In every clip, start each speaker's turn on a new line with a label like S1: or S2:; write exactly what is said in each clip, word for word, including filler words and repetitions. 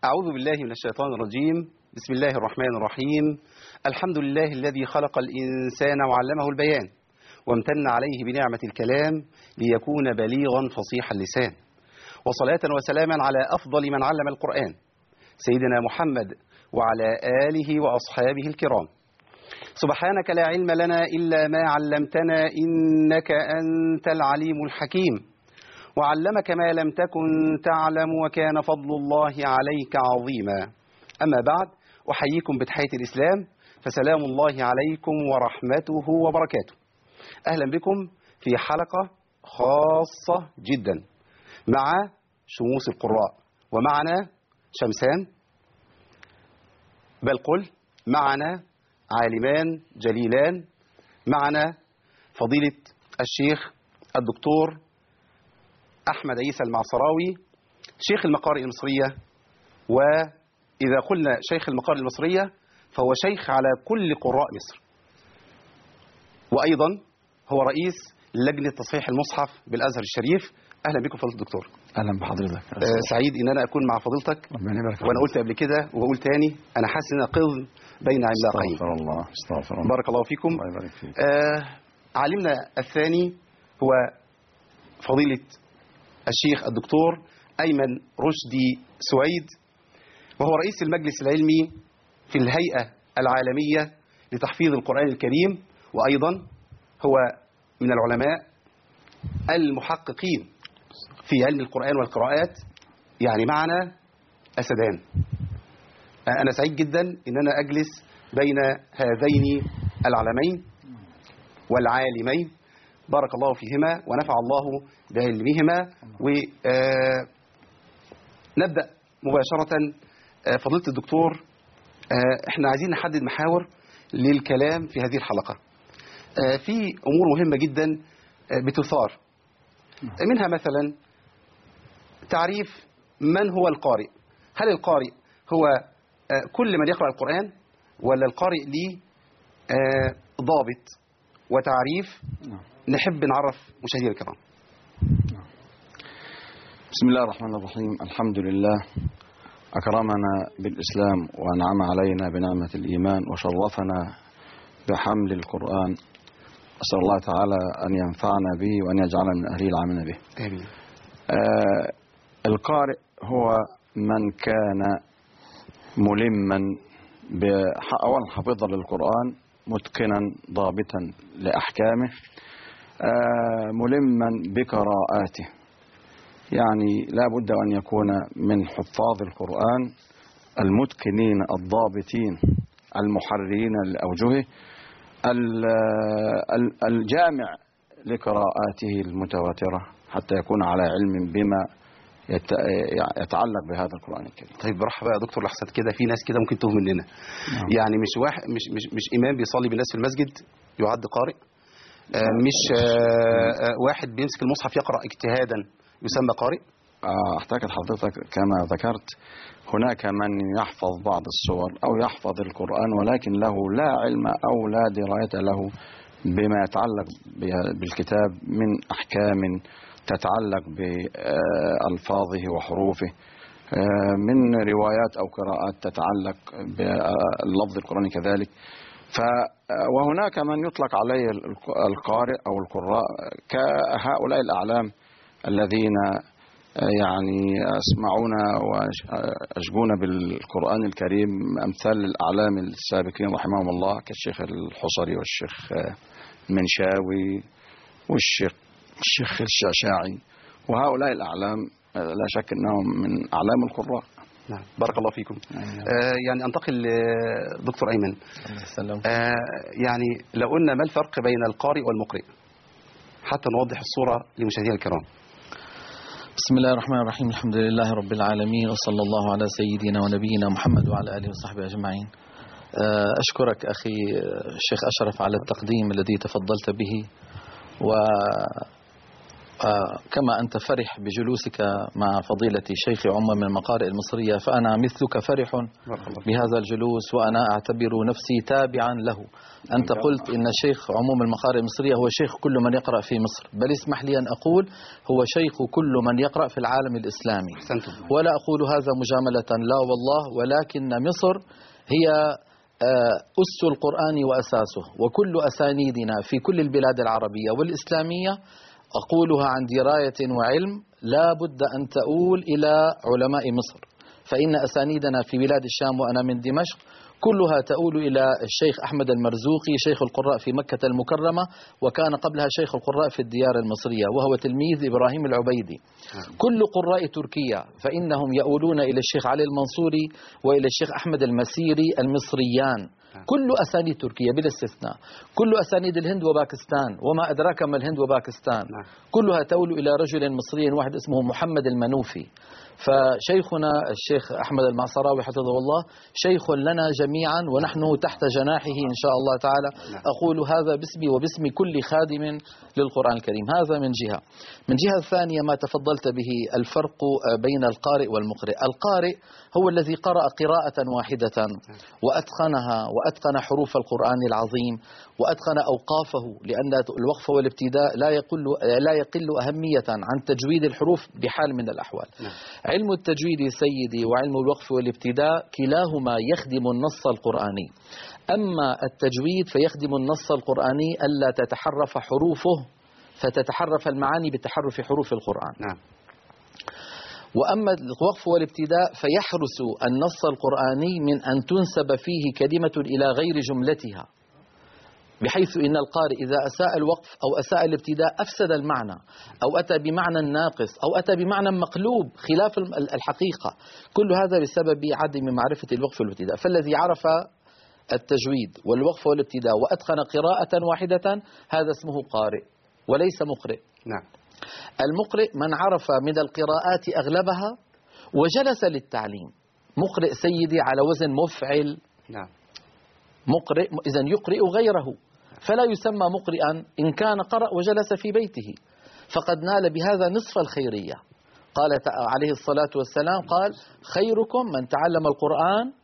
S1: أعوذ بالله من الشيطان الرجيم. بسم الله الرحمن الرحيم. الحمد لله الذي خلق الإنسان وعلمه البيان وامتن عليه بنعمة الكلام ليكون بليغا فصيح اللسان، وصلاة وسلاما على أفضل من علم القرآن سيدنا محمد وعلى آله وأصحابه الكرام. سبحانك لا علم لنا إلا ما علمتنا إنك أنت العليم الحكيم، وعلمك ما لم تكن تعلم وكان فضل الله عليك عظيما. أما بعد، أحييكم بتحية الإسلام، فسلام الله عليكم ورحمته وبركاته. أهلا بكم في حلقة خاصة جدا مع شموس القراء، ومعنا شمسان، بل قل معنا عالمان جليلان، معنا فضيلة الشيخ الدكتور أحمد عيسى المعصراوي شيخ المقارئ المصرية. وإذا قلنا شيخ المقارئ المصرية فهو شيخ على كل قراء مصر، وأيضا هو رئيس لجنة تصحيح المصحف بالأزهر الشريف. أهلا بكم فضيلة الدكتور.
S2: أهلا بحضرتك.
S1: آه سعيد إن أنا أكون مع فضيلتك.
S2: ربنا يبارك.
S1: وأنا قلت قبل كده وأقول تاني، أنا حاسس إن أنا قض بين عملاقين.
S2: استغفر الله استغفر الله.
S1: بارك الله فيكم.
S2: الله يبارك فيك.
S1: آه عالمنا الثاني هو فضيلة الشيخ الدكتور أيمن رشدي سويد، وهو رئيس المجلس العلمي في الهيئة العالمية لتحفيظ القرآن الكريم، وأيضا هو من العلماء المحققين في علم القرآن والقراءات. يعني معنا أسدان. أنا سعيد جدا أن أنا أجلس بين هذين العلمين والعالمين، بارك الله فيهما ونفع الله بعلمهما. ونبدأ مباشرة. فضيلة الدكتور، احنا عايزين نحدد محاور للكلام في هذه الحلقة. في أمور مهمة جدا بتثار، منها مثلا تعريف من هو القارئ. هل القارئ هو كل من يقرأ القرآن، ولا القارئ ليه ضابط وتعريف نحب نعرف مشاهدينا الكرام؟
S2: بسم الله الرحمن الرحيم. الحمد لله أكرمنا بالإسلام وأنعم علينا بنعمة الإيمان وشرفنا بحمل القرآن. أسأل الله تعالى أن ينفعنا به وأن يجعلنا من أهله العاملين به.
S1: آمين.
S2: آه القارئ هو من كان ملما أولا حافظا للقرآن، متقنا ضابطا لأحكامه، آه ملما بقراءاته. يعني لا بد أن يكون من حفاظ القرآن المتقنين الضابطين المحررين لأوجهه، الجامع لقراءاته المتواترة، حتى يكون على علم بما يتعلق بهذا القرآن الكريم.
S1: طيب براحة بقى يا دكتور، لحظة كده في ناس كده ممكن تهمل مننا. نعم. يعني مش واحد مش مش مش إمام بيصلي بالناس في المسجد يعد قارئ، آه مش آه آه واحد بيمسك المصحف يقرأ اجتهادا يسمى قارئ.
S2: أعتقد حضرتك كما ذكرت هناك من يحفظ بعض السور أو يحفظ القرآن ولكن له لا علم أو لا دراية له بما يتعلق بالكتاب من أحكام تتعلق بألفاظه وحروفه، من روايات أو قراءات تتعلق باللفظ القرآني كذلك. ف وهناك من يطلق عليه القارئ أو القراء كهؤلاء الأعلام الذين يعني أسمعون وأشجون بالقرآن الكريم، أمثال الأعلام السابقين رحمهم الله كالشيخ الحصري والشيخ منشاوي والشيخ الشيخ الشعشاعي، وهؤلاء الأعلام لا شك أنهم من أعلام القراء.
S1: نعم، بارك الله فيكم. آه يعني أنتقل لدكتور أيمن. آه يعني لو قلنا ما الفرق بين القارئ والمقرئ حتى نوضح الصورة لمشاهدينا الكرام.
S3: بسم الله الرحمن الرحيم. الحمد لله رب العالمين، وصلى الله على سيدنا ونبينا محمد وعلى آله وصحبه أجمعين. أشكرك أخي الشيخ أشرف على التقديم الذي تفضلت به، كما أنت فرح بجلوسك مع فضيلة شيخ عموم المقارئ المصرية، فأنا مثلك فرح بهذا الجلوس، وأنا أعتبر نفسي تابعا له. أنت قلت إن شيخ عموم المقارئ المصرية هو شيخ كل من يقرأ في مصر، بل اسمح لي أن أقول هو شيخ كل من يقرأ في العالم الإسلامي، ولا أقول هذا مجاملة، لا والله، ولكن مصر هي أس القرآن وأساسه، وكل أسانيدنا في كل البلاد العربية والإسلامية أقولها عن دراية وعلم لا بد أن تؤول إلى علماء مصر، فإن أسانيدنا في بلاد الشام وأنا من دمشق كلها تؤول إلى الشيخ أحمد المرزوقي شيخ القراء في مكة المكرمة، وكان قبلها شيخ القراء في الديار المصرية وهو تلميذ إبراهيم العبيدي. كل قراء تركيا فإنهم يؤولون إلى الشيخ علي المنصوري وإلى الشيخ أحمد المسيري المصريان، كل أسانيد تركيا بلا استثناء، كل أسانيد الهند وباكستان وما أدراك ما الهند وباكستان كلها تؤول إلى رجل مصري واحد اسمه محمد المنوفي. فشيخنا الشيخ أحمد المعصراوي حفظه الله شيخ لنا جميعا، ونحن تحت جناحه إن شاء الله تعالى. أقول هذا باسمي وباسم كل خادم للقرآن الكريم. هذا من جهة. من جهة ثانية ما تفضلت به الفرق بين القارئ والمقرئ. القارئ هو الذي قرأ قراءة واحدة وأتقنها وأتقن حروف القرآن العظيم وأتقن أوقافه، لأن الوقف والابتداء لا يقل لا يقل أهمية عن تجويد الحروف بحال من الأحوال. علم التجويد سيدي وعلم الوقف والابتداء كلاهما يخدم النص القرآني، أما التجويد فيخدم النص القرآني ألا تتحرف حروفه فتتحرف المعاني بتحرف حروف القرآن. نعم. وأما الوقف والابتداء فيحرس النص القرآني من أن تنسب فيه كلمة إلى غير جملتها، بحيث إن القارئ إذا أساء الوقف أو أساء الابتداء أفسد المعنى أو أتى بمعنى ناقص أو أتى بمعنى مقلوب خلاف الحقيقة. كل هذا بسبب عدم معرفة الوقف والابتداء. فالذي عرف التجويد والوقف والابتداء وأتقن قراءة واحدة هذا اسمه قارئ وليس مقرئ. نعم. المقرئ من عرف من القراءات أغلبها وجلس للتعليم. مقرئ سيدي على وزن مفعل. نعم. مقرئ إذن يقرئ غيره، فلا يسمى مقرئا إن كان قرأ وجلس في بيته، فقد نال بهذا نصف الخيرية. قال عليه الصلاة والسلام قال خيركم من تعلم القرآن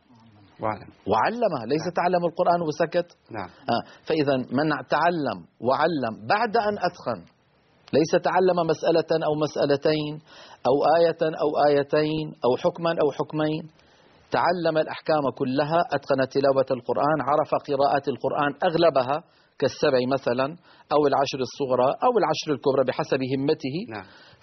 S3: وعلمه، ليس تعلم القرآن وسكت. نعم. آه فإذا من تعلم وعلم بعد أن أتقن، ليس تعلم مسألة أو مسألتين أو آية أو آيتين أو حكما أو حكمين، تعلم الأحكام كلها، أتقن تلاوة القرآن، عرف قراءات القرآن أغلبها كالسبع مثلا أو العشر الصغرى أو العشر الكبرى بحسب همته. نعم.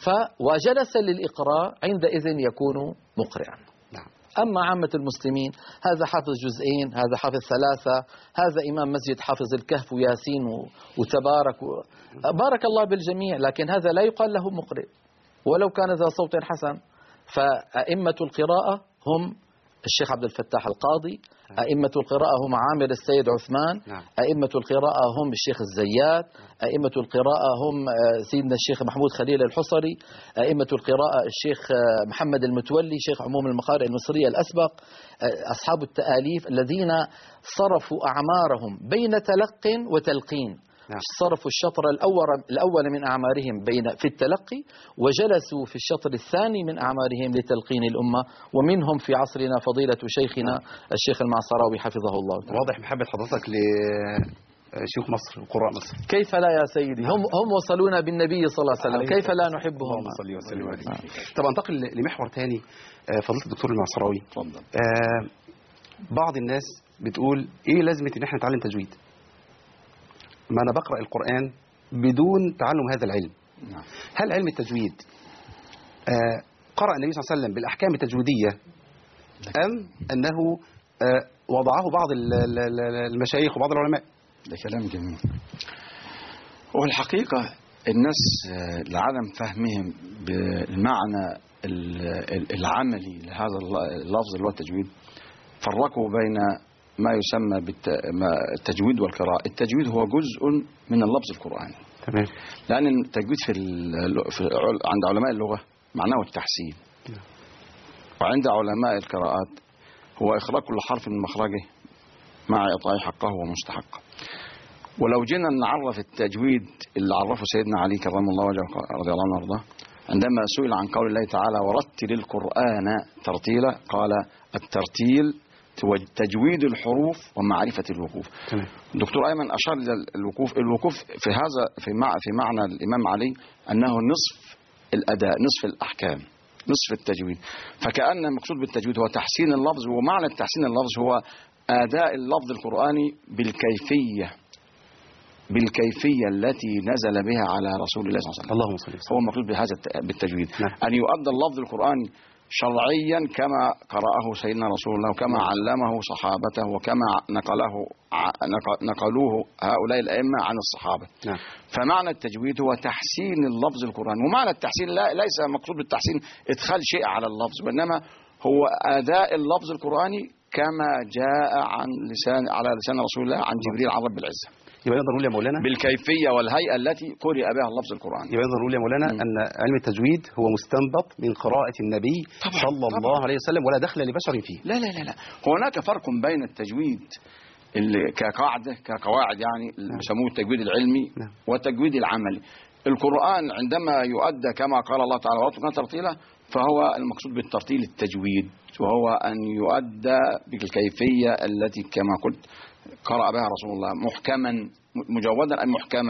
S3: وجلس للإقراء عندئذ يكون مقرئا. نعم. أما عامة المسلمين هذا حافظ جزئين، هذا حافظ ثلاثة، هذا إمام مسجد حافظ الكهف وياسين وتبارك و... بارك الله بالجميع، لكن هذا لا يقال له مقرئ ولو كان ذا صوت حسن. فأئمة القراءة هم الشيخ عبد الفتاح القاضي، أئمة القراءة هم عامر السيد عثمان، أئمة القراءة هم الشيخ الزيات، أئمة القراءة هم سيدنا الشيخ محمود خليل الحصري، أئمة القراءة الشيخ محمد المتولي شيخ عموم المقارئ المصرية الأسبق، أصحاب التآليف الذين صرفوا أعمارهم بين تلق وتلقين. نعم. صرفوا الشطر الأول, الأول من أعمارهم بين في التلقي، وجلسوا في الشطر الثاني من أعمارهم لتلقين الأمة، ومنهم في عصرنا فضيلة شيخنا الشيخ المعصراوي حفظه الله تعالى.
S1: واضح محبة حضرتك لشيوخ مصر وقراء مصر.
S3: كيف لا يا سيدي، هم هم وصلونا بالنبي صلى الله عليه وسلم، كيف لا نحبهم.
S1: صلى وسلم عليه. طب انتقل لمحور ثاني فضيلة الدكتور المعصراوي. اتفضل. آه بعض الناس بتقول ايه لازمة ان احنا نتعلم تجويد؟ ما أنا بقرأ القرآن بدون تعلم هذا العلم. نعم. هل علم التجويد آه قرأ النبي صلى الله عليه وسلم بالأحكام التجويدية أم أنه آه وضعه بعض المشايخ وبعض العلماء؟
S2: ده كلام جميل. والحقيقة الناس لعدم فهمهم بالمعنى العملي لهذا اللفظ اللي هو التجويد فرقوا بين ما يسمى بالتجويد والقراءة. التجويد هو جزء من اللفظ القرآني. تمام. لأن التجويد في, في عند علماء اللغة معناه التحسين. وعند علماء القراءات هو إخراج كل حرف من مخرجه مع إعطائه حقه ومستحقه. ولو جينا نعرف التجويد اللي عرفه سيدنا علي كرم الله وجهه رضي الله عنه وارضاه، عندما سئل عن قول الله تعالى ورتل القرآن ترتيلا، قال الترتيل تجويد الحروف ومعرفة الوقوف. الدكتور أيمن أشار إلى الوقوف. الوقوف في هذا في مع في معنى الإمام علي أنه نصف الأداء، نصف الأحكام، نصف التجويد. فكأن المقصود بالتجويد هو تحسين اللفظ، ومعنى تحسين اللفظ هو أداء اللفظ القرآني بالكيفية بالكيفية التي نزل بها على رسول الله صلى الله عليه وسلم.
S1: اللهم صل وسلم.
S2: هو المقصود بهذا بالتجويد
S1: نعم.
S2: أن يؤدى اللفظ القرآني شرعيا كما قرأه سيدنا رسول الله، وكما علمه صحابته، وكما نقله نقلوه هؤلاء الأئمة عن الصحابة.
S1: نعم.
S2: فمعنى التجويد هو تحسين اللفظ القرآني. ومعنى التحسين لا ليس مقصود بالتحسين إدخال شيء على اللفظ، وإنما هو أداء اللفظ القرآني كما جاء عن لسان على لسان رسول الله عن جبريل عن رب العزة.
S1: يبقى نقدر نقول يا مولانا
S2: بالكيفية والهيئة التي قرئ بها اللفظ القرآني.
S1: يبقى نقدر نقول يا مولانا م. أن علم التجويد هو مستنبط من قراءة النبي طبعا صلى طبعا الله عليه وسلم، ولا دخل لبشر فيه.
S2: لا لا لا لا هناك فرق بين التجويد اللي كقاعدة كقواعد يعني يسموه التجويد العلمي نعم. والتجويد العملي. القرآن عندما يؤدى كما قال الله تعالى ورتل ترتيلا، فهو المقصود بالترتيل التجويد، وهو أن يؤدى بالكيفية التي كما قلت قرأ بها رسول الله، محكما مجودا أي محكما،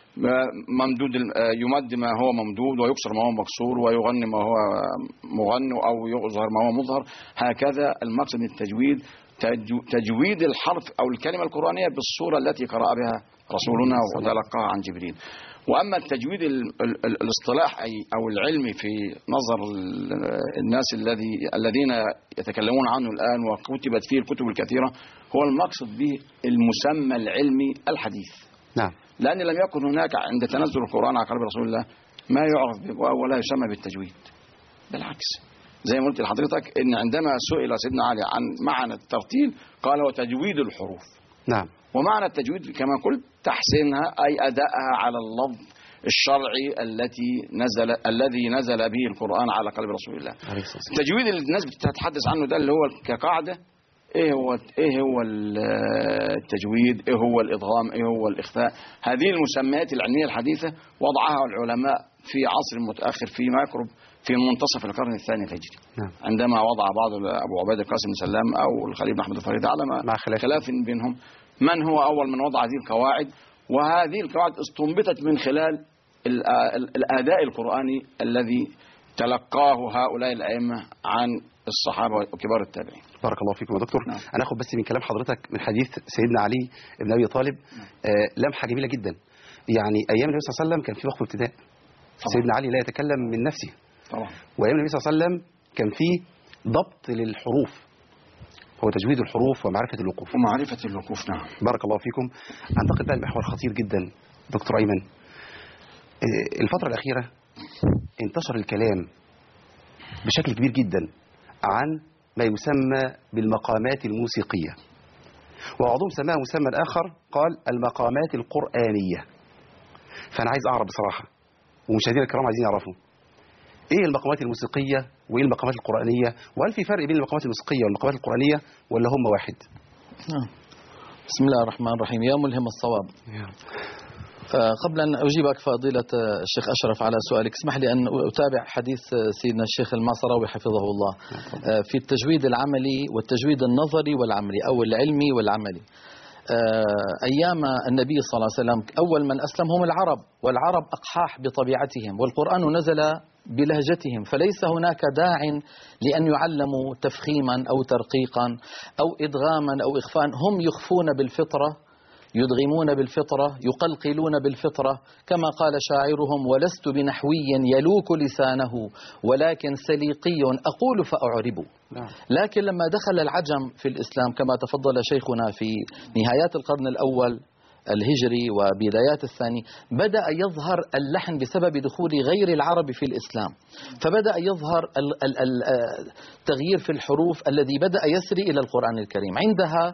S2: ممدود يمد ما هو ممدود، ويكسر ما هو مكسور، ويغني ما هو مغني، أو يظهر ما هو مظهر. هكذا المقصد من التجويد تجويد الحرف أو الكلمة القرآنية بالصورة التي قرأ بها رسولنا وتلقاها عن جبريل. وأما التجويد الاصطلاحي أو العلمي في نظر الناس الذي الذين يتكلمون عنه الآن وكتبت فيه الكتب الكثيرة، هو المقصد به المسمى العلمي الحديث.
S1: نعم.
S2: لأن لم يكن هناك عند تنزل القرآن على قلب رسول الله ما يعرف ولا يسمى بالتجويد. بالعكس، زي ما قلت لحضرتك إن عندما سئل سيدنا علي عن معنى الترتيل قال هو تجويد الحروف.
S1: نعم. ومعنى
S2: التجويد كما قلت تحسينها أي أدائها على اللفظ الشرعي التي نزل الذي نزل به القرآن على قلب رسول الله. التجويد اللي الناس بتتحدث عنه ده اللي هو كقاعدة، ايه هو ايه هو التجويد، ايه هو الادغام، ايه هو الاخفاء. هذه المسميات العلمية الحديثة وضعها العلماء في عصر متأخر فيما يقرب في منتصف القرن الثاني الهجري.
S1: نعم.
S2: عندما وضع بعض ابو عبيد القاسم بن سلام او الخليل بن احمد الفريدي على
S1: مع خلاف,
S2: خلاف بينهم من هو اول من وضع هذه القواعد، وهذه القواعد استنبطت من خلال الاداء القرآني الذي تلقاه هؤلاء الائمة عن الصحابة وكبار التابعين.
S1: بارك الله فيكم يا دكتور.
S2: نعم.
S1: أنا أخذ بس من كلام حضرتك من حديث سيدنا علي بن أبي طالب آه لمحة جميلة جدا. يعني أيام النبي صلى الله عليه وسلم كان في وقف ابتداء، سيدنا علي لا يتكلم من نفسه
S2: طبعا.
S1: وأيام النبي صلى الله عليه وسلم كان في ضبط للحروف، هو تجويد الحروف ومعرفة الوقوف.
S2: ومعرفة الوقوف. نعم.
S1: بارك الله فيكم. أعتقد بقى المحور خطير جدا دكتور أيمن. آه الفترة الأخيرة انتشر الكلام بشكل كبير جدا عن ما يسمى بالمقامات الموسيقية، وبعضهم سماها مسمى آخر قال المقامات القرآنية. فأنا عايز أعرف بصراحة، ومشاهدينا الكرام عايزين يعرفوا إيه المقامات الموسيقية وإيه المقامات القرآنية، وهل في فرق بين المقامات الموسيقية والمقامات القرآنية ولا هم واحد؟
S3: بسم الله الرحمن الرحيم. يا ملهم الصواب. قبل أن أجيبك فضيلة الشيخ أشرف على سؤالك، اسمح لي أن أتابع حديث سيدنا الشيخ المعصراوي حفظه الله في التجويد العملي والتجويد النظري والعملي أو العلمي والعملي. أيام النبي صلى الله عليه وسلم أول من أسلم هم العرب، والعرب أقحاح بطبيعتهم، والقرآن نزل بلهجتهم، فليس هناك داع لأن يعلموا تفخيما أو ترقيقا أو إدغاما أو إخفاء. هم يخفون بالفطرة، يدغمون بالفطرة، يقلقلون بالفطرة، كما قال شاعرهم ولست بنحوي يلوك لسانه ولكن سليقي أقول فأعرب. لكن لما دخل العجم في الإسلام كما تفضل شيخنا في نهايات القرن الأول الهجري وبدايات الثاني، بدأ يظهر اللحن بسبب دخول غير العرب في الإسلام، فبدأ يظهر التغيير في الحروف الذي بدأ يسري إلى القرآن الكريم. عندها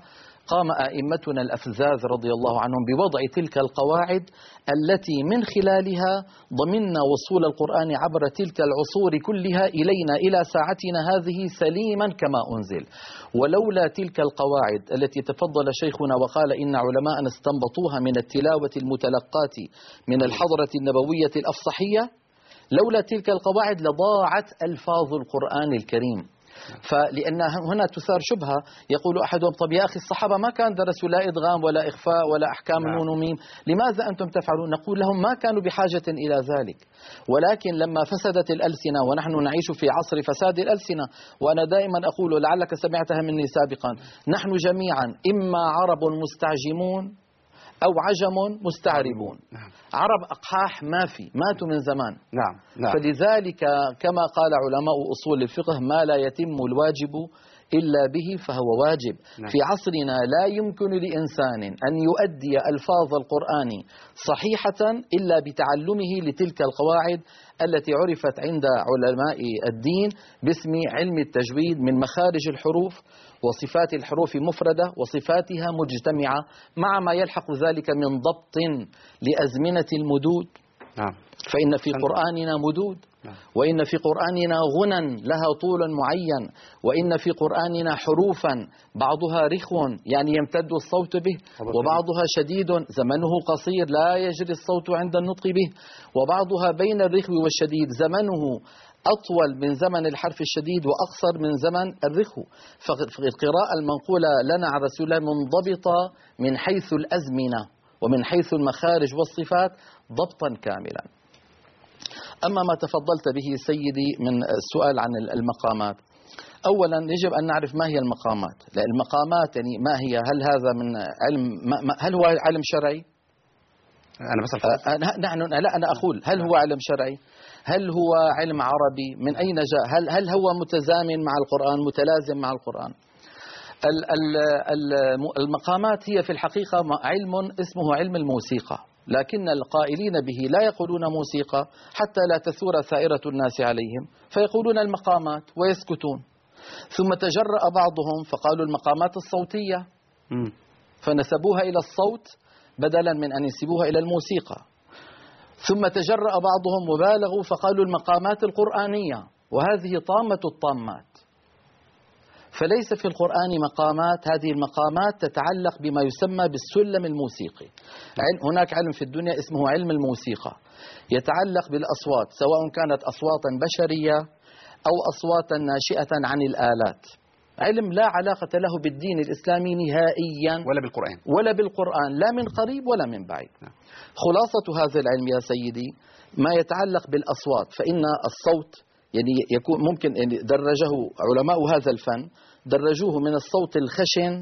S3: قام أئمتنا الأفذاذ رضي الله عنهم بوضع تلك القواعد التي من خلالها ضمننا وصول القرآن عبر تلك العصور كلها إلينا إلى ساعتنا هذه سليما كما أنزل. ولولا تلك القواعد التي تفضل شيخنا وقال إن علماءنا استنبطوها من التلاوة المتلقاة من الحضرة النبوية الأفصحية، لولا تلك القواعد لضاعت ألفاظ القرآن الكريم. فلأن هنا تثار شبهة، يقول أحدهم طب يا أخي الصحابة ما كان درسوا لا إدغام ولا إخفاء ولا أحكام نون وميم، لماذا أنتم تفعلون؟ نقول لهم ما كانوا بحاجة إلى ذلك، ولكن لما فسدت الألسنة ونحن نعيش في عصر فساد الألسنة، وأنا دائما أقول لعلك سمعتها مني سابقا، نحن جميعا إما عرب مستعجمون أو عجم مستعربون. عرب أقحاح ما في، ماتوا من زمان.
S1: نعم. نعم.
S3: فلذلك كما قال علماء أصول الفقه ما لا يتم الواجب إلا به فهو واجب.
S1: نعم.
S3: في عصرنا لا يمكن لإنسان أن يؤدي ألفاظ القرآن صحيحة إلا بتعلمه لتلك القواعد التي عرفت عند علماء الدين باسم علم التجويد، من مخارج الحروف وصفات الحروف مفردة وصفاتها مجتمعة، مع ما يلحق ذلك من ضبط لأزمنة المدود.
S1: نعم.
S3: فإن في قرآننا مدود، وإن في قرآننا غنى لها طول معين، وإن في قرآننا حروفا بعضها رخو يعني يمتد الصوت به، وبعضها شديد زمنه قصير لا يجري الصوت عند النطق به، وبعضها بين الرخو والشديد زمنه أطول من زمن الحرف الشديد وأقصر من زمن الرخو. فالقراءة المنقولة لنا عن رسول الله منضبطة من حيث الأزمنة ومن حيث المخارج والصفات ضبطا كاملا. أما ما تفضلت به سيدي من السؤال عن المقامات، أولا يجب أن نعرف ما هي المقامات. لأن المقامات يعني ما هي؟ هل هذا من علم ما هل هو علم شرعي؟
S1: أنا بسأل.
S3: نحن لا أنا أقول هل هو علم شرعي؟ هل هو علم عربي؟ من أين جاء؟ هل هل هو متزامن مع القرآن، متلازم مع القرآن؟ المقامات هي في الحقيقة علم اسمه علم الموسيقى، لكن القائلين به لا يقولون موسيقى حتى لا تثور ثائرة الناس عليهم، فيقولون المقامات ويسكتون. ثم تجرأ بعضهم فقالوا المقامات الصوتية، فنسبوها إلى الصوت بدلا من أن ينسبوها إلى الموسيقى. ثم تجرأ بعضهم وبالغوا فقالوا المقامات القرآنية، وهذه طامة الطامات. فليس في القرآن مقامات، هذه المقامات تتعلق بما يسمى بالسلم الموسيقي. هناك علم في الدنيا اسمه علم الموسيقى، يتعلق بالأصوات، سواء كانت أصواتا بشرية أو أصواتا ناشئة عن الآلات. علم لا علاقة له بالدين الإسلامي نهائيا
S1: ولا بالقرآن
S3: ولا بالقرآن، لا من قريب ولا من بعيد. خلاصة هذا العلم يا سيدي ما يتعلق بالأصوات، فإن الصوت يعني يكون ممكن يعني درجه علماء هذا الفن، درجوه من الصوت الخشن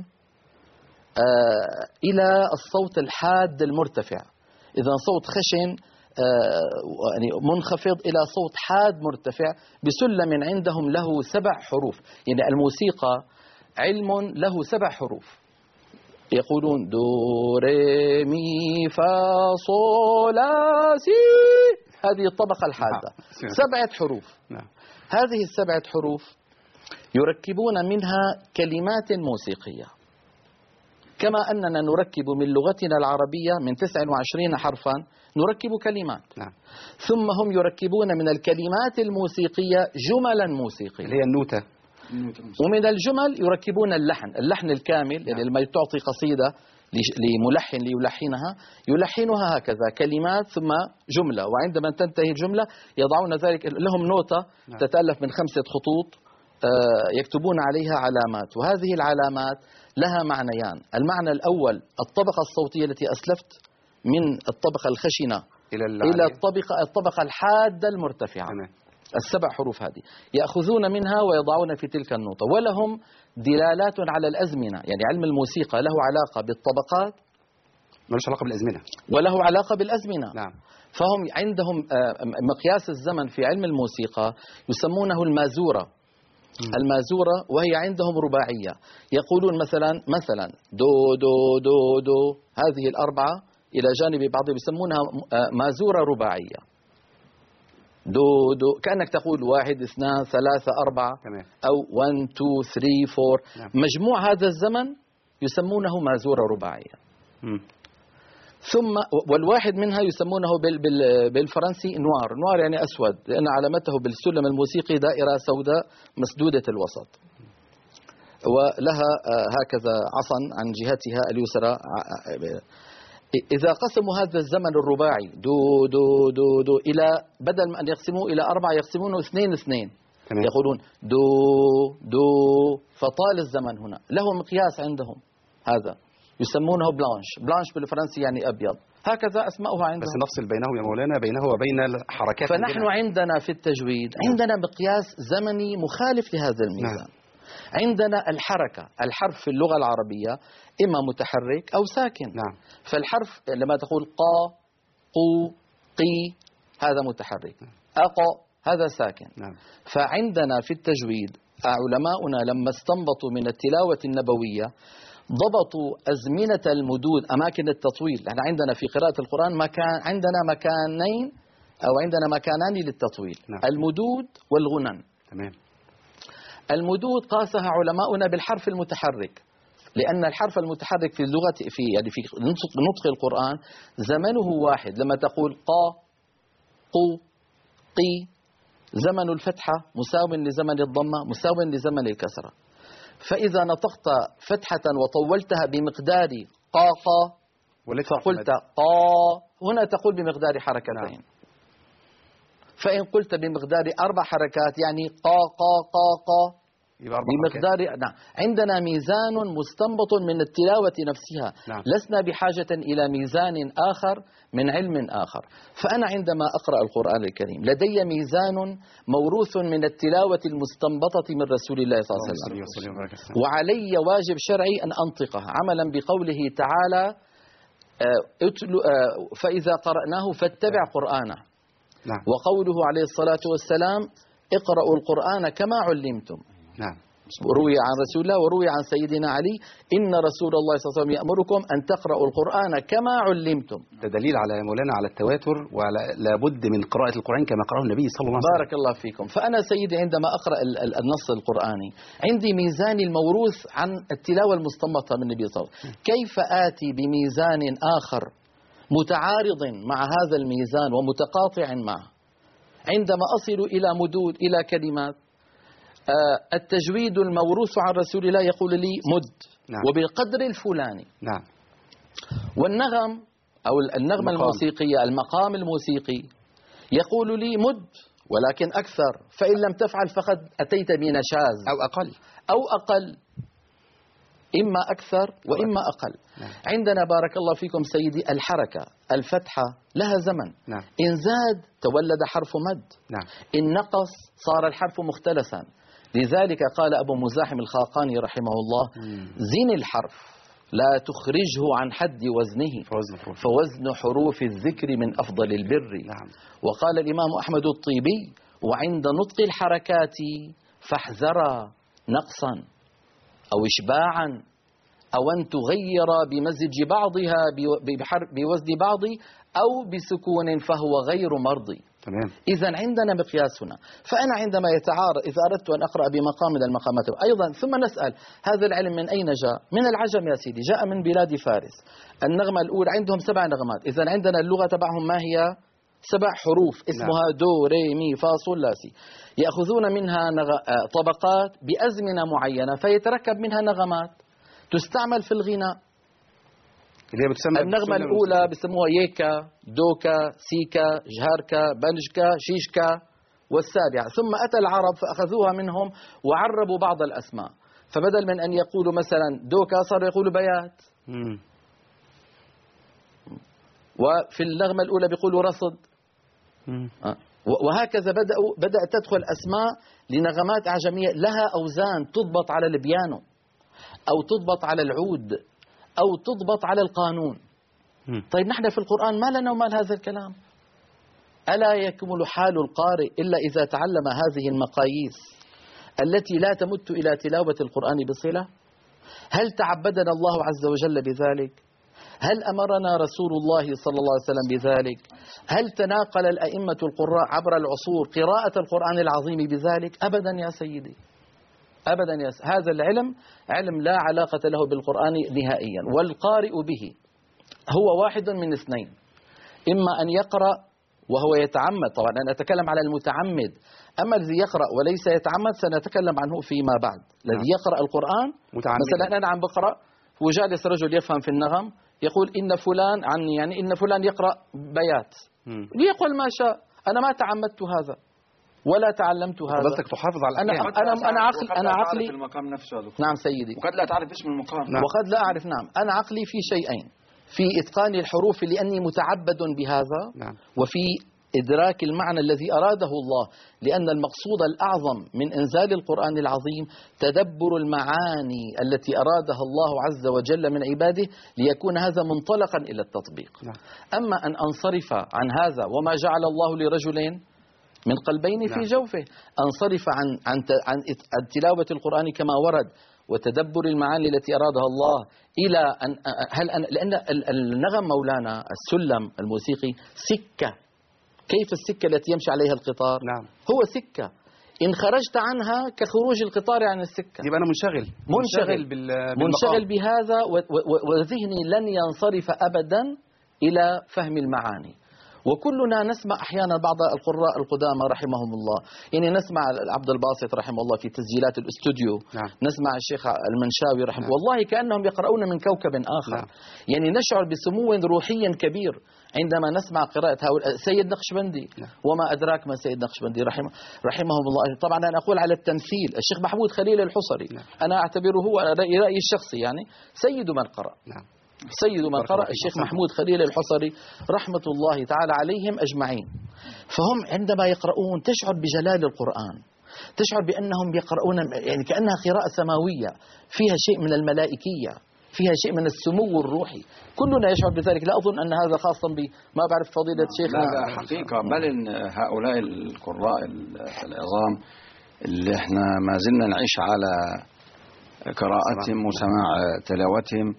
S3: آه إلى الصوت الحاد المرتفع. إذا صوت خشن آه يعني منخفض إلى صوت حاد مرتفع بسلم عندهم له سبع حروف. يعني الموسيقى علم له سبع حروف، يقولون دو ري مي فا صول لا سي، هذه الطبقة الحادة، سبعة حروف. هذه السبعة حروف يركبون منها كلمات موسيقية، كما أننا نركب من لغتنا العربية من تسع وعشرين حرفا نركب كلمات.
S1: نعم.
S3: ثم هم يركبون من الكلمات الموسيقية جملا موسيقية
S1: اللي هي النوتة،
S3: ومن الجمل يركبون اللحن، اللحن الكامل. نعم. يعني لما تعطي قصيدة لملحن ليلحنها يلحنها هكذا كلمات ثم جملة، وعندما تنتهي الجملة يضعون ذلك لهم نوتة تتألف من خمسة خطوط يكتبون عليها علامات، وهذه العلامات لها معنيان. المعنى الأول الطبقة الصوتية التي أسلفت من الطبقة الخشنة إلى, إلى الطبقة, الطبقة الحادة المرتفعة. تمام. السبع حروف هذه يأخذون منها ويضعون في تلك النوتة، ولهم دلالات على الأزمنة. يعني علم الموسيقى له علاقة بالطبقات،
S1: ملوش علاقة بالأزمنة،
S3: وله علاقة بالأزمنة.
S1: نعم.
S3: فهم عندهم مقياس الزمن في علم الموسيقى يسمونه المازورة. م. المازورة وهي عندهم رباعية، يقولون مثلا مثلا دو دو دو دو، هذه الأربعة إلى جانب بعضهم يسمونها مازورة رباعية. دو دو كأنك تقول واحد اثنان ثلاثة أربعة. تمام. أو واحد اثنين ثلاثة أربعة. نعم. مجموع هذا الزمن يسمونه مازورة رباعية.
S1: مم.
S3: ثم والواحد منها يسمونه بال بال بالفرنسي نوار. نوار يعني أسود، لأن علامته بالسلم الموسيقي دائرة سوداء مسدودة الوسط، ولها هكذا عصا عن جهتها اليسرى. إذا قسموا هذا الزمن الرباعي دو دو دو دو إلى بدل من أن يقسموه إلى أربعة يقسمونه اثنين اثنين،
S1: تمام.
S3: يقولون دو دو، فطال الزمن هنا. له مقياس عندهم، هذا يسمونه بلانش. بلانش بالفرنسي يعني أبيض، هكذا أسماؤها عندهم.
S1: بس نفصل بينه يا مولانا بينه وبين الحركات.
S3: فنحن عندنا في التجويد عندنا مقياس زمني مخالف لهذا الميزان. نعم. عندنا الحركة، الحرف في اللغة العربية إما متحرك أو ساكن.
S1: نعم.
S3: فالحرف لما تقول قا قو قي هذا متحرك، أقا هذا ساكن.
S1: نعم.
S3: فعندنا في التجويد علماؤنا لما استنبطوا من التلاوة النبوية ضبطوا أزمنة المدود، أماكن التطويل. نحن عندنا في قراءة القرآن مكان، عندنا مكانين أو عندنا مكانان للتطويل. نعم. المدود والغنن.
S1: تمام.
S3: المدود قاسها علماؤنا بالحرف المتحرك، لأن الحرف المتحرك في اللغة في يعني في نطق القرآن زمنه واحد. لما تقول قا قو قي زمن الفتحة مساو لزمن الضمة مساو لزمن الكسرة. فإذا نطقت فتحة وطولتها بمقدار قا قا فقلت قا، هنا تقول بمقدار حركتين. نعم. فإن قلت بمقدار أربع حركات يعني قا قا قا قا بمقدار. نعم. عندنا ميزان مستنبط من التلاوة نفسها. نعم. لسنا بحاجة إلى ميزان آخر من علم آخر. فأنا عندما أقرأ القرآن الكريم لدي ميزان موروث من التلاوة المستنبطة من رسول الله صلى الله عليه وسلم، وعلي واجب شرعي أن أنطقها عملا بقوله تعالى فإذا قرأناه فاتبع قرآنه. نعم. وقوله عليه الصلاة والسلام اقرأوا القرآن كما علمتم.
S1: نعم.
S3: روي عن رسول الله وروي عن سيدنا علي إن رسول الله صلى الله عليه وسلم يأمركم أن تقرأوا القرآن كما علمتم.
S1: ده دليل على مولانا على التواتر، وعلى لابد من قراءة القرآن كما قرأه النبي صلى الله عليه وسلم.
S3: بارك الله فيكم. فأنا سيدي عندما أقرأ النص القرآني عندي ميزان الموروث عن التلاوة المستنبطة من النبي صلى الله عليه وسلم. كيف آتي بميزان آخر متعارض مع هذا الميزان ومتقاطع معه عندما أصل إلى مدود إلى كلمات؟ آه التجويد الموروث عن رسول الله يقول لي مد. نعم. وبالقدر الفلاني.
S1: نعم.
S3: والنغم أو النغمة الموسيقية المقام الموسيقي يقول لي مد ولكن أكثر، فإن لم تفعل فقد أتيت بنشاز
S1: أو أقل
S3: أو أقل، إما أكثر وإما أقل. نعم. عندنا بارك الله فيكم سيدي الحركة الفتحة لها زمن. نعم. إن زاد تولد حرف مد.
S1: نعم.
S3: إن نقص صار الحرف مختلسا. لذلك قال أبو مزاحم الخاقاني رحمه الله زن الحرف لا تخرجه عن حد وزنه فوزن حروف الذكر من أفضل البر. نعم. وقال الإمام أحمد الطيبي وعند نطق الحركات فاحذرا نقصا أو إشباعا أو أن تغير بمزج بعضها بوزن بعض أو بسكون فهو غير مرضي.
S1: تمام.
S3: إذا عندنا مقياس هنا. فأنا عندما يتعارض إذا أردت أن أقرأ بمقام من المقامات أيضا ثم نسأل هذا العلم من أين جاء؟ من العجم يا سيدي، جاء من بلاد فارس. النغمة الأولى عندهم سبع نغمات، إذا عندنا اللغة تبعهم ما هي؟ سبع حروف اسمها نعم. دو ري مي فا صول لا سي. يأخذون منها نغ... طبقات بأزمنة معينة فيتركب منها نغمات تستعمل في الغناء. النغمة الأولى بسموها ييكا دوكا سيكا جهاركا بنجكا شيشكا، والسابعة ثم أتى العرب فأخذوها منهم وعربوا بعض الأسماء، فبدل من أن يقولوا مثلا دوكا صار يقولوا بيات. مم. وفي النغمة الأولى بيقولوا رصد. مم. وهكذا بدأوا بدأت تدخل أسماء لنغمات أعجمية لها أوزان تضبط على البيانو أو تضبط على العود أو تضبط على القانون. م. طيب نحن في القرآن ما لنا ومال هذا الكلام؟ ألا يكمل حال القارئ إلا إذا تعلم هذه المقاييس التي لا تمت إلى تلاوة القرآن بصلة؟ هل تعبدنا الله عز وجل بذلك؟ هل أمرنا رسول الله صلى الله عليه وسلم بذلك؟ هل تناقل الأئمة القراء عبر العصور قراءة القرآن العظيم بذلك؟ أبدا يا سيدي. أبدا يا س... هذا العلم علم لا علاقة له بالقرآن نهائيا، والقارئ به هو واحد من اثنين: إما أن يقرأ وهو يتعمد، طبعا أنا أتكلم على المتعمد، أما الذي يقرأ وليس يتعمد سنتكلم عنه فيما بعد. الذي يقرأ القرآن
S1: متعمد.
S3: مثلا أنا عم بقرأ وجالس رجل يفهم في النغم يقول إن فلان عني، يعني إن فلان يقرأ بيات، ليقول ما شاء، أنا ما تعمدت هذا ولا تعلمت هذا.
S1: فضلتك تحافظ على
S3: أنا
S1: الأحكام.
S3: أنا أنا عقل أنا عقلي
S2: في المقام نفسه يا دكتور.
S3: نعم سيدي.
S2: وقد لا تعرف اسم المقام.
S3: نعم. وقد لا أعرف. نعم. أنا عقلي في شيئين: في إتقان الحروف لأني متعبد بهذا،
S1: نعم.
S3: وفي إدراك المعنى الذي أراده الله، لأن المقصود الأعظم من إنزال القرآن العظيم تدبر المعاني التي أرادها الله عز وجل من عباده، ليكون هذا منطلقا إلى التطبيق.
S1: نعم.
S3: أما أن أنصرف عن هذا، وما جعل الله لرجلين من قلبين
S1: نعم.
S3: في جوفه، أنصرف عن عن عن تلاوة القرآن كما ورد وتدبر المعاني التي أرادها الله إلى أن هل أن لأن النغم مولانا السلم الموسيقي سكة، كيف السكة التي يمشي عليها القطار؟
S1: نعم.
S3: هو سكة، إن خرجت عنها كخروج القطار عن السكة.
S1: يبقى أنا منشغل
S3: منشغل,
S1: بال...
S3: منشغل بهذا، وذهني لن ينصرف أبدا إلى فهم المعاني. وكلنا نسمع أحيانا بعض القراء القدامى رحمهم الله، يعني نسمع عبد الباسط رحمه الله في تسجيلات الاستوديو،
S1: نعم.
S3: نسمع الشيخ المنشاوي رحمه
S1: نعم.
S3: والله كأنهم يقرؤون من كوكب آخر.
S1: نعم.
S3: يعني نشعر بسمو روحي كبير عندما نسمع قراءة هؤلاء. سيد نقشبندي،
S1: نعم.
S3: وما أدراك ما سيد نقشبندي رحمه رحمهم الله. طبعا أنا أقول على التمثيل الشيخ محمود خليل الحصري، نعم. أنا أعتبره هو رأيي الشخصي يعني سيد من قرأ،
S1: نعم.
S3: سيد من قرأ الشيخ محمود خليل الحصري رحمة الله تعالى عليهم أجمعين. فهم عندما يقرؤون تشعر بجلال القرآن، تشعر بأنهم يقرؤون يعني كأنها قراءة سماوية فيها شيء من الملائكية، فيها شيء من السمو الروحي. كلنا يشعر بذلك. لا أظن أن هذا خاصا بما بعرف فضيلة شيخنا.
S2: لا حقيقة، بل إن هؤلاء القراء العظام اللي احنا ما زلنا نعيش على قراءتهم وسماع تلاوتهم،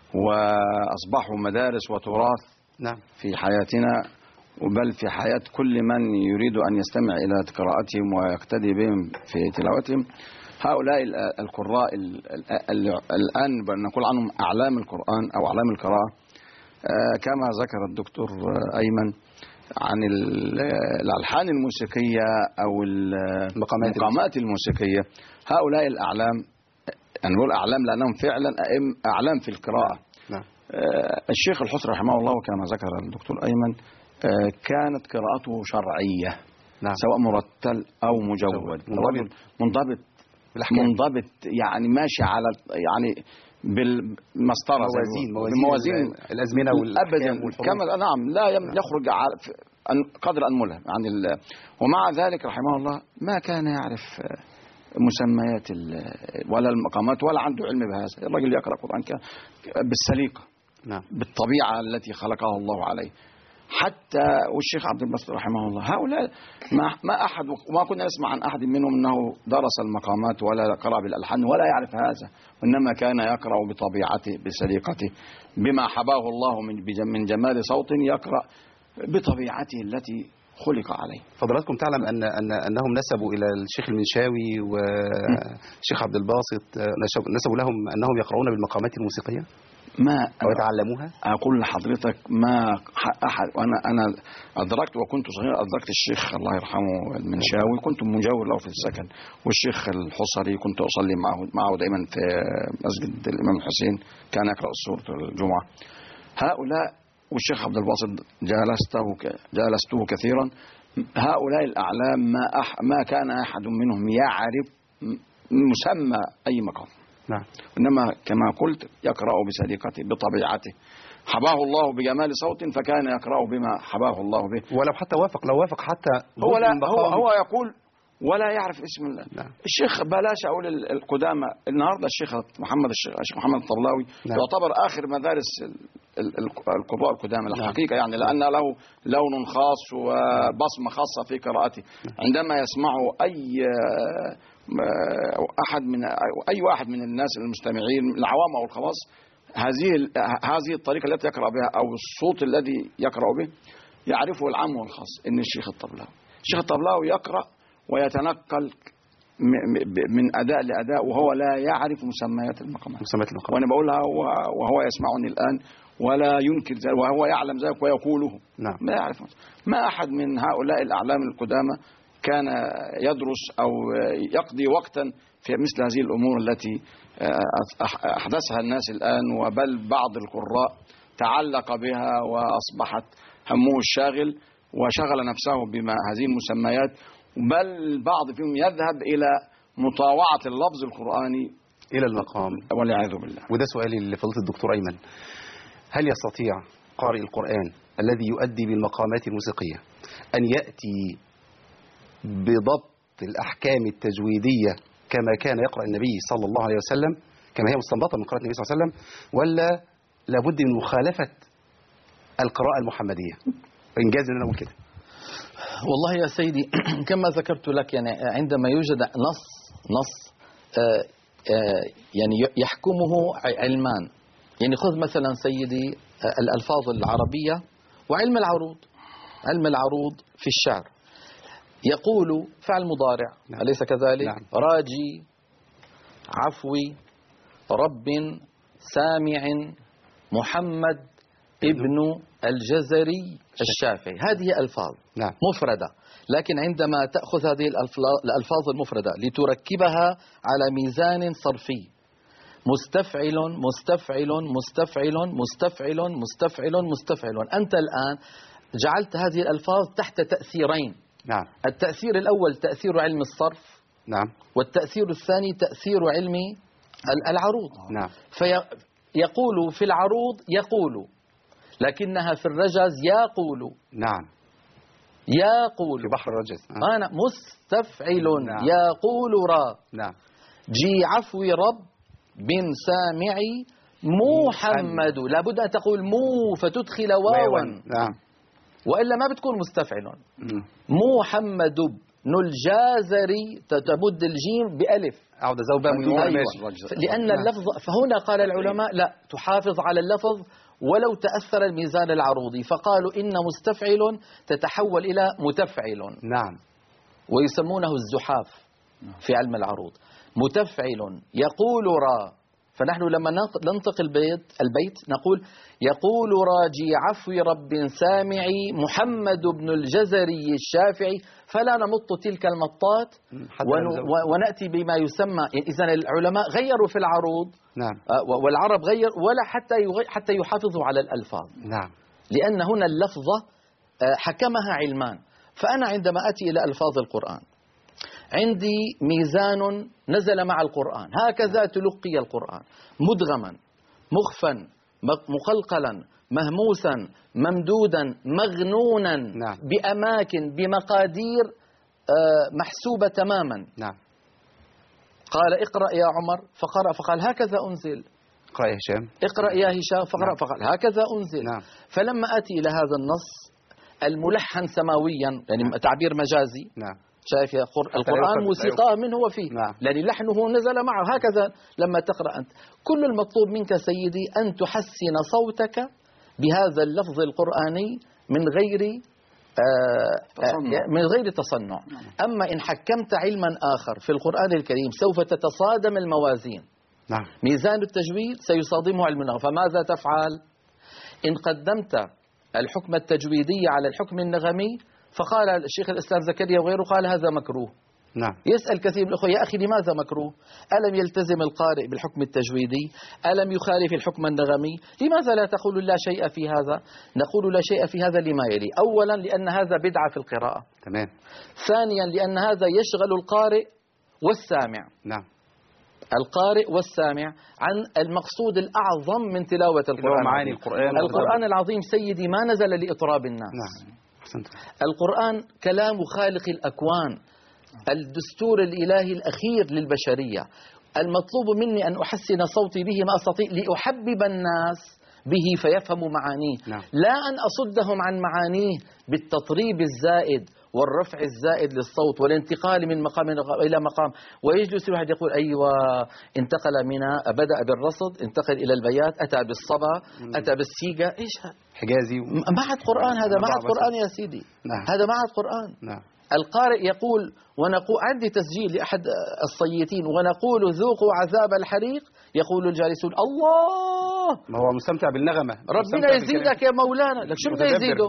S2: وأصبحوا مدارس وتراث
S1: نعم.
S2: في حياتنا، بل في حياة كل من يريد أن يستمع إلى قراءتهم ويقتدي بهم في تلاوتهم. هؤلاء القراء الآن نقول عنهم أعلام القرآن أو أعلام القراءة، كما ذكر الدكتور أيمن عن الألحان الموسيقية أو المقامات الموسيقية. هؤلاء الأعلام، أنا بقول أعلام لأنهم فعلا أعلام في القراءة.
S1: نعم.
S2: الشيخ الحصري رحمه الله كما ذكر الدكتور أيمن كانت قراءته شرعية.
S1: نعم.
S2: سواء مرتل أو مجود،
S1: منضبط
S2: منضبط منضبط يعني ماشي على يعني بالمسطرة،
S1: موازين
S2: موازين
S1: الأزمنة والأحكام والحروف.
S2: كما نعم لا يخرج قدر أنمله عن ال... ومع ذلك رحمه الله ما كان يعرف مسميات ولا المقامات ولا عنده علم بهذا. الرجل يقرأ القرآن بالسليقة،
S1: نعم.
S2: بالطبيعة التي خلقها الله عليه. حتى والشيخ عبد الباسط رحمه الله هؤلاء ما ما أحد وما كنا نسمع عن أحد منهم أنه درس المقامات ولا قرأ بالألحان ولا يعرف هذا، وإنما كان يقرأ بطبيعته بسليقته بما حباه الله من من جمال صوت، يقرأ بطبيعته التي خلق عليه.
S1: فضلاتكم تعلم أن أن أنهم نسبوا إلى الشيخ المنشاوي والشيخ عبد الباسط، نسبوا لهم أنهم يقرؤون بالمقامات الموسيقية
S2: ما
S1: أو يتعلموها.
S2: أقول لحضرتك ما أحد، وأنا أنا أدركت وكنت صغير، أدركت الشيخ الله يرحمه المنشاوي، كنت مجاور له في السكن، والشيخ الحصري كنت أصلي معه معه دائما في مسجد الإمام الحسين، كان يقرأ سورة الجمعة. هؤلاء والشيخ عبد الباسط جالسته جالسته كثيرا. هؤلاء الأعلام ما أح ما كان أحد منهم يعرف مسمى أي مقام.
S1: نعم.
S2: إنما كما قلت يقرأ بسليقته بطبيعته، حباه الله بجمال صوت فكان يقرأ بما حباه الله به،
S1: ولو حتى وافق لو وافق حتى
S2: هو لا هو, هو يقول ولا يعرف اسم الله.
S1: نعم.
S2: الشيخ بلاش أقول القدامى، النهاردة الشيخ محمد الشيخ, الشيخ محمد الطبلاوي نعم. يعتبر آخر مدارس القراء القدامى الحقيقة، يعني لأن له لون خاص وبصمة خاصة في قراءته. عندما يسمعه أي أحد من أي واحد من الناس المستمعين العوام أو الخواص، هذه هذه الطريقة التي يقرأ بها أو الصوت الذي يقرأ به يعرفه العام والخاص. إن الشيخ الطبلاوي الشيخ الطبلاوي يقرأ ويتنقل من أداء لأداء وهو لا يعرف مسميات المقامات.
S1: مسميات المقامات.
S2: وأنا بقولها وهو يسمعني الآن ولا ينكر ذلك وهو يعلم ذلك ويقوله.
S1: نعم.
S2: ما يعرف. ما أحد من هؤلاء الأعلام القدامى كان يدرس أو يقضي وقتا في مثل هذه الأمور التي أحدثها الناس الآن، وبل بعض القراء تعلق بها وأصبحت همه الشاغل وشغل نفسه بما هذه المسميات، بل البعض فيهم يذهب إلى مطاوعة اللفظ القرآني
S1: إلى المقام
S2: والعياذ بالله.
S1: وده سؤالي لفضيلة الدكتور أيمن، هل يستطيع قارئ القرآن الذي يؤدي بالمقامات الموسيقية أن يأتي بضبط الأحكام التجويدية كما كان يقرأ النبي صلى الله عليه وسلم، كما هي مستنبطة من قراءة النبي صلى الله عليه وسلم، ولا لابد من مخالفة القراءة المحمدية؟ إنجاز أن أنا أقول كده.
S3: والله يا سيدي كما ذكرت لك، يعني عندما يوجد نص نص آآ آآ يعني يحكمه علمان، يعني خذ مثلا سيدي الألفاظ العربية وعلم العروض. علم العروض في الشعر يقول فعل مضارع، نعم. أليس كذلك؟ نعم. راجي، عفوي، رب، سامع، محمد، ابن، الجزري، الشافعي. هذه ألفاظ، نعم. مفردة، لكن عندما تأخذ هذه الألفاظ المفردة لتركبها على ميزان صرفي، مستفعل مستفعل مستفعل مستفعل مستفعل مستفعل، أنت الآن جعلت هذه الألفاظ تحت تأثيرين.
S1: نعم.
S3: التأثير الأول تأثير علم الصرف،
S1: نعم.
S3: والتأثير الثاني تأثير علم العروض.
S1: نعم.
S3: فيقول في العروض يقول، لكنها في الرجز يقول.
S1: نعم.
S3: يقول
S1: في بحر الرجز.
S3: آه. أنا مستفعل. نعم. يقول را.
S1: نعم.
S3: جي عفو رب بن سامعي محمد، لابد أن تقول مو فتدخل واوا.
S1: نعم.
S3: وإلا ما بتكون مستفعل. محمد بن الجازري تمد الجيم بألف.
S1: أعود زوبا من
S3: أيوة. لأن اللفظ، فهنا قال العلماء لا تحافظ على اللفظ ولو تأثر الميزان العروضي، فقالوا إن مستفعل تتحول إلى متفعل.
S1: نعم.
S3: ويسمونه الزحاف في علم العروض. متفعل يقول را، فنحن لما ننطق البيت البيت نقول يقول راجي عفو رب سامعي محمد بن الجزري الشافعي، فلا نمط تلك المطات ونأتي بما يسمى. إذن العلماء غيروا في العروض.
S1: نعم.
S3: والعرب غير، ولا حتى حتى يحافظوا على الألفاظ.
S1: نعم.
S3: لأن هنا اللفظة حكمها علمان. فأنا عندما أتي إلى ألفاظ القرآن عندي ميزان نزل مع القرآن، هكذا تلقي القرآن مدغما مخفا مقلقلا مهموسا ممدودا مغنونا.
S1: نعم.
S3: بأماكن بمقادير محسوبة تماما.
S1: نعم.
S3: قال اقرأ يا عمر فقرأ فقال هكذا أنزل.
S1: اقرأ يا هشام.
S3: اقرأ يا هشام فقرأ. نعم. فقال هكذا أنزل.
S1: نعم.
S3: فلما أتي إلى هذا النص الملحن سماويا، يعني نعم. تعبير مجازي.
S1: نعم.
S3: شايف يا القرآن موسيقى من هو فيه.
S1: نعم.
S3: لأن لحنه نزل معه. هكذا لما تقرأ أنت كل المطلوب منك سيدي أن تحسن صوتك بهذا اللفظ القرآني من غير آه من غير تصنع. أما إن حكمت علما آخر في القرآن الكريم سوف تتصادم الموازين.
S1: نعم.
S3: ميزان التجويد سيصادمه علم النغم. فماذا تفعل إن قدمت الحكم التجويدي على الحكم النغمي؟ فقال الشيخ الإسلام زكريا وغيره قال هذا مكروه.
S1: نعم.
S3: يسأل كثير من الأخوة يا أخي لماذا مكروه؟ ألم يلتزم القارئ بالحكم التجويدي؟ ألم يخالف الحكم النغمي؟ لماذا لا تقول لا شيء في هذا؟ نقول لا شيء في هذا لما يلي: أولا لأن هذا بدعة في القراءة.
S1: تمام.
S3: ثانيا لأن هذا يشغل القارئ والسامع.
S1: نعم.
S3: القارئ والسامع عن المقصود الأعظم من تلاوة القرآن.
S1: معاني القرآن.
S3: القرآن العظيم سيدي ما نزل لإطراب الناس.
S1: نعم. حسنت.
S3: القرآن كلام خالق الأكوان، الدستور الإلهي الأخير للبشرية. المطلوب مني أن أحسن صوتي به ما أستطيع لأحبب الناس به فيفهموا معانيه.
S1: نعم.
S3: لا أن أصدهم عن معانيه بالتطريب الزائد والرفع الزائد للصوت والانتقال من مقام إلى مقام، ويجلس الواحد يقول أيوة انتقل من بدأ بالرصد انتقل إلى البيات أتى بالصبا أتى بالسيقة. إيش هذا؟
S1: حجازي و...
S3: معهد قرآن. هذا معهد قرآن يا سيدي.
S1: نعم.
S3: هذا معهد قرآن.
S1: نعم.
S3: القارئ يقول ونقول، عندي تسجيل لأحد الصيتين، ونقول ذوقوا عذاب الحريق، يقول الجالسون الله،
S1: ما هو مستمتع بالنغمة،
S3: ربنا يزيدك يا مولانا. لك شو بده يزيده؟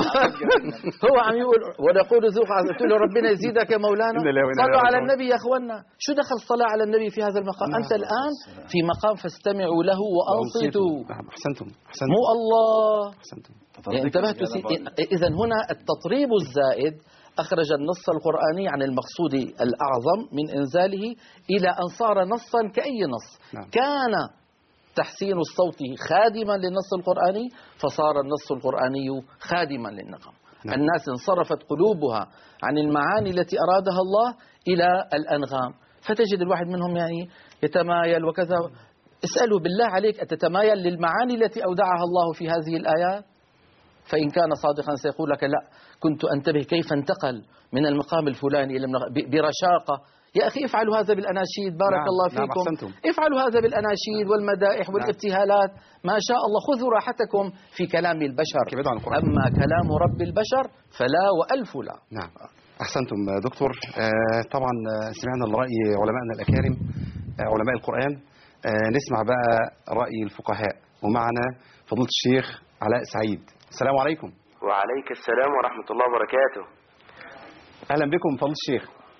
S3: هو عم يقول ونقول ذوقوا عذاب، قلت له ربنا يزيدك يا مولانا. صلوا على النبي يا اخوانا. شو دخل الصلاة على النبي في هذا المقام؟ أنت الآن في مقام فاستمعوا له وأنصتوا.
S1: أحسنتم أحسنتم
S3: مو الله.
S1: أحسنتم.
S3: انتبهتوا. إذن هنا التطريب الزائد أخرج النص القرآني عن المقصود الأعظم من إنزاله إلى أن صار نصا كأي نص.
S1: نعم.
S3: كان تحسين الصوت خادما للنص القرآني، فصار النص القرآني خادما للنغم.
S1: نعم.
S3: الناس انصرفت قلوبها عن المعاني التي أرادها الله إلى الأنغام، فتجد الواحد منهم يعني يتمايل وكذا. اسأله بالله عليك، أتتمايل للمعاني التي أودعها الله في هذه الآيات؟ فإن كان صادقا سيقول لك لا، كنت أنتبه كيف انتقل من المقام الفلاني إلى برشاقة. يا أخي افعلوا هذا بالأناشيد، بارك
S1: نعم.
S3: الله
S1: نعم.
S3: فيكم.
S1: أحسنتم.
S3: افعلوا هذا بالأناشيد والمدائح والابتهالات، ما شاء الله. خذوا راحتكم في كلام البشر، أما كلام رب البشر فلا وألف لا.
S1: نعم. أحسنتم دكتور. آه طبعا سمعنا لرأي علمائنا الأكارم، آه علماء القرآن. آه نسمع بقى رأي الفقهاء، ومعنا فضيلة الشيخ علاء سعيد. السلام عليكم.
S4: وعليك السلام ورحمة الله وبركاته.
S1: أهلا بكم فضيلة الشيخ.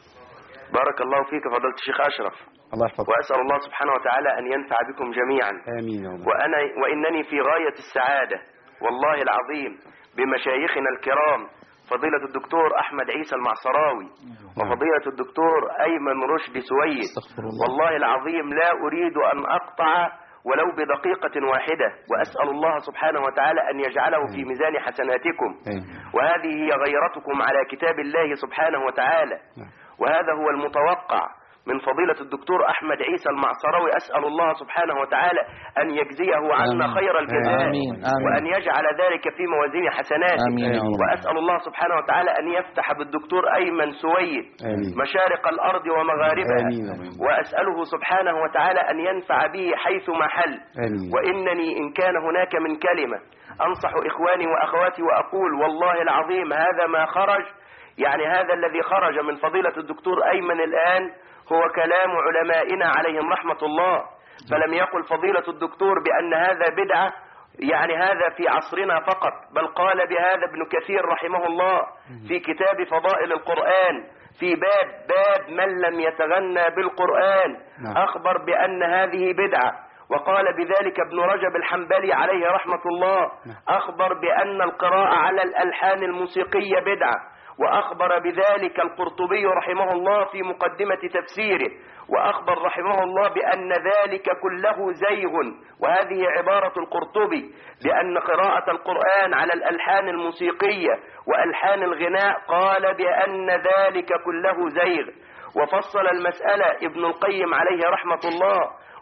S4: بارك الله فيك فضيلة الشيخ أشرف.
S1: الله يحفظك.
S4: وأسأل الله سبحانه وتعالى أن ينفع بكم جميعا.
S1: آمين يا رب.
S4: وأنا وإنني في غاية السعادة والله العظيم بمشايخنا الكرام فضيلة الدكتور أحمد عيسى المعصراوي وفضيلة الدكتور أيمن رشدي سويد. والله العظيم لا أريد أن أقطع ولو بدقيقة واحدة، وأسأل الله سبحانه وتعالى أن يجعله في ميزان حسناتكم. وهذه هي غيرتكم على كتاب الله سبحانه وتعالى، وهذا هو المتوقع من فضيلة الدكتور أحمد عيسى المعصراوي. أسأل الله سبحانه وتعالى أن يجزيه عنا خير الجزاء،
S3: آمين. آمين.
S4: وأن يجعل ذلك في موازين حسناته.
S3: آمين.
S4: وأسأل الله سبحانه وتعالى أن يفتح بالدكتور أيمن سويد
S1: آمين.
S4: مشارق الأرض ومغاربها.
S1: آمين.
S4: وأسأله سبحانه وتعالى أن ينفع به حيث محل.
S1: آمين.
S4: وإنني إن كان هناك من كلمة أنصح إخواني وأخواتي وأقول والله العظيم هذا ما خرج، يعني هذا الذي خرج من فضيلة الدكتور أيمن الآن هو كلام علمائنا عليهم رحمة الله. فلم يقل فضيلة الدكتور بأن هذا بدعة، يعني هذا في عصرنا فقط، بل قال بهذا ابن كثير رحمه الله في كتاب فضائل القرآن في باب باب من لم يتغنى بالقرآن، أخبر بأن هذه بدعة. وقال بذلك ابن رجب الحنبلي عليه رحمة الله، أخبر بأن القراءة على الألحان الموسيقية بدعة. وأخبر بذلك القرطبي رحمه الله في مقدمة تفسيره، وأخبر رحمه الله بأن ذلك كله زيغ. وهذه عبارة القرطبي، بأن قراءة القرآن على الألحان الموسيقية وألحان الغناء قال بأن ذلك كله زيغ. وفصل المسألة ابن القيم عليه رحمة الله،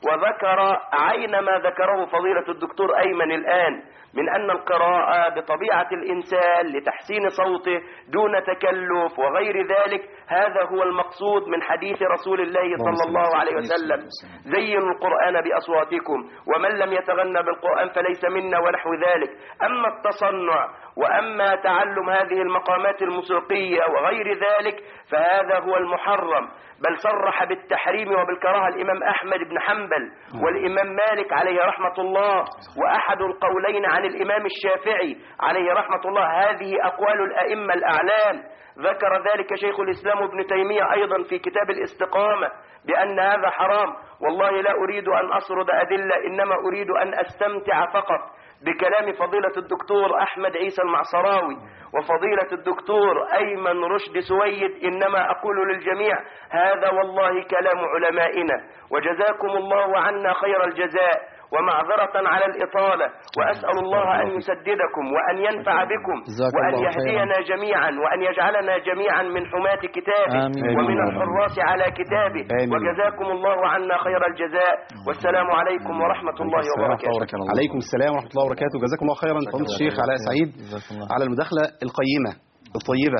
S4: وذكر عين ما ذكره فضيلة الدكتور أيمن الآن من أن القراءة بطبيعة الإنسان لتحسين صوته دون تكلف وغير ذلك، هذا هو المقصود من حديث رسول الله صلى الله عليه وسلم: زينوا القرآن بأصواتكم ومن لم يتغنى بالقرآن فليس منا ونحو ذلك. أما التصنع وأما تعلم هذه المقامات الموسيقية وغير ذلك فهذا هو المحرم، بل صرح بالتحريم وبالكراهة الإمام أحمد بن حنبل والإمام مالك عليه رحمة الله، وأحد القولين عن الإمام الشافعي عليه رحمة الله. هذه أقوال الأئمة الأعلام، ذكر ذلك شيخ الإسلام ابن تيمية أيضا في كتاب الاستقامة بأن هذا حرام. والله لا أريد أن أسرد أدلة، إنما أريد أن أستمتع فقط بكلام فضيلة الدكتور أحمد عيسى المعصراوي وفضيلة الدكتور أيمن رشدي سويد. إنما أقول للجميع هذا والله كلام علمائنا، وجزاكم الله عنا خير الجزاء، ومعذرة على الإطالة، وأسأل الله أن يسددكم وأن ينفع بكم وأن يهدينا جميعا وأن يجعلنا جميعا من حماة كتابه ومن الحراس على كتابه. وجزاكم الله عنا خير الجزاء، والسلام عليكم ورحمة الله وبركاته.
S1: عليكم السلام ورحمة الله وبركاته. جزاكم الله خيرا فضيلة الشيخ علاء سعيد على المداخلة القيمة الطيبة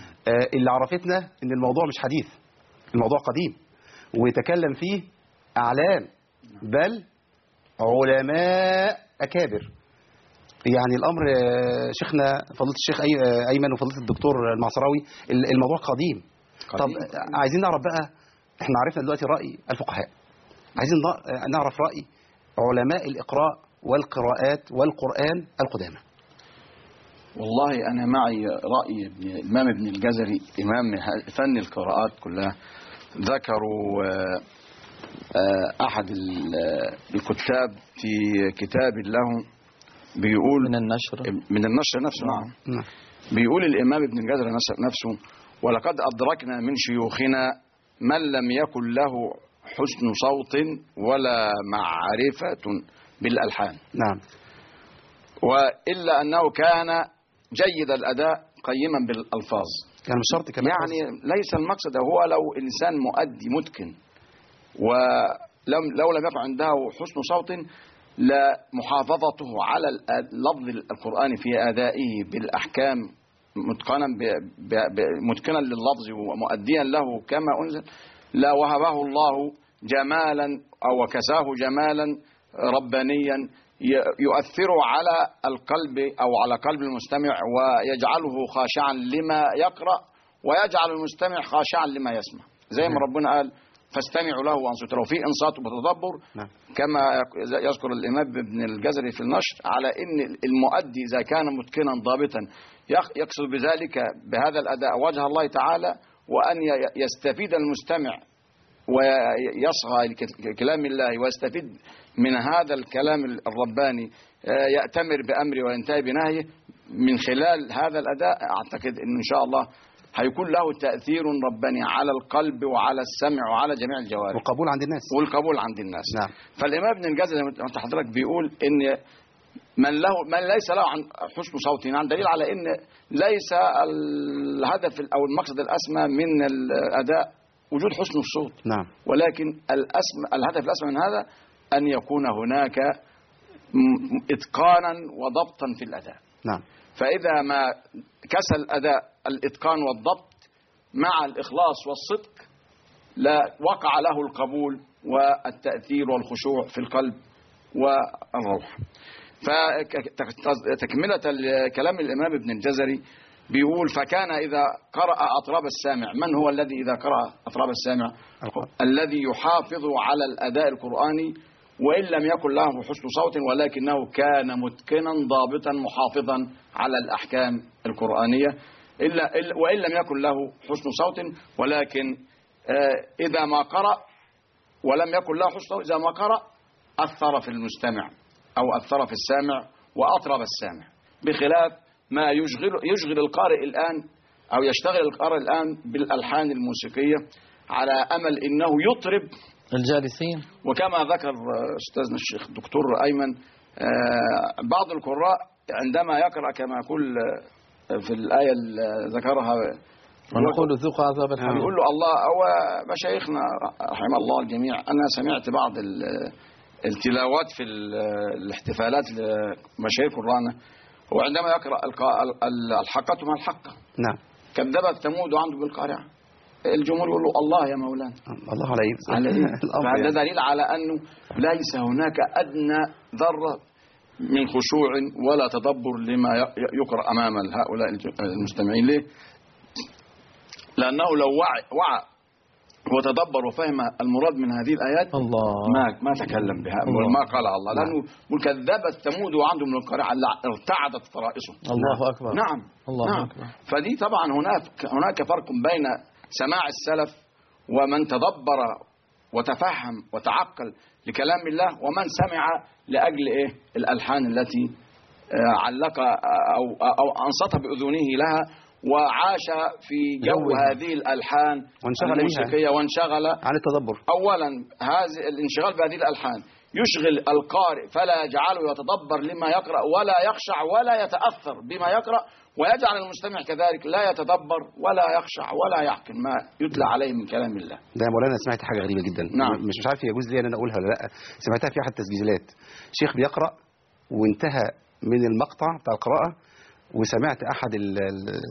S1: اللي عرفتنا أن الموضوع مش حديث، الموضوع قديم ويتكلم فيه أعلام بل علماء أكابر. يعني الامر آه، شيخنا فضيله الشيخ أي- آه، ايمن وفضيله الدكتور المعصراوي، ال- الموضوع قديم. طب
S2: قديم.
S1: آه، عايزين نعرف بقى، احنا عرفنا دلوقتي راي الفقهاء، عايزين ن- آه، نعرف راي علماء الاقراء والقراءات والقران القدامى.
S2: والله أنا معي رأي ابن الإمام ابن الجزري إمام فن القراءات كلها. ذكروا آه، آه، أحد ال- آه، الكتاب في كتاب له بيقول
S3: من النشر.
S2: من النشر نفسه. نعم.
S1: نعم.
S2: بيقول الإمام ابن الجزري نفسه: ولقد أدركنا من شيوخنا من لم يكن له حسن صوت ولا معرفة بالألحان،
S1: نعم.
S2: وإلا أنه كان جيد الأداء قيما بالألفاظ.
S1: يعني مش شرط كمان
S2: يعني ليس المقصد هو لو إنسان مؤدي متقن ولم لو لم يكن عنده حسن صوت، لمحافظته على اللفظ القرآني في أدائه بالأحكام متقنا ب- ب- ب- متقنا لللفظ ومؤديا له كما أنزل، لا وهبه الله جمالا أو كساه جمالا ربانيا ي- يؤثر على القلب أو على قلب المستمع ويجعله خاشعا لما يقرأ ويجعل المستمع خاشعا لما يسمع، زي ما ربنا قال: فاستمعوا له وانصتوا له، في انصات وتدبر.
S1: نعم.
S2: كما يذكر الامام ابن الجزري في النشر على ان المؤدي اذا كان متقنا ضابطا يق- يقصد بذلك بهذا الاداء وجه الله تعالى، وان ي- يستفيد المستمع ويصغى لكلام الله ويستفيد من هذا الكلام الرباني، آه، يأتمر بأمره وينتهي بنهيه من خلال هذا الأداء. أعتقد أن إن شاء الله هيكون له تأثير رباني على القلب وعلى السمع وعلى جميع الجوارح
S1: وقبول عند الناس.
S2: والقبول عند الناس.
S1: نعم.
S2: فالإمام ابن الجزري زي ما انت حضرتك بيقول ان من له من ليس له عن حسن صوت، عن دليل على ان ليس الهدف او المقصد الاسمى من الاداء وجود حسن الصوت،
S1: نعم.
S2: ولكن الاسمى الهدف الاسمى من هذا ان يكون هناك م- اتقانا وضبطا في الاداء.
S1: نعم.
S2: فاذا ما كسل الاداء الاتقان والضبط مع الاخلاص والصدق لا وقع له القبول والتأثير والخشوع في القلب والروح. فتكملة كلام الإمام ابن الجزري بيقول: فكان إذا قرأ أطراب السامع، من هو الذي إذا قرأ أطراب السامع؟ الذي يحافظ على الأداء القرآني وإن لم يكن له حسن صوت، ولكنه كان متقنا ضابطا محافظا على الأحكام القرآنية، إلا وإن لم يكن له حسن صوت، ولكن إذا ما قرأ ولم يكن له حسن صوت، إذا ما قرأ أثر في المستمع أو أثر في السامع وأطرب السامع، بخلاف ما يشغل يشغل القارئ الآن أو يشتغل القارئ الآن بالألحان الموسيقية على أمل إنه يطرب
S3: الجالسين.
S2: وكما ذكر أستاذنا الشيخ الدكتور أيمن، بعض القراء عندما يقرأ كما يقول في الآية اللي ذكرها
S3: ونقول ذوقوا عذاب الحريق،
S2: يقول له الله أو مشايخنا رحم الله الجميع. أنا سمعت بعض التلاوات في الاحتفالات لمشايخ الرانا، وعندما يقرأ الحقة ما الحقة،
S1: نعم،
S2: كذبت ثمود عنده بالقارعة، الجمهور يقول له الله يا مولانا،
S1: الله عليه
S2: عليه. فهذا دليل على أنه ليس هناك أدنى ذرة من خشوع ولا تدبر لما يقرأ أمام هؤلاء المستمعين. ليه؟ لأنه لو وعى وعى وتدبر وفهم المراد من هذه الآيات
S3: الله
S2: ما ما تكلم بها وما قال الله، لأنه كذبت ثمود وعنده من القارعة ارتعدت فرائصه.
S3: الله أكبر.
S2: نعم
S3: الله
S2: نعم.
S3: أكبر.
S2: فدي طبعا هناك هناك فرق بين سماع السلف ومن تدبر وتفهم وتعقل لكلام الله، ومن سمع لأجل إيه الألحان التي علق أو أو أنصت بأذنه لها وعاش في جو
S1: جوه.
S2: هذه الألحان الموسيقية وانشغل
S1: عن التدبر.
S2: أولا هذا الانشغال بهذه الألحان يشغل القارئ فلا يجعله يتدبر لما يقرأ ولا يخشع ولا يتأثر بما يقرأ، ويجعل المستمع كذلك لا يتدبر ولا يخشع ولا يعقل ما يتلى عليه من كلام الله.
S1: ده يا مولانا سمعت حاجة غريبة جدا،
S2: نعم.
S1: مش مش عارف يجوز لي أن أنا أقولها ولا لا. سمعتها في أحد التسجيلات، شيخ بيقرأ وانتهى من المقطع بتاع القراءة وسمعت أحد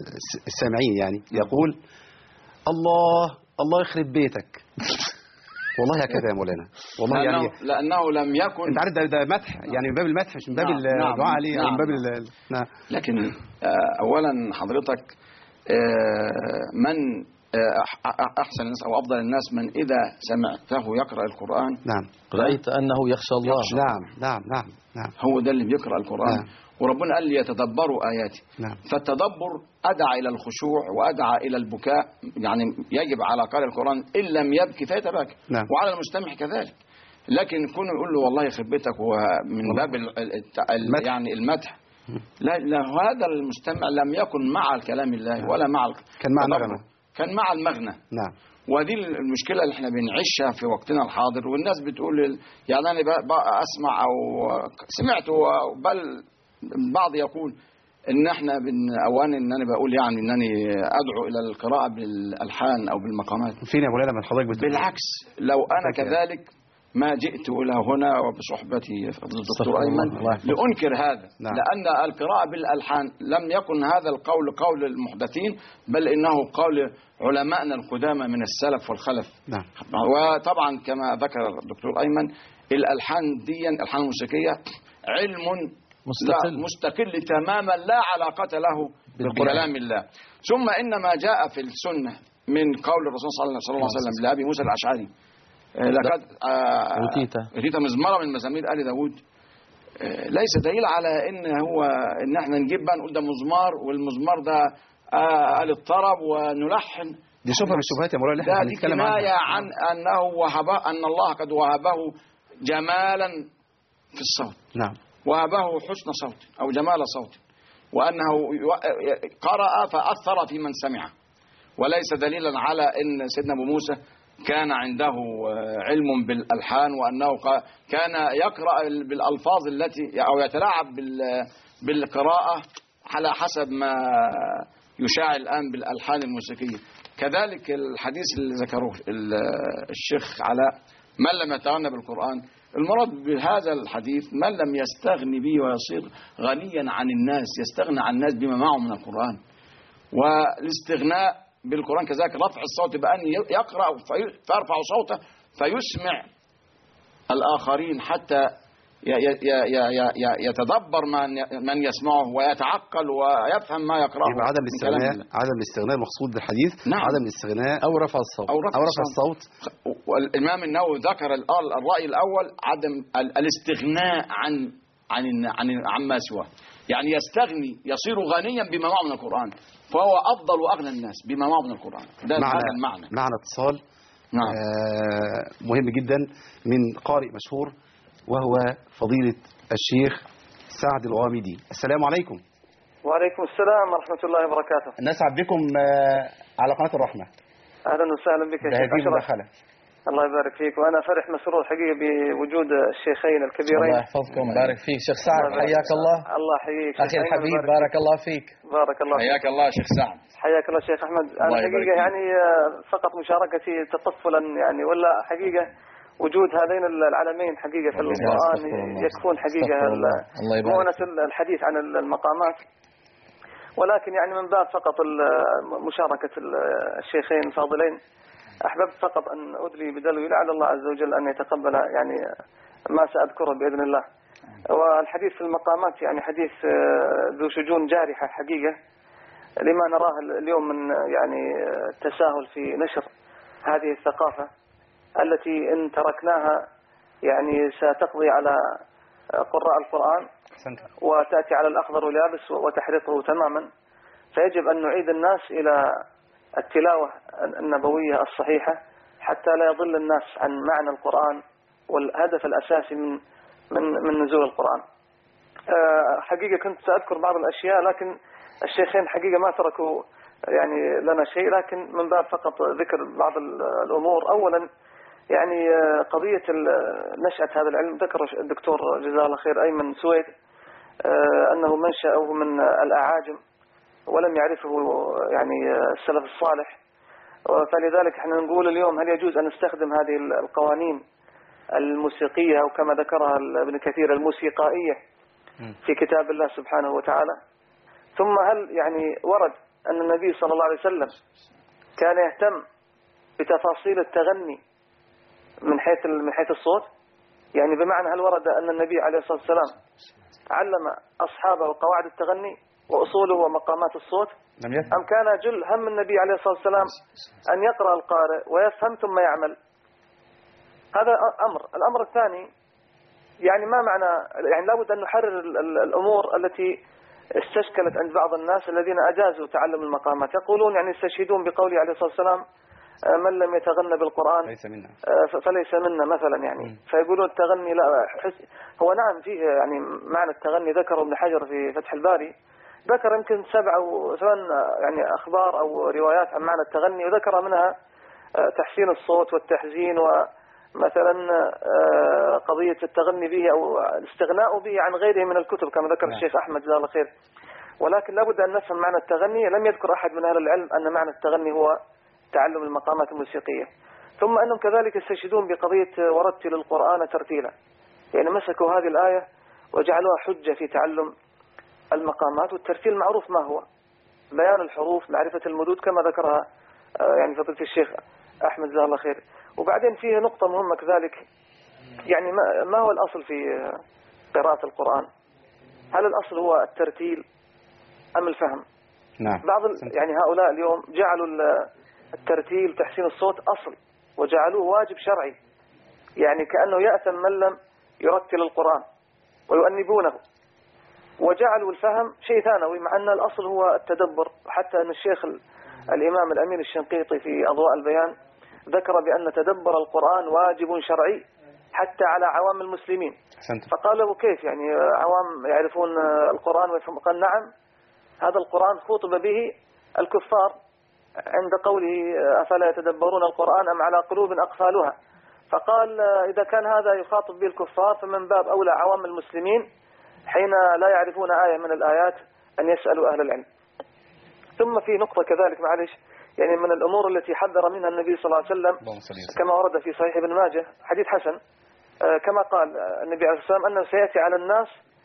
S1: السامعين يعني يقول: الله الله يخرب بيتك. والله هكذا يا مولانا، والله
S2: لأنه,
S1: يعني
S2: لأنه لم يكن.
S1: انت عارف ده, ده مدح يعني من باب المدح مش من باب
S2: نعم،
S1: الدعاء
S2: نعم،
S1: عليه او
S2: نعم،
S1: من باب
S2: نعم.
S1: ال- نعم.
S2: لكن آه، أولا حضرتك آه، من آه، أح- أحسن الناس أو أفضل الناس من إذا سمعته يقرأ القرآن
S1: نعم
S3: رأيت أنه يخشى الله.
S2: يخشى.
S1: نعم نعم نعم نعم
S2: هو ده اللي بيقرأ القرآن.
S1: نعم.
S2: وربنا قال لي يتدبروا آياتي.
S1: نعم.
S2: فالتدبر أدعى إلى الخشوع وأدعى إلى البكاء، يعني يجب على قارئ القرآن إن لم يبكي فيتباكى،
S1: نعم.
S2: وعلى المستمع كذلك. لكن كونه يقول له والله يخرب بيتك ومن باب ال- ال- ال-
S1: المدح.
S2: يعني المدح، لا, لا هذا المستمع لم يكن مع الكلام الله ولا مع ال-
S1: كان مع
S2: التدبر.
S1: المغنى.
S2: كان مع المغنى.
S1: نعم.
S2: ودي المشكلة اللي احنا بنعيشها في وقتنا الحاضر، والناس بتقول ال- يعني أنا ب- ب- أسمع أو سمعت، بل البعض يقول إن احنا بن أوان إن أنا بقول يعني إنني أدعو إلى القراءة بالألحان أو بالمقامات.
S1: فين يا مولانا من حضرتك بتقول؟
S2: بالعكس، لو أنا
S1: فكرة.
S2: كذلك ما جئت إلى هنا وبصحبتي الدكتور
S3: الله،
S2: أيمن
S3: الله يحفظك.
S2: لأنكر هذا.
S1: نعم.
S2: لأن القراءة بالألحان لم يكن هذا القول قول المحدثين، بل إنه قول علمائنا القدامى من السلف والخلف.
S1: نعم.
S2: وطبعا كما ذكر الدكتور أيمن الألحان دي الألحان الموسيقية علم
S3: مستقل.
S2: لا مستقل تماما لا علاقة له بكلام الله. ثم إنما جاء في السنة من قول الرسول صلى الله عليه وسلم لأبي موسى الأشعري لقد
S3: أوتيت
S2: أوتيت مزمرة من مزامير آل داود، ليس دليل على إن هو إن احنا نجيب بقى نقول ده مزمار والمزمار ده آل الطرب ونلحن.
S1: دي شبهه من الشبهات يا مولانا اللي
S2: ده
S1: احنا
S2: دي
S1: هنتكلم
S2: كناية
S1: عنها.
S2: عن أنه وهب أن الله قد وهبه جمالا في الصوت،
S1: نعم.
S2: وهبه حسن صوت أو جمال صوت، وأنه قرأ فأثر في من سمعه، وليس دليلا على أن سيدنا أبو موسى كان عنده علم بالألحان وأنه كان يقرأ بالألفاظ التي أو يتلاعب بالقراءة على حسب ما يشاع الآن بالألحان الموسيقية. كذلك الحديث اللي ذكروه الشيخ علاء من لم يتغنى بالقرآن، المراد بهذا الحديث من لم يستغني به ويصير غنيا عن الناس، يستغنى عن الناس بما معه من القرآن. والاستغناء بالقرآن كذلك رفع الصوت بأن يقرأ فيرفع صوته فيسمع الآخرين حتى يتدبر من يسمعه ويتعقل ويفهم ما يقرأه.
S1: يبقى عدم الاستغناء، عدم الاستغناء المقصود بالحديث.
S2: نعم.
S1: عدم الاستغناء
S3: أو رفع الصوت
S2: أو رفع,
S1: أو رفع الصوت.
S2: والإمام النووي ذكر الرأي الأول عدم الاستغناء عن عن عن عما سواه، يعني يستغني يصير غنيا بما معه من القرآن، فهو أفضل وأغنى الناس بما معه من القرآن. ده هذا المعنى.
S1: معنى اتصال
S2: نعم.
S1: آه مهم جدا من قارئ مشهور وهو فضيلة الشيخ سعد الغامدي. السلام عليكم.
S5: وعليكم السلام ورحمة الله وبركاته.
S1: نسعد بكم آه على قناة الرحمة.
S5: أهلا وسهلا بك يا شيخ أشرف. الله يبارك فيك، وأنا فرح مسرور حقيقة بوجود الشيخين الكبيرين.
S3: الله يحفظكم. بارك فيك شيخ سعد، حياك الله.
S5: الله يحييك
S3: أخي الحبيب، بارك الله فيك.
S5: بارك الله فيك.
S2: حياك الله شيخ سعد.
S5: حياك الله شيخ أحمد. أنا حقيقة يعني فقط مشاركتي تطفلا يعني، ولا حقيقة وجود هذين العلمين حقيقة في القرآن يكفون حقيقة مونة الحديث عن المقامات، ولكن يعني من باب فقط مشاركة الشيخين الفاضلين أحببت فقط أن أدلي بدلوي لعل الله عز وجل أن يتقبل يعني ما سأذكره بإذن الله. والحديث في المقامات يعني حديث ذو شجون جارحة حقيقة لما نراه اليوم من يعني التساهل في نشر هذه الثقافة التي إن تركناها يعني ستقضي على قراء القرآن وتأتي على الأخضر واليابس وتحرقه تماما. فيجب أن نعيد الناس إلى التلاوة النبوية الصحيحة حتى لا يضل الناس عن معنى القرآن والهدف الأساسي من من من نزول القرآن. حقيقة كنت سأذكر بعض الأشياء لكن الشيخين حقيقة ما تركوا يعني لنا شيء، لكن من باب فقط ذكر بعض الأمور. أولا يعني قضية نشأة هذا العلم ذكر الدكتور جزاه الله خير أيمن سويد أنه منشأه من الأعاجم ولم يعرفه يعني السلف الصالح، فلذلك احنا نقول اليوم هل يجوز أن نستخدم هذه القوانين الموسيقية أو كما ذكرها ابن كثير الموسيقائية في كتاب الله سبحانه وتعالى؟ ثم هل يعني ورد أن النبي صلى الله عليه وسلم كان يهتم بتفاصيل التغني من حيث من حيث الصوت؟ يعني بمعنى هل ورد أن النبي عليه الصلاة والسلام علم أصحابه قواعد التغني وأصوله ومقامات الصوت؟ أم كان جل هم النبي عليه الصلاة والسلام أن يقرأ القارئ ويفهم ثم يعمل؟ هذا أمر. الأمر الثاني، يعني ما معنى، يعني لابد أن نحرر الأمور التي استشكلت عند بعض الناس الذين أجازوا تعلم المقامات. يقولون يعني يستشهدون بقوله عليه الصلاة والسلام من لم يتغنى بالقرآن
S1: ليس منا
S5: فليس منا مثلا، يعني م. فيقولون التغني لا حس. هو نعم فيه يعني معنى التغني، ذكره ابن حجر في فتح الباري، ذكر يمكن سبع أو ثمان يعني أخبار أو روايات عن معنى التغني، وذكر منها تحسين الصوت والتحزين، ومثلا قضية التغني به أو الاستغناء به عن غيره من الكتب كما ذكر الشيخ أحمد جزاه الله خير. ولكن لابد أن نفهم معنى التغني. لم يذكر أحد من أهل العلم أن معنى التغني هو تعلم المقامات الموسيقية. ثم أنهم كذلك يستشهدون بقضية ورتل القرآن ترتيلا، يعني مسكوا هذه الآية وجعلوها حجة في تعلم المقامات. والترتيل معروف ما هو، بيان الحروف، معرفة المدود كما ذكرها يعني فضيلة الشيخ أحمد جزاه الله خير. وبعدين فيه نقطة مهمة كذلك، يعني ما هو الأصل في قراءة القرآن؟ هل الأصل هو الترتيل أم الفهم؟
S1: نعم.
S5: بعض يعني هؤلاء اليوم جعلوا الترتيل تحسين الصوت أصل وجعلوه واجب شرعي، يعني كأنه يأثم من لم يرتل القرآن ويؤنبونه، وجعلوا الفهم شيء ثانوي مع أن الأصل هو التدبر. حتى أن الشيخ الإمام الأمين الشنقيطي في أضواء البيان ذكر بأن تدبر القرآن واجب شرعي حتى على عوام المسلمين. فقال له كيف يعني عوام يعرفون القرآن ويفهم؟ قال نعم، هذا القرآن خطب به الكفار عند قوله أفلا يتدبرون القرآن أم على قلوب أقفالها. فقال إذا كان هذا يخاطب به الكفار فمن باب أولى عوام المسلمين حين لا يعرفون آية من الآيات أن يسألوا أهل العلم. ثم في نقطة كذلك معلش، يعني من الأمور التي حذر منها النبي صلى الله عليه وسلم كما ورد في صحيح ابن ماجه حديث حسن، كما قال النبي عليه الصلاة والسلام أنه سيأتي على الناس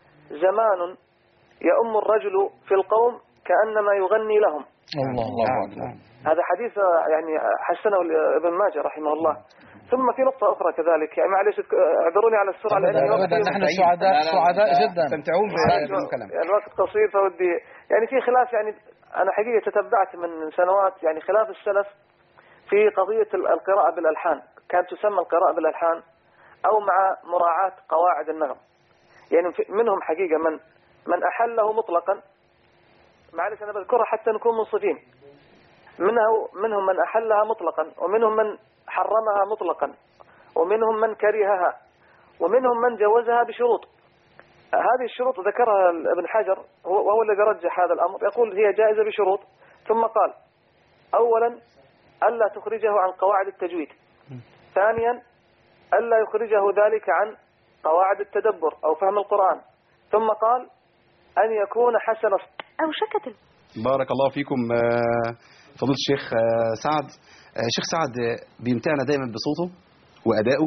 S5: زمان يؤم الرجل في القوم كأنما يغني لهم.
S3: الله الله أكبر.
S5: هذا حديث يعني حسنه ابن ماجه رحمه الله. ثم في نقطة أخرى كذلك، يعني معلش اعذروني على السرعة لأن
S3: نحن سعداء سعداء جدا
S1: تستمتعون بالكلام.
S5: الوقت قصير فودي يعني في خلاف، يعني أنا حقيقة تتبعت من سنوات يعني خلاف السلف في قضية القراءة بالألحان، كانت تسمى القراءة بالألحان أو مع مراعاة قواعد النغم. يعني منهم حقيقة من من أحله مطلقا، معلش أنا بذكرها حتى نكون منصفين، منه منهم من أحلها مطلقا، ومنهم من حرمها مطلقا، ومنهم من كرهها، ومنهم من جوزها بشروط. هذه الشروط ذكرها ابن حجر وهو الذي رجح هذا الأمر، يقول هي جائزة بشروط. ثم قال أولا ألا تخرجه عن قواعد التجويد، ثانيا ألا يخرجه ذلك عن قواعد التدبر أو فهم القرآن، ثم قال أن يكون حسن
S6: أو شكة.
S1: بارك الله فيكم فضيلة الشيخ سعد. الشيخ سعد بيمتعنا دايما بصوته وأدائه،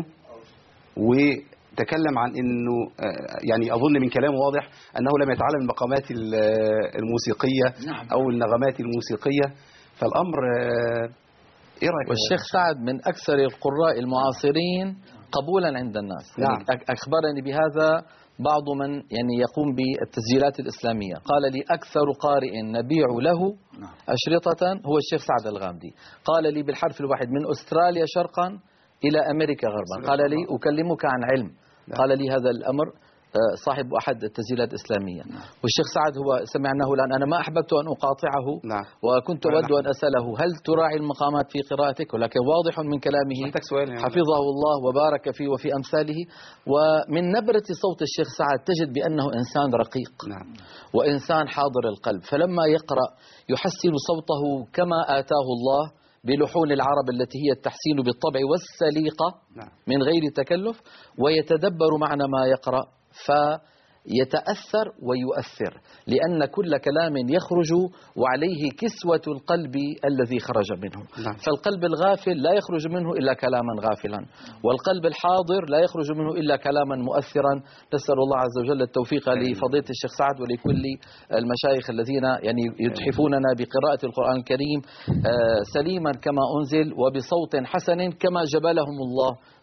S1: وتكلم عن أنه يعني أظن من كلامه واضح أنه لم يتعلم المقامات الموسيقية أو النغمات الموسيقية. فالأمر إيه رأيك؟
S3: والشيخ سعد من أكثر القراء المعاصرين قبولا عند الناس.
S1: نعم.
S3: يعني أخبرني بهذا بعض من يعني يقوم بالتسجيلات الإسلامية، قال لي أكثر قارئ نبيع له أشرطة هو الشيخ سعد الغامدي. قال لي بالحرف الواحد من أستراليا شرقا إلى أمريكا غربا. قال لي أكلمك عن علم. قال لي هذا الأمر صاحب أحد التسجيلات الإسلامية. والشيخ سعد هو سمعناه الآن، أنا ما أحببت أن أقاطعه وكنت أود أن أسأله هل تراعي المقامات في قراءتك، ولكن واضح من كلامه حفظه الله وبارك فيه وفي أمثاله. ومن نبرة صوت الشيخ سعد تجد بأنه إنسان رقيق وإنسان حاضر القلب، فلما يقرأ يحسن صوته كما آتاه الله بلحون العرب التي هي التحسين بالطبع والسليقة من غير تكلف، ويتدبر معنى ما يقرأ فيتأثر ويؤثر، لأن كل كلام يخرج وعليه كسوة القلب الذي خرج منه. فالقلب الغافل لا يخرج منه إلا كلاما غافلا، والقلب الحاضر لا يخرج منه إلا كلاما مؤثرا. نسأل الله عز وجل التوفيق لفضيلة الشيخ سعد ولكل المشايخ الذين يعني يتحفوننا بقراءة القرآن الكريم سليما كما أنزل وبصوت حسن كما جبلهم الله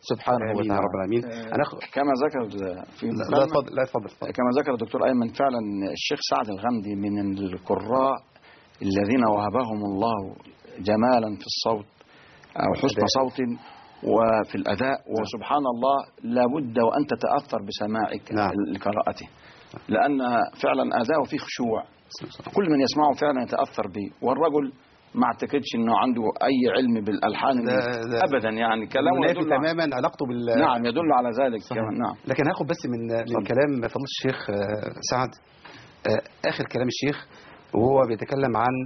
S3: سبحانه وتعالى.
S1: يا رب العالمين. أنا
S2: كما ذكر في
S1: لا تفضل لا تفضل
S2: كما ذكر الدكتور أيمن، فعلا الشيخ سعد الغامدي من القراء الذين وهبهم الله جمالا في الصوت أو حسن صوت وفي الأداء، وسبحان الله لابد وأن تتأثر بسماعك
S1: نعم.
S2: لقراءته، لأن فعلا أداؤه فيه خشوع، كل من يسمعه فعلا يتأثر به. والرجل ما اعتقدش انه عنده اي علم بالالحان ابدا، يعني كلامه
S1: يدل تماما علاقته بال
S2: نعم يدل على ذلك كمان. نعم.
S1: لكن هاخد بس من من كلام فضيلة الشيخ سعد، اخر كلام الشيخ وهو بيتكلم عن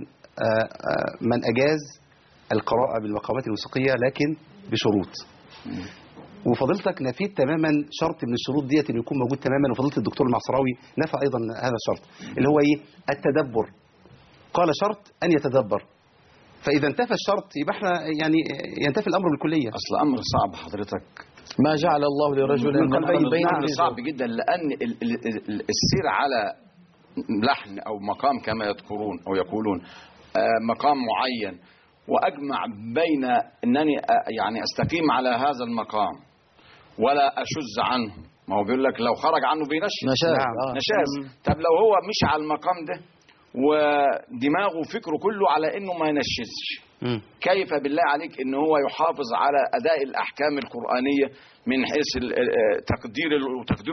S1: من اجاز القراءة بالمقامات الموسيقية لكن بشروط، وفضيلتك نفيت تماما شرط من الشروط ديت انه يكون موجود تماما، وفضيلة الدكتور المعصراوي نفى ايضا هذا الشرط اللي هو ايه؟ التدبر. قال شرط ان يتدبر، فاذا انتفى الشرط يبقى احنا يعني ينتفي الامر بالكليه.
S2: اصل امر صعب حضرتك،
S3: ما جعل الله لرجل من قلبين.
S2: امر صعب جدا، لان السير على لحن او مقام كما يذكرون او يقولون مقام معين، واجمع بين انني يعني استقيم على هذا المقام ولا اشذ عنه، ما هو بيقول لك لو خرج عنه بينشز
S3: نشاز.
S2: نعم. نشاز. طب لو هو مش على المقام ده ودماغه فكره كله على انه ما ينشزش، كيف بالله عليك ان هو يحافظ على اداء الاحكام القرآنية من حيث تقدير تقدير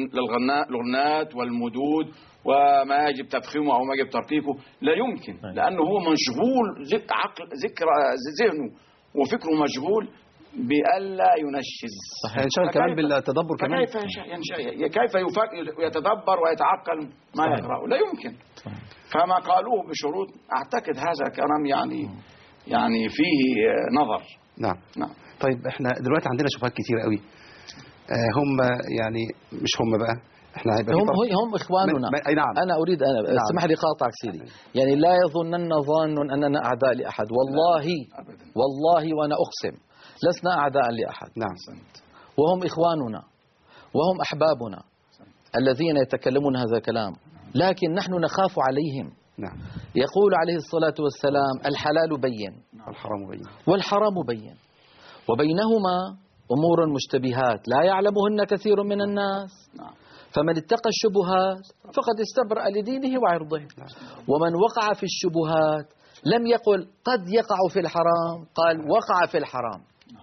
S2: للغنات والمدود وما يجب تفخيمه او ما يجب ترقيقه؟ لا يمكن، لانه هو مشغول ذك عقل ذكر ذهنه وفكره مشغول بألا ينشز.
S1: ينشغل كمان بالتدبر كمان.
S2: كيف كيف يتدبر ويتعقل ما يقرأه؟ لا يمكن. فما قالوه بشروط اعتقد هذا كلام يعني يعني فيه نظر.
S1: نعم
S2: نعم.
S1: طيب احنا دلوقتي عندنا شبهات كتير قوي، آه هم يعني مش هم بقى احنا هيبقى
S3: هم هم اخواننا.
S1: اي نعم.
S3: انا اريد انا نعم. اسمح لي قاطعك سيدي، يعني لا يظنن ظان اننا اعداء لاحد، والله والله وانا اقسم لسنا اعداء لاحد.
S1: نعم.
S3: وهم اخواننا وهم احبابنا الذين يتكلمون هذا الكلام، لكن نحن نخاف عليهم.
S1: نعم.
S3: يقول عليه الصلاة والسلام الحلال بين
S1: والحرام بين
S3: والحرام بين وبينهما أمور مشتبهات لا يعلمهن كثير من الناس، فمن اتقى الشبهات فقد استبرأ لدينه وعرضه. ومن وقع في الشبهات لم يقل قد يقع في الحرام، قال وقع في الحرام.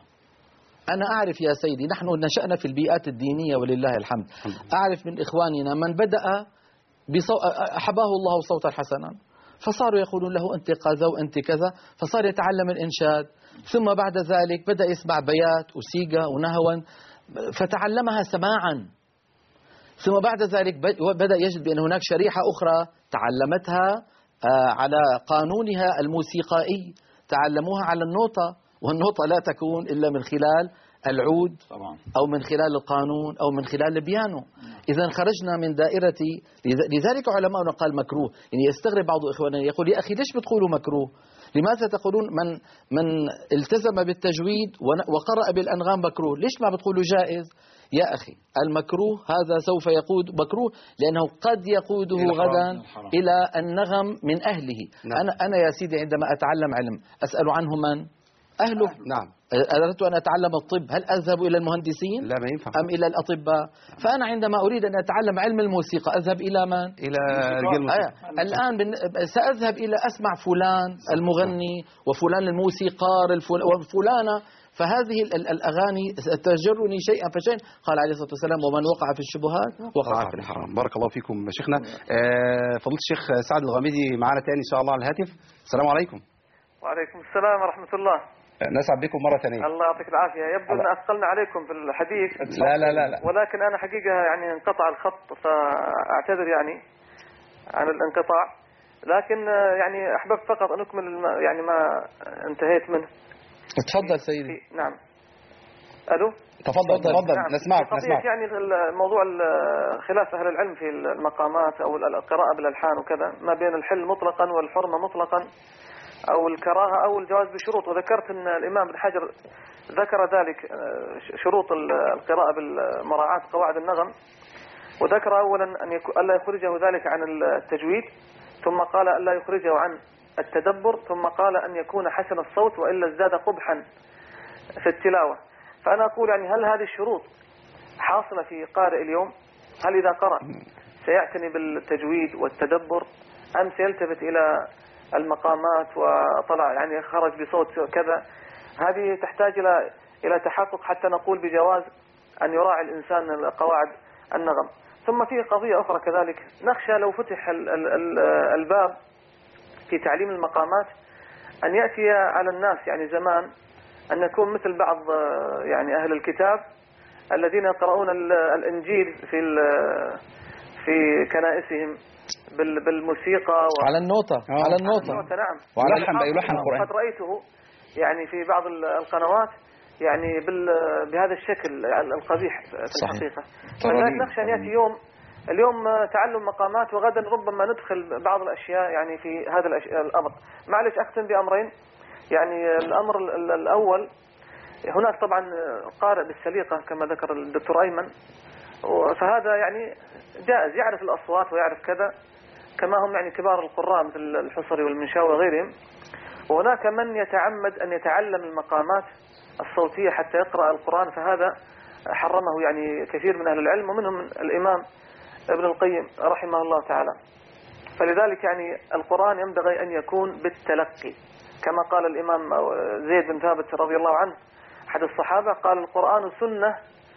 S3: أنا أعرف يا سيدي، نحن نشأنا في البيئات الدينية ولله الحمد، أعرف من إخواننا من بدأ بصو... أحباه الله صوتا حسنا فصاروا يقولون له أنت كذا وأنت كذا، فصار يتعلم الإنشاد، ثم بعد ذلك بدأ يسمع بيات وسيقة ونهوا فتعلمها سماعا، ثم بعد ذلك بدأ يجد بأن هناك شريحة أخرى تعلمتها على قانونها الموسيقائي، تعلموها على النوطة، والنوطة لا تكون إلا من خلال العود طبعا. أو من خلال القانون أو من خلال البيانو. إذا خرجنا من دائرة، لذلك علماؤنا قال مكروه. يعني يستغرب بعض إخواننا يقول يا أخي ليش بتقولوا مكروه؟ لماذا تقولون من من التزم بالتجويد وقرأ بالأنغام مكروه؟ ليش ما بتقولوا جائز؟ يا أخي المكروه هذا سوف يقود مكروه لأنه قد يقوده غدا إلى النغم من أهله. نعم. أنا أنا يا سيدي عندما أتعلم علم أسأل عنه من؟ أهله.
S1: نعم.
S3: أردت أن أتعلم الطب، هل أذهب إلى المهندسين؟
S1: لا ما ينفع.
S3: أم إلى الأطباء؟ فأنا عندما أريد أن أتعلم علم الموسيقى أذهب إلى من؟
S1: إلى رجال الموسيقى.
S3: آه. الآن سأذهب إلى أسمع فلان المغني وفلان الموسيقار وفلانة، فهذه الأغاني تجرني شيئا فشيئا. قال عليه الصلاة والسلام ومن وقع في الشبهات وقع في الحرام.
S1: بارك الله فيكم شيخنا. آه فضيلة الشيخ سعد الغامدي معنا تاني إن شاء الله على الهاتف. السلام عليكم.
S5: وعليكم السلام ورحمة الله.
S1: نسعد بكم مرة ثانية.
S5: الله يعطيك العافية. يبدو أن أثقلنا عليكم في الحديث.
S1: لا لا لا لا.
S5: ولكن أنا حقيقة يعني انقطع الخط فأعتذر يعني عن الانقطاع، لكن يعني أحببت فقط أن أكمل يعني ما انتهيت منه.
S3: تفضل سيدي.
S5: نعم. ألو.
S1: تفضل تفضل.
S5: نعم.
S1: نسمعك نسمعك.
S5: يعني موضوع خلاف أهل العلم في المقامات أو القراءة بالألحان وكذا، ما بين الحل مطلقا والحرمة مطلقا أو الكراهة أو الجواز بشروط. وذكرت أن الإمام ابن حجر ذكر ذلك شروط القراءة بالمراعاة قواعد النغم، وذكر أولا أن ألا يخرجه ذلك عن التجويد، ثم قال ألا يخرجه عن التدبر، ثم قال أن يكون حسن الصوت وإلا ازداد قبحا في التلاوة. فأنا أقول يعني هل هذه الشروط حاصلة في قارئ اليوم؟ هل إذا قرأ سيعتني بالتجويد والتدبر أم سيلتفت إلى المقامات وطلع يعني خرج بصوت كذا؟ هذه تحتاج إلى إلى تحقق حتى نقول بجواز أن يراعي الإنسان قواعد النغم. ثم في قضية أخرى كذلك، نخشى لو فتح ال ال ال الباب في تعليم المقامات أن يأتي على الناس يعني زمان أن نكون مثل بعض يعني أهل الكتاب الذين يقرؤون الإنجيل في في كنائسهم بالموسيقى و...
S3: على النوتة
S1: آه.
S3: على النوتة
S5: على النوتة نعم،
S1: ويلحن بقى يلحن القرآن.
S5: قد رأيته يعني في بعض القنوات يعني بال... بهذا الشكل القبيح في الحقيقة. فلذلك نخشى أن يأتي يوم اليوم تعلم مقامات وغدا ربما ندخل بعض الأشياء يعني في هذا الأشياء الأمر. معلش أختم بأمرين. يعني الأمر الأول، هناك طبعا قارئ بالسليقة كما ذكر الدكتور أيمن، فهذا يعني جائز، يعرف الأصوات ويعرف كذا كما هم يعني كبار القراء مثل الحصري والمنشاوي وغيرهم. وهناك من يتعمد أن يتعلم المقامات الصوتية حتى يقرأ القرآن، فهذا حرمه يعني كثير من أهل العلم ومنهم الإمام ابن القيم رحمه الله تعالى. فلذلك يعني القرآن ينبغي أن يكون بالتلقي كما قال الإمام زيد بن ثابت رضي الله عنه أحد الصحابة، قال القرآن سنة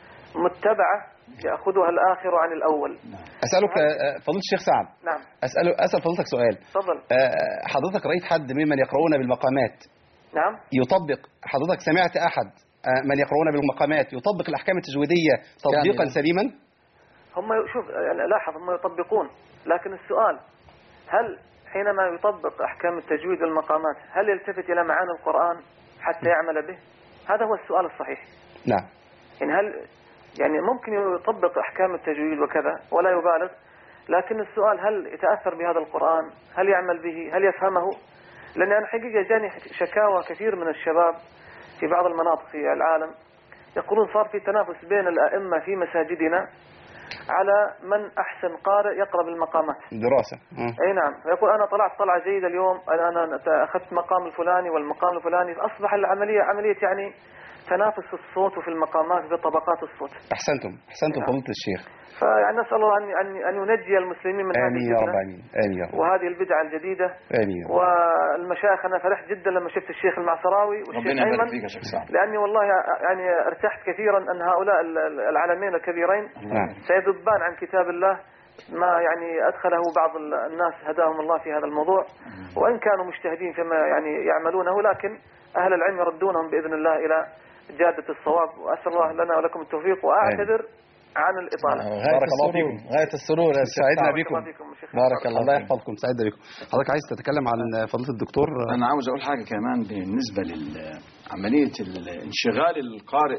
S5: متبعة يأخذها الآخر عن الأول.
S1: أسألك فضيلة الشيخ سعد،
S5: نعم
S1: أسأل أسأل فضيلتك سؤال.
S5: تفضل.
S1: حضرتك رأيت حد ممن يقرؤون بالمقامات
S5: نعم
S1: يطبق، حضرتك سمعت أحد من يقرؤون بالمقامات يطبق الأحكام التجويدية تطبيقا سليما؟
S5: هم شوف يعني لاحظ هم يطبقون، لكن السؤال هل حينما يطبق أحكام التجويد والمقامات هل يلتفت إلى معاني القرآن حتى يعمل به؟ هذا هو السؤال الصحيح.
S1: نعم.
S5: يعني هل يعني ممكن يطبق أحكام التجويد وكذا ولا يبالغ، لكن السؤال هل يتأثر بهذا القرآن؟ هل يعمل به؟ هل يفهمه؟ لأن أنا حقيقة جاني شكاوى كثير من الشباب في بعض المناطق في العالم يقولون صار في تنافس بين الأئمة في مساجدنا على من أحسن قارئ يقرأ بالمقامات.
S1: دراسة.
S5: أي نعم. فيقول أنا طلعت طلعة جيدة اليوم، أنا أخذت مقام الفلاني والمقام الفلاني، فأصبح العملية عملية يعني تنافس في الصوت وفي المقامات بطبقات الصوت.
S1: أحسنتم أحسنتم
S5: نعم.
S1: فضيلة الشيخ.
S5: فيعني نسأل الله أن أن أن ينجي المسلمين من هذه
S1: آمين يا رب. آمين آمين يا رب.
S5: وهذه البدعة الجديدة.
S1: آمين يا رب.
S5: والمشايخ أنا فرحت جدا لما شفت الشيخ المعصراوي والشيخ أيمن، لأني والله يعني ارتحت كثيرا أن هؤلاء العالمين الكبيرين
S1: نعم.
S5: سيذبان عن كتاب الله ما يعني أدخله بعض الناس هداهم الله في هذا الموضوع، وإن كانوا مجتهدين فيما يعني يعملونه، لكن أهل العلم يردونهم بإذن الله إلى جادة الصواب. وأسأل الله لنا ولكم التوفيق، وأعتذر عن الإطالة.
S3: بارك الله فيكم. غاية السرور.
S1: سعدنا بكم.
S5: بارك
S3: الله
S1: الله يحفظكم. سعدنا بكم. حضرتك عايز تتكلم عن فضيلة الدكتور؟
S2: أنا عاوز أقول حاجة كمان بالنسبة لعملية انشغال القارئ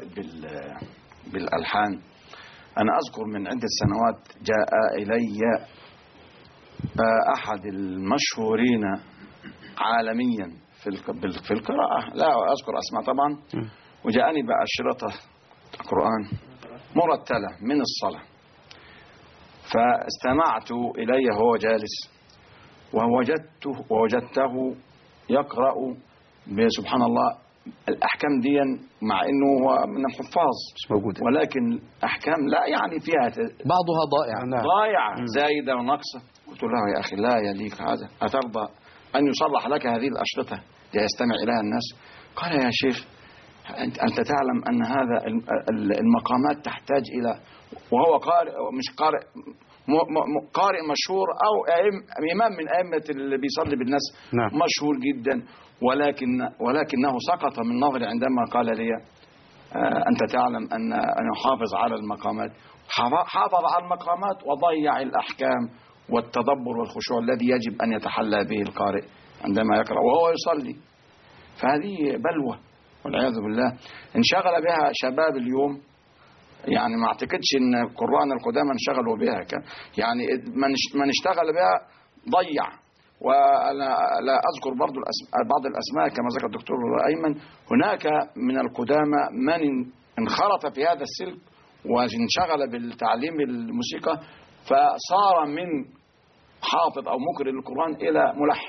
S2: بالألحان. أنا أذكر من عدة سنوات جاء إلي أحد المشهورين عالميا في القراءة، لا أذكر أسماء طبعا، وجاءني بأشرطة قرآن مرتلة من الصلاة، فاستمعت إليه هو جالس ووجدته ووجدته يقرأ بسبحان الله الأحكام دي، مع أنه هو من الحفاظ
S1: مش موجودة،
S2: ولكن أحكام لا يعني فيها
S3: بعضها ضائع
S2: ضائعة زايدة ونقصة. قلت له يا أخي لا يليك هذا، أترضى أن يصلح لك هذه الأشرطة ليستمع إليها الناس؟ قال يا شيخ أنت تعلم أن هذا المقامات تحتاج إلى، وهو قارئ مش قارئ قارئ مشهور أو إمام من أئمة اللي بيصلي بالناس،
S1: نعم.
S2: مشهور جدا، ولكن ولكنه سقط من نظري عندما قال لي أنت تعلم أن أن يحافظ على المقامات، حافظ على المقامات وضيع الأحكام والتدبر والخشوع الذي يجب أن يتحلى به القارئ عندما يقرأ وهو يصلي. فهذه بلوى والعياذ بالله انشغل بها شباب اليوم. يعني ما اعتقدش ان القرآن القدامى انشغلوا بها، يعني من اشتغل بها ضيع. وانا لا اذكر برضو بعض الاسماء كما ذكر الدكتور ايمن، هناك من القدامى من انخرط في هذا السلك وانشغل بالتعليم الموسيقى، فصار من حافظ او مقرئ للقرآن الى ملحن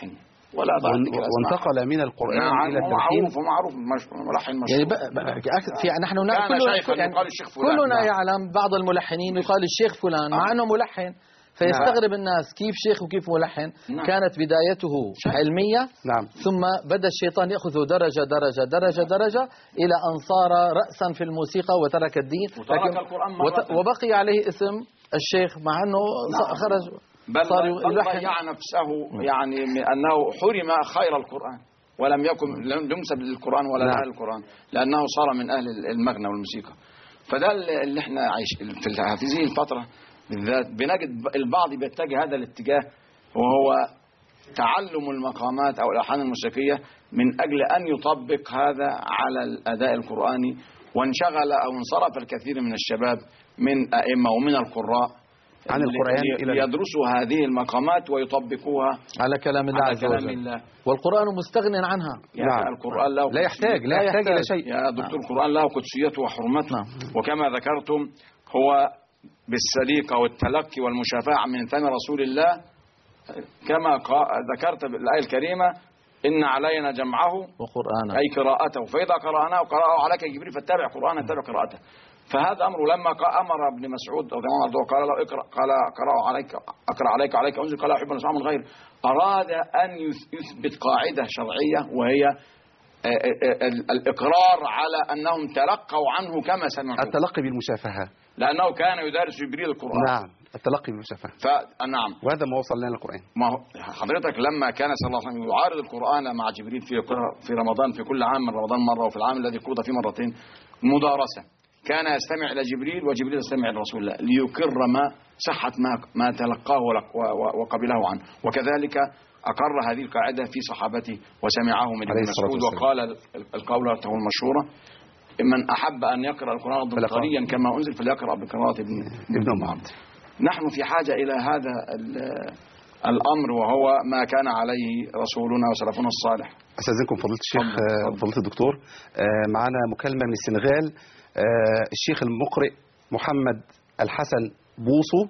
S2: ولا ضاع ذكر أسماء.
S1: وانتقل من القرآن
S2: نعم
S1: إلى التلحين.
S2: معروف ومعروف ملحن مشهور.
S3: يعني بقى بقى في نحن كلنا يعني كلنا نعم. يعلم بعض الملحنين يقال الشيخ فلان مع أنه ملحن، فيستغرب الناس كيف شيخ وكيف ملحن. نعم. كانت بدايته علمية.
S1: نعم.
S3: ثم بدأ الشيطان يأخذ درجة درجة درجة درجة إلى أن صار رأسا في الموسيقى وترك الدين،
S2: وترك القرآن مرة.
S3: وبقي عليه اسم الشيخ مع أنه نعم. خرج
S2: بل صار ضيع نفسه يعني أنه حرم خير القرآن ولم يكن لم ينسب للقرآن ولا نعم. لأهل القرآن، لأنه صار من أهل المغنى والموسيقى. فده اللي احنا عايش في هذه الفترة بالذات بنجد البعض بيتجه هذا الاتجاه، وهو تعلم المقامات أو الألحان الموسيقية من أجل أن يطبق هذا على الأداء القرآني، وانشغل أو انصرف الكثير من الشباب من أئمة ومن القراء
S1: عن القرآن إلى
S2: يدرسوا هذه المقامات ويطبقوها
S3: على كلام الله عز وجل، والقرآن مستغنٍ عنها.
S2: يعني نعم. القرآن له
S1: لا يحتاج لا يحتاج إلى شيء
S2: يا دكتور. القرآن له قدسيته وحرمته. نعم. وكما ذكرتم هو بالسليقة والتلقي والمشافعة من فم رسول الله، كما ذكرت بالآية الكريمة إن علينا جمعه
S3: وقرآنه
S2: أي قراءته، فإذا قرأناه قرأه عليك جبريل فاتبع قرآنه اتبع قراءته. فهذا أمر لما أمر ابن مسعود رضي الله عنه قال له اقرأ، قال قرأ عليك أقرأ عليك عليك أنزل، قال أحب أن أسمع من غير. أراد أن يثبت قاعدة شرعية وهي الإقرار على أنهم تلقوا عنه كما سمعوا،
S1: التلقي بالمشافهة،
S2: لأنه كان يدرس جبريل القرآن.
S1: نعم التلقي بالمشافهة.
S2: فنعم
S1: وهذا ما وصل لنا القرآن.
S2: ما هو حضرتك لما كان صلى الله عليه وسلم يعارض القرآن مع جبريل في في رمضان، في كل عام من رمضان مرة، وفي العام الذي قضى فيه مرتين مدارسة، كان يستمع إلى جبريل وجبريل يستمع إلى رسول الله ليكر ما صحة ما ما تلقاه وقبله عنه. وكذلك أقر هذه القاعدة في صحابته وسمعه من ابن مسعود، وقال القولة المشهورة من أحب أن يقرأ القرآن ضمنيا كما أنزل فليقرأ بقراءة ابن ابن أم عبد. نحن في حاجة إلى هذا الأمر، وهو ما كان عليه رسولنا وسلفنا الصالح.
S1: أستاذنكم فضيلة الشيخ فضيلة الدكتور، معنا مكالمة من السنغال، الشيخ المقرئ محمد الحسن بوصو،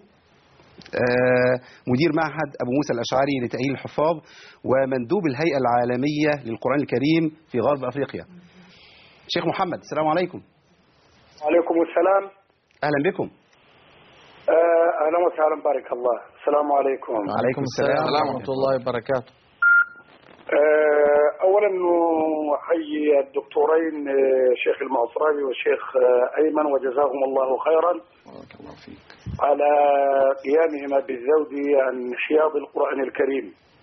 S1: مدير معهد أبو موسى الأشعري لتأهيل الحفاظ ومندوب الهيئة العالمية للقرآن الكريم في غرب أفريقيا. شيخ محمد السلام عليكم.
S6: وعليكم السلام.
S1: أهلا بكم.
S6: أهلا وسهلا بارك الله. السلام عليكم.
S3: وعليكم السلام ورحمة الله وبركاته.
S6: أولا أحيي الدكتورين الشيخ المعصراوي والشيخ أيمن وجزاهم الله خيرا
S2: بارك الله فيك
S6: على قيامهما بالزود عن حياض القرآن الكريم.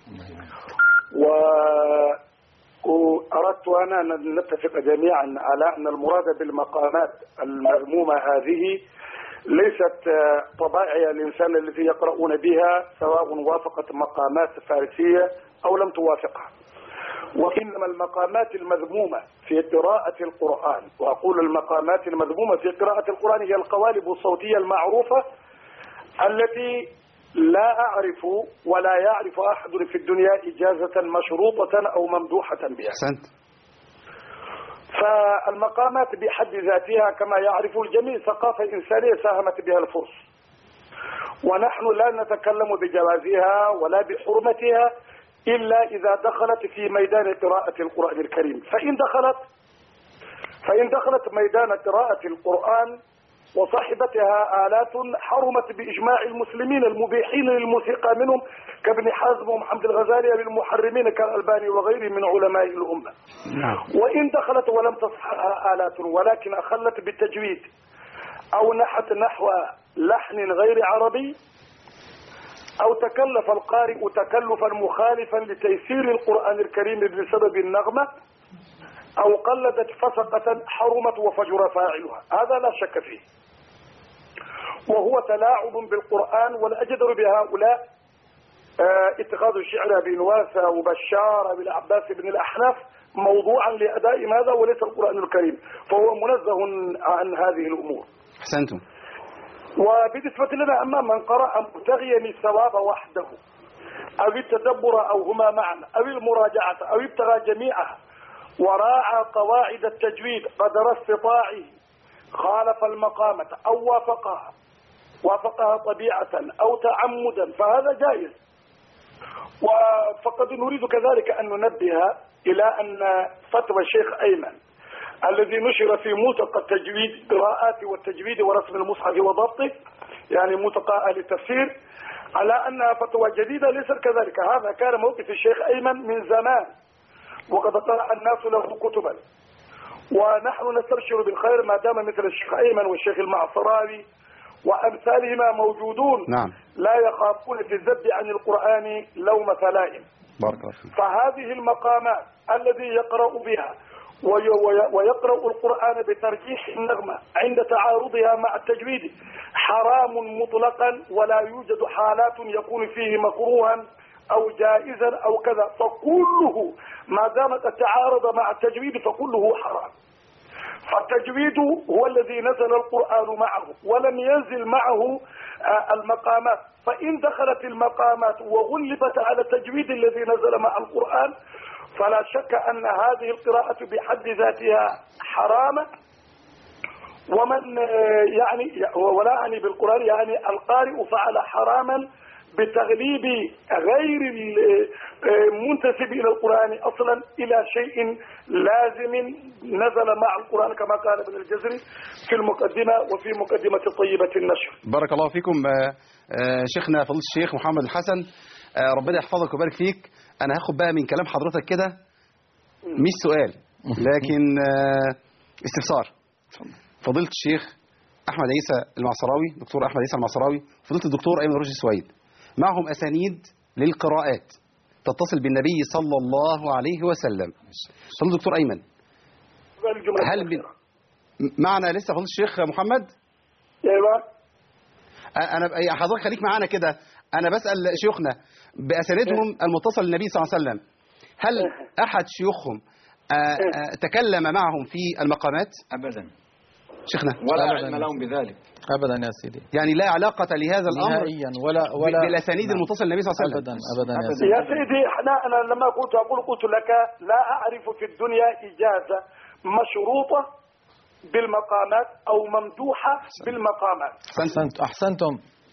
S6: وأردت أنا أن نتفق جميعا على أن المراد بالمقامات المذمومة هذه ليست طبائع الإنسان الذي يقرؤون بها، سواء وافقت مقامات فارسية أو لم توافقها، وإنما المقامات المذمومة في قراءة القرآن، وأقول المقامات المذمومة في قراءة القرآن هي القوالب الصوتية المعروفة التي لا أعرف ولا يعرف أحد في الدنيا إجازة مشروطة أو ممدوحة بها.
S1: أحسنت.
S6: فالمقامات بحد ذاتها كما يعرف الجميع ثقافة إنسانية ساهمت بها الفرس، ونحن لا نتكلم بجوازها ولا بحرمتها إلا إذا دخلت في ميدان قراءة القرآن الكريم. فإن دخلت فإن دخلت ميدان قراءة القرآن وصاحبتها آلات حرمت بإجماع المسلمين المبيحين للموسيقى منهم كابن حزم ومحمد الغزالي بالمحرمين كالألباني وغيرهم من علماء الأمة. وإن دخلت ولم تصحها آلات ولكن أخلت بالتجويد أو نحت نحو لحن غير عربي، أو تكلف القارئ تكلفا مخالفا لتيسير القرآن الكريم بسبب النغمة، أو قلدت فسقة حرمت وفجر فاعلها، هذا لا شك فيه، وهو تلاعب بالقرآن. والأجدر بهؤلاء اتخاذ الشعر بنواسة وبشار بالعباس بن الأحناف موضوعا لأداء ماذا وليس القرآن الكريم، فهو منزه عن هذه الأمور.
S1: أحسنتم.
S6: وبالنسبة لنا أما من قرأ مبتغيا الثواب وحده أو التدبر أو هما معا أو المراجعة أو ابتغى جميعها وراعى قواعد التجويد قدر استطاعه، خالف المقامة أو وافقها وافقها طبيعة أو تعمدا، فهذا جائز وفقد نريد كذلك أن ننبه إلى أن فتوى الشيخ أيمن الذي نشر في ملتقى التجويد القراءات والتجويد ورسم المصحف وضبطه، يعني ملتقى أهل التفسير، على أنها فتوى جديدة ليست كذلك. هذا كان موقف الشيخ أيمن من زمان، وقد قرأ الناس له كتبا، ونحن نستبشر بالخير ما دام مثل الشيخ أيمن والشيخ المعصراوي وأمثالهما موجودون.
S1: نعم.
S6: لا يخافون في الذب عن القرآن لومة لائم.
S1: بارك الله فيك.
S6: فهذه المقامات الذي يقرأ بها ويقرأ القرآن بترجيح النغمة عند تعارضها مع التجويد حرام مطلقا، ولا يوجد حالات يكون فيه مكروها أو جائزا أو كذا، فكله ما دام قد تعارض مع التجويد فكله حرام. فالتجويد هو الذي نزل القرآن معه ولم ينزل معه المقامات، فإن دخلت المقامات وغلبت على التجويد الذي نزل مع القرآن فلا شك أن هذه القراءة بحد ذاتها حرامة. ومن يعني ولا يعني بالقرآن يعني القارئ فعل حراما بتغليب غير المنتسب إلى القرآن أصلا إلى شيء لازم نزل مع القرآن كما قال ابن الجزري في المقدمة وفي مقدمة طيبة النشر.
S1: بارك الله فيكم. شيخنا فضيلة الشيخ محمد الحسن، ربنا يحفظك ويبارك فيك. أنا هاخد بقى من كلام حضرتك كده مش سؤال لكن استفسار. فضيلة الشيخ أحمد عيسى المعصراوي، دكتور أحمد عيسى المعصراوي، فضيلة الدكتور أيمن رشدي السويد، معهم أسانيد للقراءات تتصل بالنبي صلى الله عليه وسلم. فضيلة الدكتور أيمن، هل من معنا لسه فضيلة الشيخ محمد؟
S6: ايوه
S1: أنا حضرتك خليك معانا كده، أنا بسأل شيوخنا بأسانيدهم المتصل للنبي صلى الله عليه وسلم، هل أحد شيوخهم تكلم معهم في المقامات؟
S2: أبدا
S1: شيخنا
S2: ولا علم لهم بذلك
S3: أبدا يا سيدي،
S1: يعني لا علاقة لهذا الأمر
S3: نهائيا ولا ولا
S1: بالأسانيد المتصل للنبي صلى الله عليه وسلم.
S3: أبدا أبدا يا سيدي.
S6: يا سيدي احنا أنا لما كنت أقول قلت لك لا أعرف في الدنيا إجازة مشروطة بالمقامات أو ممدوحة بالمقامات.
S3: أحسنت أحسنتم.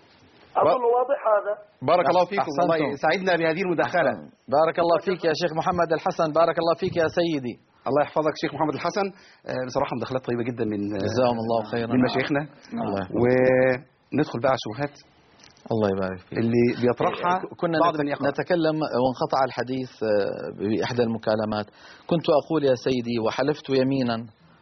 S6: أظن واضح هذا.
S1: بارك الله فيكم، والله سعدنا بهذه المداخلة.
S3: بارك الله فيك يا شيخ محمد الحسن، بارك الله فيك يا سيدي.
S1: الله يحفظك شيخ محمد الحسن. بصراحة مداخلات طيبة جدا من
S3: جزاهم الله خيرا
S1: من مشايخنا.
S3: الله
S1: وندخل بقى على الشبهات
S3: الله يبارك فيك
S1: اللي بيطرحها
S3: كنا
S1: بعض من يقرأ.
S3: نتكلم وانقطع الحديث بإحدى المكالمات. كنت أقول يا سيدي وحلفت يمينا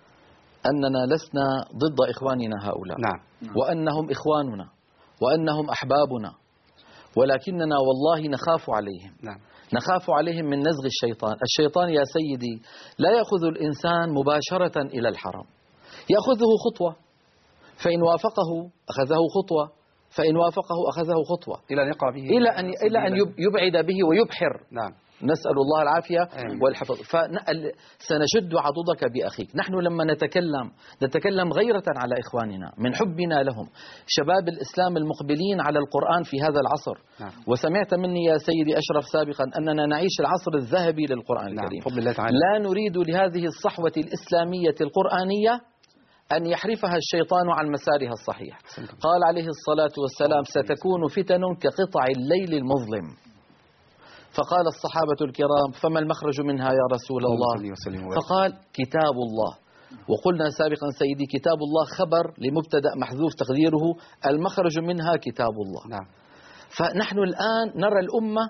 S3: أننا لسنا ضد إخواننا هؤلاء،
S1: نعم،
S3: وأنهم إخواننا وأنهم أحبابنا، ولكننا والله نخاف عليهم.
S1: نعم.
S3: نخاف عليهم من نزغ الشيطان. الشيطان يا سيدي لا يأخذ الإنسان مباشرة إلى الحرام، يأخذه خطوة، فإن وافقه أخذه خطوة، فإن وافقه أخذه خطوة
S1: إلى أن يقع به
S3: إلى أن إلى أن يبعد به ويبحر.
S1: نعم.
S3: نسأل الله العافية والحفظ. فسنشد عضدك بأخيك. نحن لما نتكلم نتكلم غيرة على إخواننا من حبنا لهم، شباب الإسلام المقبلين على القرآن في هذا العصر.
S1: نعم.
S3: وسمعت مني يا سيدي أشرف سابقا أننا نعيش العصر الذهبي للقرآن
S1: نعم.
S3: الكريم.
S1: فضل الله تعالى.
S3: لا نريد لهذه الصحوة الإسلامية القرآنية أن يحرفها الشيطان عن مسارها الصحيح. قال عليه الصلاة والسلام ستكون فتن كقطع الليل المظلم. فقال الصحابة الكرام فما المخرج منها يا رسول الله؟ فقال كتاب الله. وقلنا سابقا سيدي كتاب الله خبر لمبتدأ محذوف تقديره المخرج منها كتاب الله.
S1: نعم.
S3: فنحن الآن نرى الأمة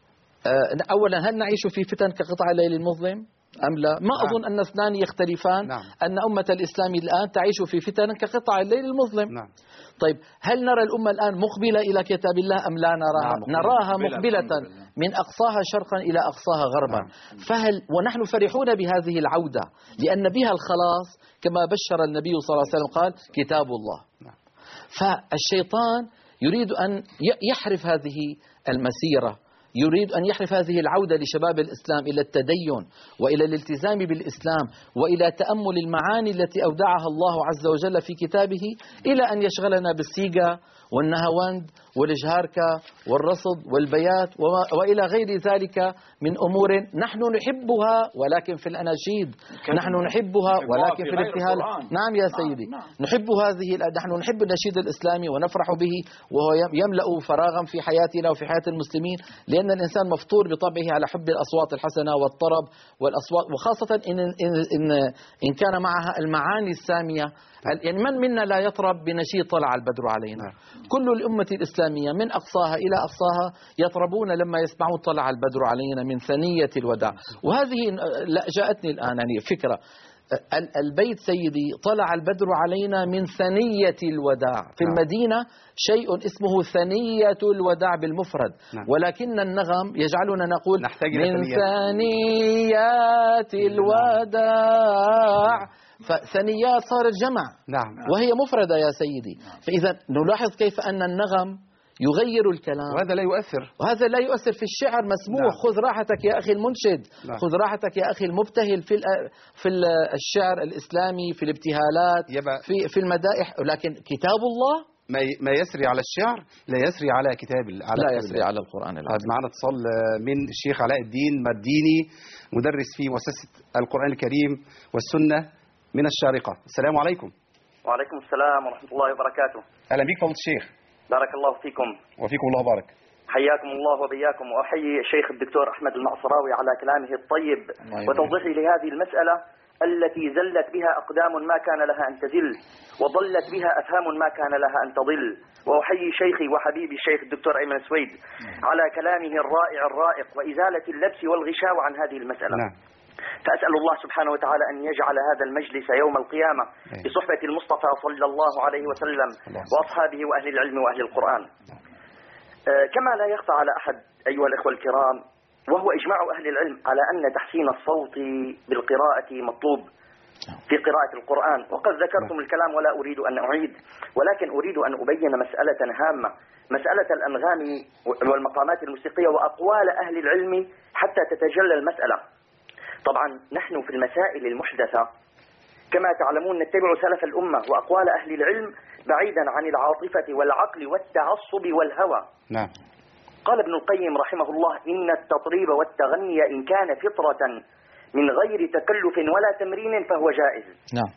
S3: أولا هل نعيش في فتن كقطع الليل المظلم أم لا؟ ما
S1: نعم.
S3: أظن أن اثنان يختلفان.
S1: نعم.
S3: أن أمة الإسلام الآن تعيش في فتن كقطع الليل المظلم.
S1: نعم.
S3: طيب هل نرى الأمة الآن مقبلة إلى كتاب الله أم لا نراها؟
S1: نعم.
S3: نراها مقبلة من أقصاها شرقا إلى أقصاها غربا.
S1: نعم.
S3: فهل ونحن فرحون بهذه العودة لأن بها الخلاص كما بشر النبي صلى الله عليه وسلم قال كتاب الله.
S1: نعم.
S3: فالشيطان يريد أن يحرف هذه المسيرة، يريد أن يحرف هذه العودة لشباب الإسلام إلى التدين وإلى الالتزام بالإسلام وإلى تأمل المعاني التي أودعها الله عز وجل في كتابه، إلى أن يشغلنا بالسيجا والنهاوند والجهاركة والرصد والبيات وإلى غير ذلك من أمور نحن نحبها ولكن في الأناشيد، نحن نحبها ولكن في الابتهال. نعم يا سيدي، نحب هذه، نحن نحب النشيد الإسلامي ونفرح به، وهو يملأ فراغا في حياتنا وفي حياة المسلمين، لأن الإنسان مفطور بطبعه على حب الأصوات الحسنة والطرب والأصوات، وخاصة إن, إن, إن, إن كان معها المعاني السامية. يعني من منا لا يطرب بنشيد طلع البدر علينا؟ كل الأمة الإسلامية من أقصاها إلى أقصاها يطربون لما يسمعون طلع البدر علينا من ثنية الوداع. وهذه جاءتني الآن يعني فكرة، البيت سيدي طلع البدر علينا من ثنية الوداع. في المدينة شيء اسمه ثنية الوداع بالمفرد، ولكن النغم يجعلنا نقول من ثنيات الوداع، فثنيات صارت جمع
S1: نعم.
S3: وهي مفردة يا سيدي. فإذا نلاحظ كيف أن النغم يغير الكلام،
S1: وهذا لا يؤثر،
S3: وهذا لا يؤثر في الشعر. مسموح. نعم. خذ راحتك يا أخي المنشد. نعم. خذ راحتك يا أخي المبتهل في في الشعر الإسلامي، في الابتهالات، في في المدائح، لكن كتاب الله
S1: ما ما يسري على الشعر لا يسري على كتاب على
S3: لا يسري على القرآن العظيم.
S1: معنا اتصال من الشيخ علاء الدين مديني، مدرس في مؤسسة القرآن الكريم والسنة من الشارقة. السلام عليكم.
S7: وعليكم السلام ورحمة الله وبركاته.
S1: أهلا بك فضيلة الشيخ.
S7: بارك الله فيكم.
S1: وفيكم الله بارك.
S7: حياكم الله وبياكم، وأحيي الشيخ الدكتور أحمد المعصراوي على كلامه الطيب وتوضيحه لهذه المسألة التي زلت بها أقدام ما كان لها أن تزل، وضلت بها أفهام ما كان لها أن تضل. وأحيي شيخي وحبيبي الشيخ الدكتور أيمن سويد على كلامه الرائع الرائق وإزالة اللبس والغشاء عن هذه المسألة. نعم. فأسأل الله سبحانه وتعالى أن يجعل هذا المجلس يوم القيامة بصحبة المصطفى صلى الله عليه وسلم وأصحابه وأهل العلم وأهل القرآن. كما لا يخفى على أحد أيها الإخوة الكرام، وهو إجماع أهل العلم على أن تحسين الصوت بالقراءة مطلوب في قراءة القرآن. وقد ذكرتم الكلام ولا أريد أن أعيد، ولكن أريد أن أبين مسألة هامة، مسألة الأنغام والمقامات الموسيقية وأقوال أهل العلم حتى تتجلى المسألة. طبعا نحن في المسائل المحدثة كما تعلمون نتبع سلف الأمة وأقوال أهل العلم بعيدا عن العاطفة والعقل والتعصب والهوى.
S1: نعم.
S7: قال ابن القيم رحمه الله: إن التطريب والتغني إن كان فطرة من غير تكلف ولا تمرين فهو جائز.
S3: نعم.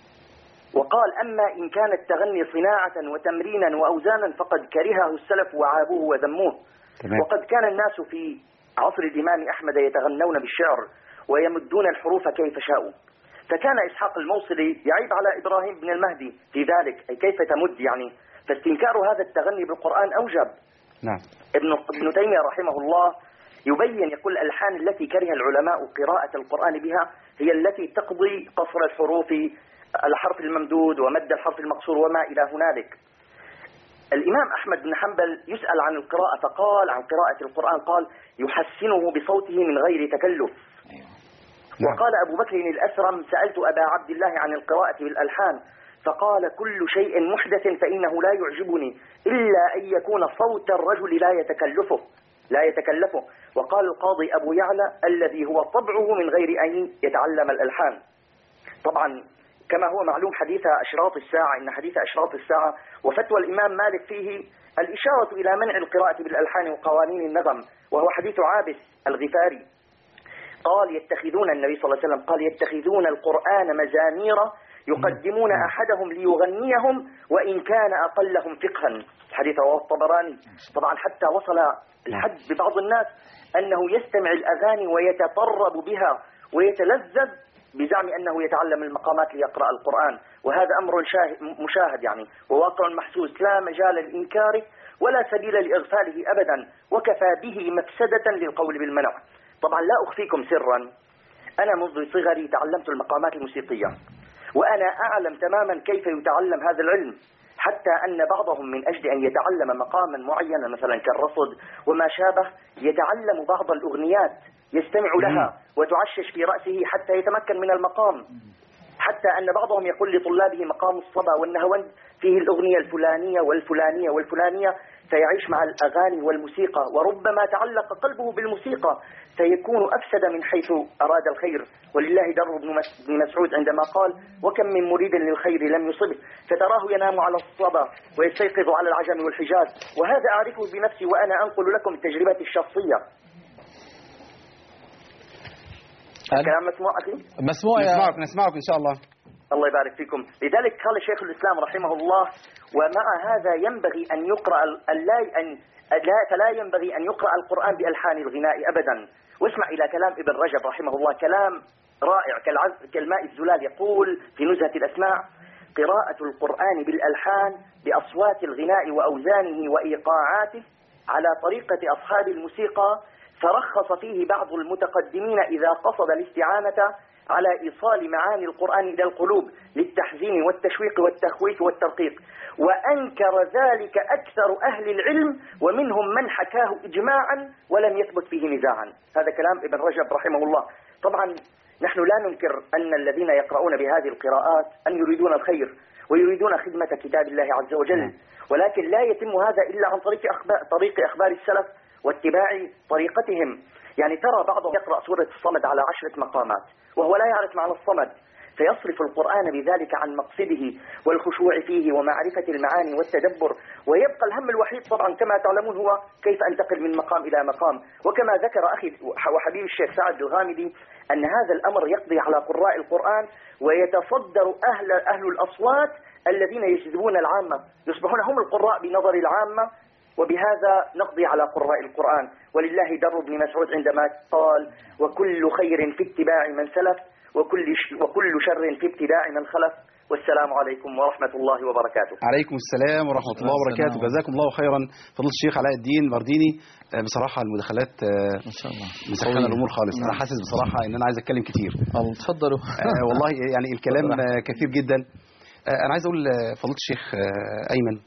S7: وقال: أما إن كان التغني صناعة وتمرينا وأوزانا فقد كرهه السلف وعابوه وذموه. تمام. وقد كان الناس في عصر الإمام أحمد يتغنون بالشعر ويمدون الحروف كيف شاءوا، فكان إسحاق الموصلي يعيب على إبراهيم بن المهدي في ذلك، أي كيف تمد يعني، فاستنكار هذا التغني بالقرآن أوجب.
S1: نعم.
S7: ابن ابن تيمية رحمه الله يبين، يقول: الألحان التي كره العلماء قراءة القرآن بها هي التي تقضي قصر الحروف على حرف الممدود ومد الحرف المقصور وما إلى هنالك. الإمام أحمد بن حنبل يسأل عن القراءة فقال عن قراءة القرآن قال: يحسنه بصوته من غير تكلف. وقال أبو بكر الأسرم: سألت أبا عبد الله عن القراءة بالألحان فقال: كل شيء محدث فإنه لا يعجبني إلا أن يكون صوت الرجل لا يتكلفه لا يتكلفه. وقال القاضي أبو يعلى: الذي هو طبعه من غير أن يتعلم الألحان. طبعا كما هو معلوم حديث أشراط الساعة، إن حديث أشراط الساعة وفتوى الإمام مالك فيه الإشارة إلى منع القراءة بالألحان وقوانين النغم، وهو حديث عابس الغفاري قال: يتخذون النبي صلى الله عليه وسلم قال: يتخذون القرآن مزامير يقدمون أحدهم ليغنيهم وإن كان أقلهم فقها. الحديث رواه الطبراني. طبعا حتى وصل الحد ببعض الناس أنه يستمع الأغاني ويتطرب بها ويتلذذ بزعم أنه يتعلم المقامات ليقرأ القرآن، وهذا أمر مشاهد يعني وواقع محسوس لا مجال لإنكاره ولا سبيل لإغفاله أبدا، وكفى به مفسدة للقول بالمنع. طبعا لا أخفيكم سرا، أنا منذ صغري تعلمت المقامات الموسيقية، وأنا أعلم تماما كيف يتعلم هذا العلم، حتى أن بعضهم من أجل أن يتعلم مقاما معينا مثلا كالرصد وما شابه يتعلم بعض الأغنيات يستمع لها وتعشش في رأسه حتى يتمكن من المقام، حتى أن بعضهم يقول لطلابه مقام الصبا والنهوند فيه الأغنية الفلانية والفلانية والفلانية سيعيش مع الأغاني والموسيقى، وربما تعلق قلبه بالموسيقى سيكون أفسد من حيث أراد الخير. ولله در بن مسعود عندما قال: وكم من مريد للخير لم يصبه فتراه ينام على الصبا ويستيقظ على العجم والحجاز. وهذا أعرفه بنفسي وأنا أنقل لكم تجربتي الشخصية. الكلام مسموع أخي؟
S3: مسموع يا
S1: نسمعك نسمعك إن شاء الله.
S7: الله يبارك فيكم. لذلك قال شيخ الإسلام رحمه الله: ومع هذا ينبغي أن يقرأ أن لا فلا ينبغي أن يقرأ القرآن بألحان الغناء أبدا. واسمع إلى كلام ابن رجب رحمه الله، كلام رائع كالماء الزلال. يقول في نزهة الأسماع: قراءة القرآن بالألحان بأصوات الغناء وأوزانه وإيقاعاته على طريقة أصحاب الموسيقى، فرخص فيه بعض المتقدمين إذا قصد الاستعانة على إيصال معاني القرآن إلى القلوب للتحزين والتشويق والتخويف والترقيق، وأنكر ذلك أكثر أهل العلم ومنهم من حكاه إجماعا ولم يثبت فيه نزاعا. هذا كلام ابن رجب رحمه الله. طبعا نحن لا ننكر أن الذين يقرؤون بهذه القراءات أن يريدون الخير ويريدون خدمة كتاب الله عز وجل، ولكن لا يتم هذا إلا عن طريق أخبار, طريق أخبار السلف واتباع طريقتهم. يعني ترى بعضهم يقرأ سورة الصمد على عشرة مقامات وهو لا يعرف معنى الصمد، فيصرف القرآن بذلك عن مقصده والخشوع فيه ومعرفة المعاني والتدبر، ويبقى الهم الوحيد طبعا كما تعلمون هو كيف أنتقل من مقام إلى مقام. وكما ذكر أخي وحبيب الشيخ سعد الغامدي أن هذا الأمر يقضي على قراء القرآن ويتصدر أهل, أهل الأصوات الذين يجذبون العامة، يصبحون هم القراء بنظر العامة، وبهذا نقضي على قراء القرآن. ولله در بن مسعود عندما قال: وكل خير في اتباع من سلف وكل وكل شر في ابتداع من خلف. والسلام عليكم ورحمة الله وبركاته.
S1: عليكم السلام ورحمة الله وبركاته. جزاكم الله خيرا فضيلة الشيخ علاء الدين برديني. بصراحة المداخلات ما شاء الله مسخنة الأمور خالص. أنا حاسس بصراحة إن أنا عايز أتكلم كتير.
S3: تفضلوا.
S1: والله يعني الكلام كثير جدا. أنا عايز أقول فضيلة الشيخ أيمن،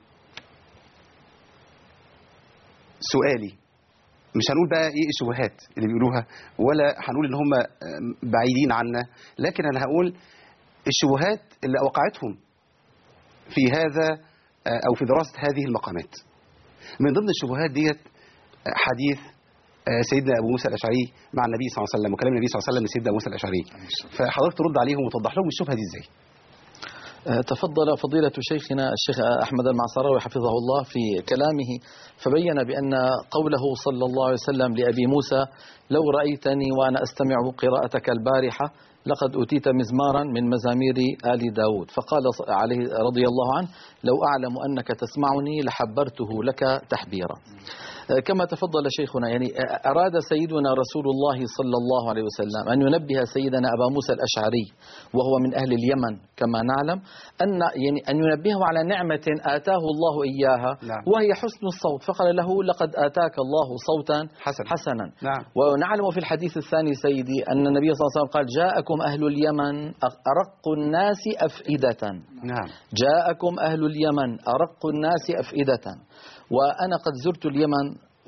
S1: سؤالي مش هنقول بقى ايه الشبهات اللي بيقولوها ولا هنقول ان هم بعيدين عنا، لكن انا هقول الشبهات اللي وقعتهم في هذا او في دراسة هذه المقامات. من ضمن الشبهات ديت حديث سيدنا ابو موسى الاشعري مع النبي صلى الله عليه وسلم وكلام النبي صلى الله عليه وسلم لسيدنا ابو موسى الاشعري، فحضرتك ترد عليهم وتوضح لهم الشبهة دي ازاي.
S3: تفضل فضيلة شيخنا الشيخ أحمد المعصراوي حفظه الله في كلامه فبين بأن قوله صلى الله عليه وسلم لأبي موسى: لو رأيتني وأنا أستمع قراءتك البارحة لقد أوتيت مزمارا من مزامير آل داود، فقال عليه رضي الله عنه: لو أعلم أنك تسمعني لحبرته لك تحبيرا. كما تفضل شيخنا، يعني أراد سيدنا رسول الله صلى الله عليه وسلم أن ينبه سيدنا أبا موسى الأشعري وهو من أهل اليمن كما نعلم، أن يعني أن ينبهه على نعمة آتاه الله إياها
S1: نعم.
S3: وهي حسن الصوت، فقال له: لقد آتاك الله صوتا
S1: حسن.
S3: حسنا.
S1: نعم.
S3: ونعلم في الحديث الثاني سيدي أن النبي صلى الله عليه وسلم قال: جاءكم أهل اليمن أرق الناس أفئدة.
S1: نعم.
S3: جاءكم أهل اليمن أرق الناس أفئدة. وأنا قد زرت اليمن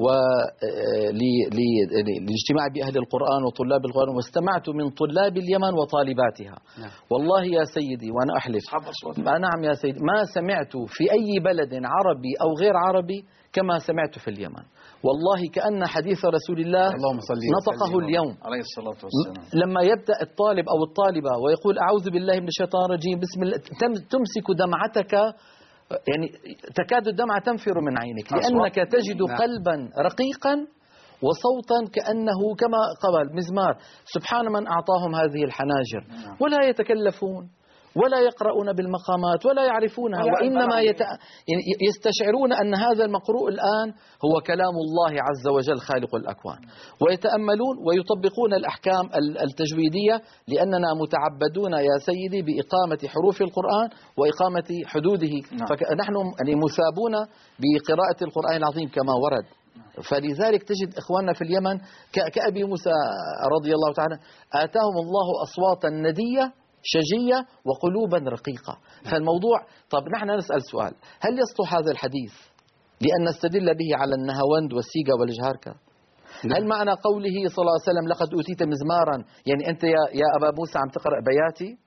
S3: لاجتماع بأهل القرآن وطلاب القرآن، واستمعت من طلاب اليمن وطالباتها. نعم. والله يا سيدي وأنا أحلف، نعم يا سيدي، ما سمعت في أي بلد عربي أو غير عربي كما سمعت في اليمن. والله كأن حديث رسول الله نطقه اليوم
S2: عليه الصلاة والسلام.
S3: لما يبدأ الطالب أو الطالبة ويقول: أعوذ بالله من الشيطان الرجيم بسم الله، تمسك دمعتك، يعني تكاد الدمعة تنفر من عينك، لأنك تجد قلبا رقيقا وصوتا كأنه كما قال مزمار. سبحان من أعطاهم هذه الحناجر، ولا يتكلفون ولا يقرؤون بالمقامات ولا يعرفونها، وإنما يت... يستشعرون أن هذا المقروء الآن هو كلام الله عز وجل خالق الأكوان، ويتأملون ويطبقون الأحكام التجويدية، لأننا متعبدون يا سيدي بإقامة حروف القرآن وإقامة حدوده. نعم. فنحن يعني مثابون بقراءة القرآن العظيم كما ورد. فلذلك تجد إخواننا في اليمن كأبي موسى رضي الله تعالى آتاهم الله أصواتا ندية شجية وقلوبا رقيقة. فالموضوع، طب نحن نسأل سؤال: هل يصلح هذا الحديث لأن نستدل به على النهاوند والسيجا والجهاركة؟ هل معنى قوله صلى الله عليه وسلم: لقد أوتيت مزمارا، يعني أنت يا, يا أبا موسى عم تقرأ بياتي؟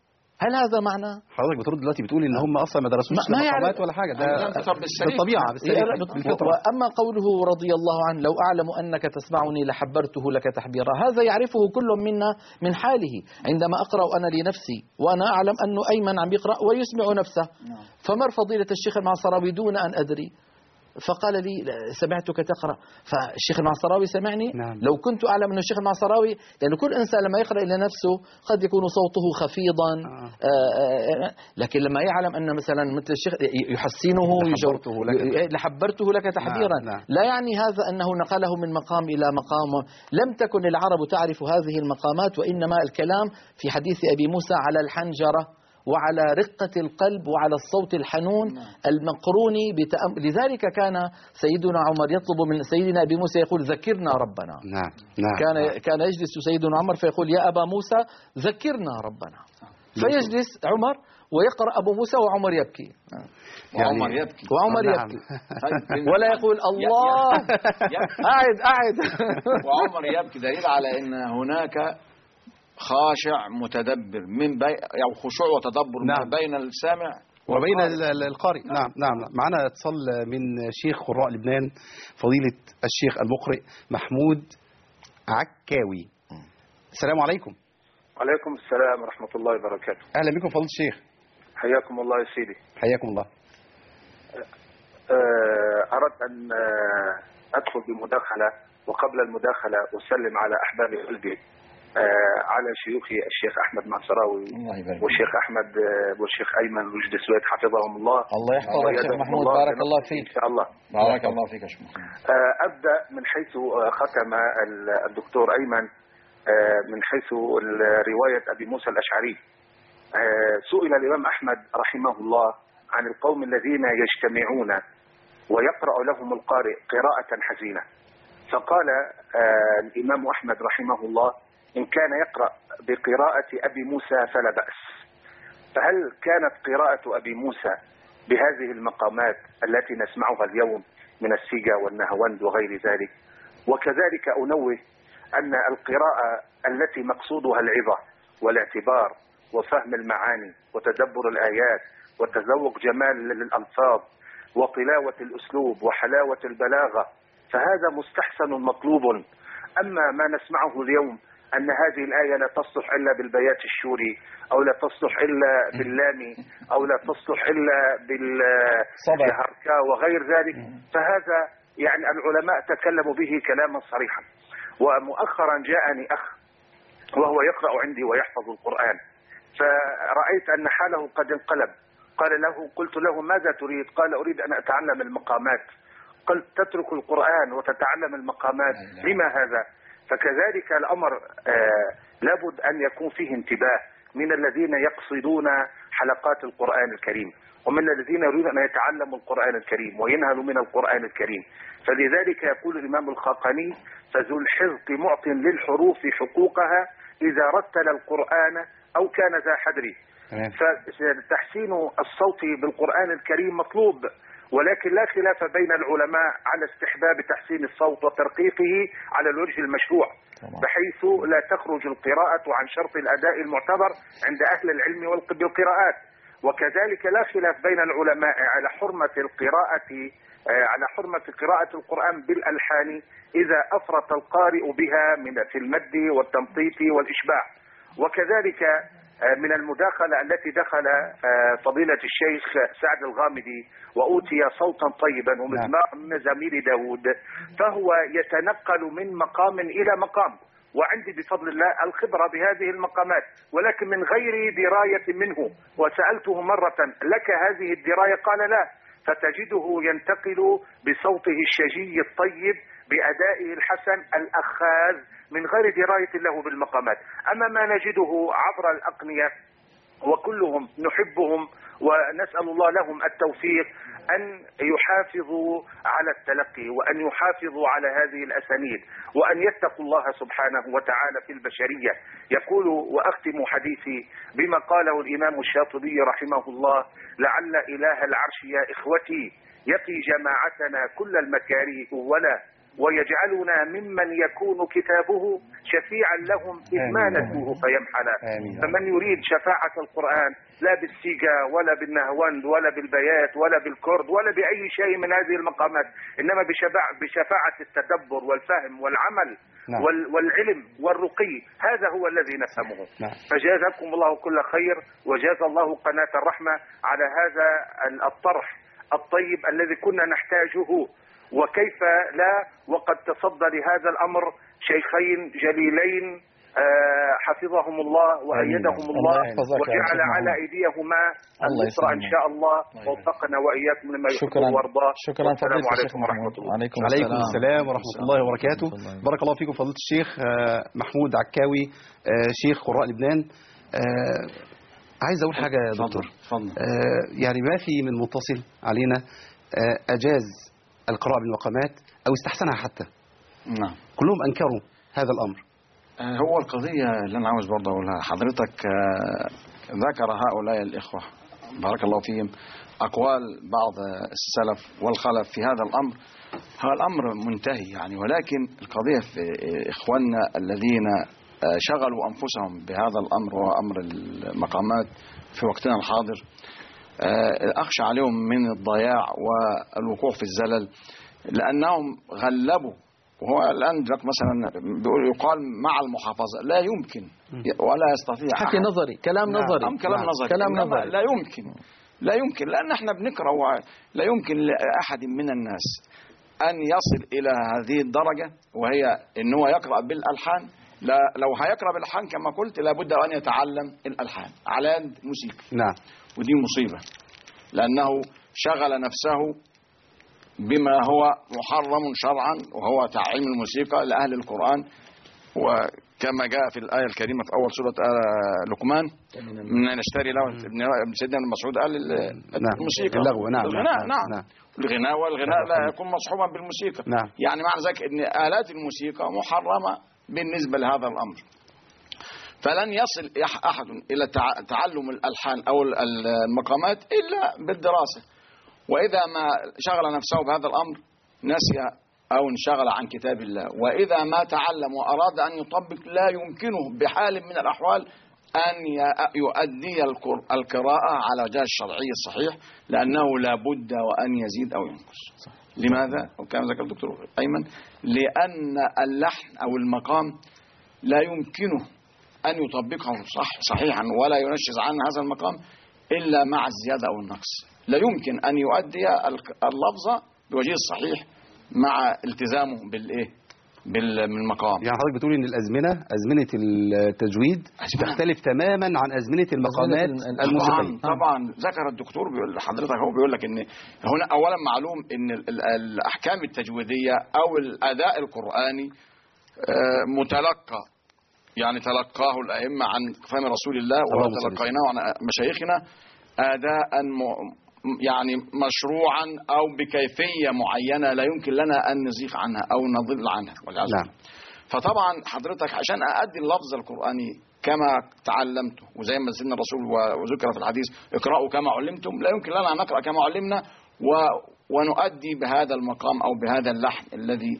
S3: هل هذا معنى؟
S1: حضرتك بترد دلوقتي بتقول ان هم اصلا ما درسوش المقامات ولا حاجه، ده بالطبيعه بالفطره.
S3: واما قوله رضي الله عنه لو اعلم انك تسمعني لحبرته لك تحبيرا، هذا يعرفه كل منا من حاله. عندما اقرا انا لنفسي وانا اعلم انه ايمن عم يقرا ويسمع نفسه، فمر فضيله الشيخ المعصراوي دون ان ادري فقال لي سمعتك تقرأ، فالشيخ المعصراوي سمعني.
S1: نعم.
S3: لو كنت أعلم أن الشيخ المعصراوي، لأن كل إنسان لما يقرأ إلى نفسه قد يكون صوته خفيضا، آه. آه لكن لما يعلم أن مثلا مثل الشيخ يحسنه
S1: لحبرته لك,
S3: لحبرته لك تحبيرا.
S1: نعم. نعم.
S3: لا يعني هذا أنه نقله من مقام إلى مقام. لم تكن العرب تعرف هذه المقامات، وإنما الكلام في حديث أبي موسى على الحنجرة وعلى رقة القلب وعلى الصوت الحنون المقرون بتأم... لذلك كان سيدنا عمر يطلب من سيدنا أبي موسى يقول ذكرنا ربنا.
S1: نعم. نعم.
S3: كان كان يجلس سيدنا عمر فيقول يا أبا موسى ذكرنا ربنا، فيجلس عمر ويقرأ أبو موسى وعمر يبكي.
S2: يعني وعمر يبكي
S3: وعمر يبكي ولا يقول الله قاعد قاعد
S2: وعمر يبكي، دليل على أن هناك خاشع متدبر من بين أو خشوع وتدبر. نعم. بين السامع
S1: وبين القارئ. نعم. نعم. معنا اتصال من شيخ قراء لبنان فضيلة الشيخ المقرئ محمود عكاوي. السلام عليكم.
S8: وعليكم السلام ورحمة الله وبركاته.
S1: أهلا بكم فضيلة الشيخ.
S8: حياكم الله يا سيدي.
S1: حياكم الله.
S8: أردت أن أدخل بمداخلة، وقبل المداخلة أسلم على أحباب قلبي على شيوخي الشيخ أحمد معصراوي والشيخ أحمد والشيخ أيمن رشد سويد حفظهم الله.
S3: الله يحفظك يا شيخ محمود، بارك الله فيك.
S8: إن شاء الله.
S2: بارك الله فيك يا شيخ محمود.
S8: أبدأ من حيث ختم الدكتور أيمن، من حيث رواية أبي موسى الأشعري. سئل الإمام أحمد رحمه الله عن القوم الذين يجتمعون ويقرأ لهم القارئ قراءة حزينة، فقال الإمام أحمد رحمه الله إن كان يقرأ بقراءة أبي موسى فلا بأس. فهل كانت قراءة أبي موسى بهذه المقامات التي نسمعها اليوم من السيجا والنهوند وغير ذلك؟ وكذلك أنوه أن القراءة التي مقصودها العظة والاعتبار وفهم المعاني وتدبر الآيات وتذوق جمال الألفاظ وطلاوة الأسلوب وحلاوة البلاغة، فهذا مستحسن مطلوب. أما ما نسمعه اليوم أن هذه الآية لا تصلح إلا بالبيات الشوري، أو لا تصلح إلا باللامي، أو لا تصلح إلا بالهركة وغير ذلك، فهذا يعني العلماء تكلموا به كلاما صريحا. ومؤخرا جاءني أخ وهو يقرأ عندي ويحفظ القرآن، فرأيت أن حاله قد انقلب. قال له قلت له ماذا تريد؟ قال أريد أن أتعلم المقامات. قلت تترك القرآن وتتعلم المقامات، لما هذا؟ فكذلك الأمر آه لابد أن يكون فيه انتباه من الذين يقصدون حلقات القرآن الكريم، ومن الذين يريدون أن يتعلموا القرآن الكريم وينهلوا من القرآن الكريم. فلذلك يقول الإمام الخاقاني فذو الحذق معط للحروف حقوقها إذا رتل القرآن أو كان ذا حدر. فتحسين الصوت بالقرآن الكريم مطلوب، ولكن لا خلاف بين العلماء على استحباب تحسين الصوت وترقيقه على الوجه المشروع، بحيث لا تخرج القراءة عن شرط الأداء المعتبر عند أهل العلم بالقراءات. وكذلك لا خلاف بين العلماء على حرمة القراءة على حرمة قراءة القرآن بالألحان إذا أفرط القارئ بها من في المد والتمطيط والإشباع. وكذلك من المداخلة التي دخل فضيلة الشيخ سعد الغامدي وأوتي صوتا طيبا ومزمار من مزامير داود، فهو يتنقل من مقام إلى مقام، وعندي بفضل الله الخبرة بهذه المقامات، ولكن من غير دراية منه. وسألته مرة لك هذه الدراية؟ قال لا. فتجده ينتقل بصوته الشجي الطيب بأدائه الحسن الأخاذ من غير دراية له بالمقامات. أما ما نجده عبر الأقنية وكلهم نحبهم ونسأل الله لهم التوفيق أن يحافظوا على التلقي وأن يحافظوا على هذه الأسانيد وأن يتقوا الله سبحانه وتعالى في البشرية. يقول وأختم حديثي بما قاله الإمام الشاطبي رحمه الله: لعل إله العرش يا إخوتي يقي جماعتنا كل المكاره ولا ويجعلنا ممن يكون كتابه شفيعا لهم إذ ما نسوه فيمحلا. فمن يريد شفاعة القرآن لا بالسيجا ولا بالنهوند ولا بالبيات ولا بالكرد ولا بأي شيء من هذه المقامات، إنما بشفاعة التدبر والفهم والعمل نعم. والعلم والرقي، هذا هو الذي نفهمه نعم. فجزاكم الله كل خير، وجزا الله قناة الرحمة على هذا الطرح الطيب الذي كنا نحتاجه. وكيف لا وقد تصدى لهذا الأمر شيخين جليلين حفظهم الله وأيدهم الله وجعل على أيديهما النصر إن شاء الله، ووفقنا وإياكم لما يحب ويرضى.
S3: شكرا
S8: والسلام عليكم ورحمة الله.
S3: عليكم
S1: السلام ورحمة الله وبركاته. بارك الله فيكم فضيلة الشيخ محمود عكاوي شيخ قراء لبنان. عايز أقول حاجة يا دكتور، يعني ما في من متصل علينا أجاز القراءة بالمقامات أو استحسنها حتى
S2: نعم،
S1: كلهم أنكروا هذا الأمر.
S2: هو القضية اللي أنا عاوز برضه أقولها حضرتك، ذكر هؤلاء الإخوة بارك الله فيهم أقوال بعض السلف والخلف في هذا الأمر. هو الأمر منتهي يعني، ولكن القضية في إخواننا الذين شغلوا أنفسهم بهذا الأمر وأمر المقامات في وقتنا الحاضر، أخشى عليهم من الضياع والوقوع في الزلل، لأنهم غلبوا. وهو الآن مثلا بيقول يقال مع المحافظة، لا يمكن ولا يستطيع
S3: حكي نظري، كلام نظري،
S2: نعم. كلام نعم. نظري،
S3: كلام نظري
S2: لا يمكن لا يمكن لأن احنا بنقرأ، لا يمكن لأحد من الناس أن يصل إلى هذه الدرجة، وهي إن هو يقرأ بالألحان. لا لو هيقرأ بالألحان كما قلت لابد أن يتعلم الألحان على يد موسيقى
S1: نعم،
S2: ودي مصيبة، لأنه شغل نفسه بما هو محرم شرعا، وهو تعليم الموسيقى لأهل القرآن. وكما جاء في الآية الكريمة في أول سورة لقمان، من نشتري له ابن سيدنا المسعود قال الموسيقى
S1: اللغو نعم
S2: الغناء نعم,
S1: نعم.
S2: الغناء والغناء لا يكون مصحوبا بالموسيقى
S1: نعم.
S2: يعني معنى ذلك أن آلات الموسيقى محرمة بالنسبة لهذا الأمر. فلن يصل أحد إلى تعلم الألحان أو المقامات إلا بالدراسة، وإذا ما شغل نفسه بهذا الأمر نسي أو انشغل عن كتاب الله، وإذا ما تعلم وأراد أن يطبق لا يمكنه بحال من الأحوال أن يؤدي القراءة على جهة الشرعي الصحيح، لأنه لا بد وأن يزيد أو ينقص. لماذا؟ وكما ذكر الدكتور أيمن، لأن اللحن أو المقام لا يمكنه أن يطبقه صح صحيحا ولا ينشز عن هذا المقام إلا مع الزيادة أو النقص. لا يمكن أن يؤدي اللفظ بوجه الصحيح مع التزامه بالإيه؟ بالمقام.
S1: يعني حضرتك بتقول إن الأزمنة أزمنة التجويد تختلف تماما عن أزمنة المقامات الموسيقية.
S2: طبعا, طبعا ذكر الدكتور بيقول حضرتك هو بيقول لك إن هنا أولا معلوم إن الأحكام التجويدية أو الأداء القرآني متلقى، يعني تلقاه الأئمة عن فهم رسول الله وتلقيناه عن مشايخنا أداء يعني مشروعا أو بكيفية معينة لا يمكن لنا أن نزيغ عنها أو نضل عنها والعياذ بالله. فطبعا حضرتك عشان أؤدي اللفظ القرآني كما تعلمته، وزي ما سيدنا الرسول وذكر في الحديث اقرأوا كما علمتم، لا يمكن لنا أن نقرأ كما علمنا ونؤدي بهذا المقام أو بهذا اللحن الذي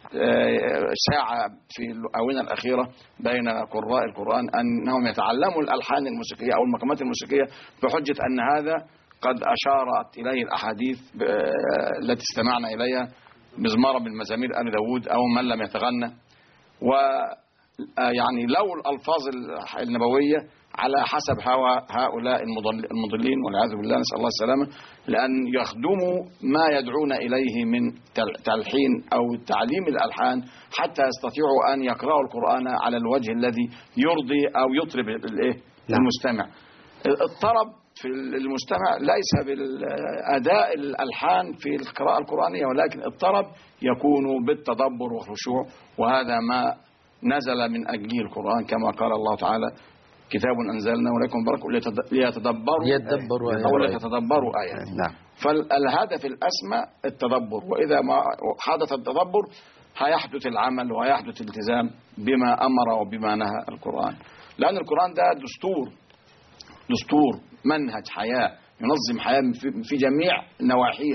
S2: ساعة في الآونة الأخيرة بين قراء القرآن أنهم يتعلموا الألحان الموسيقية أو المقامات الموسيقية بحجة أن هذا قد أشارت إليه الأحاديث التي استمعنا إليها مزمارا بالمزامير آل داود أو من لم يتغنى. ويعني لو الألفاظ النبوية على حسب هوى هؤلاء المضلين والعياذ بالله، نسأل الله السلامة، لأن يخدموا ما يدعون إليه من تلحين أو تعليم الألحان حتى يستطيعوا أن يقرأوا القرآن على الوجه الذي يرضي أو يطرب المستمع. الطرب في المستمع ليس بالأداء الألحان في القراءة القرآنية، ولكن الطرب يكون بالتدبر والخشوع، وهذا ما نزل من أجله القرآن كما قال الله تعالى كتاب أنزلنا ولكم بركة ليتدبروا
S3: يتدبروا
S2: أو ليتدبروا آيات.
S1: نعم.
S2: فالهدف الأسمى التدبر، وإذا ما حدث التدبر هيحدث العمل وهيحدث الالتزام بما أمر وبما نهى القرآن، لأن القرآن ده دستور دستور منهج حياة ينظم حياة في جميع نواحيها،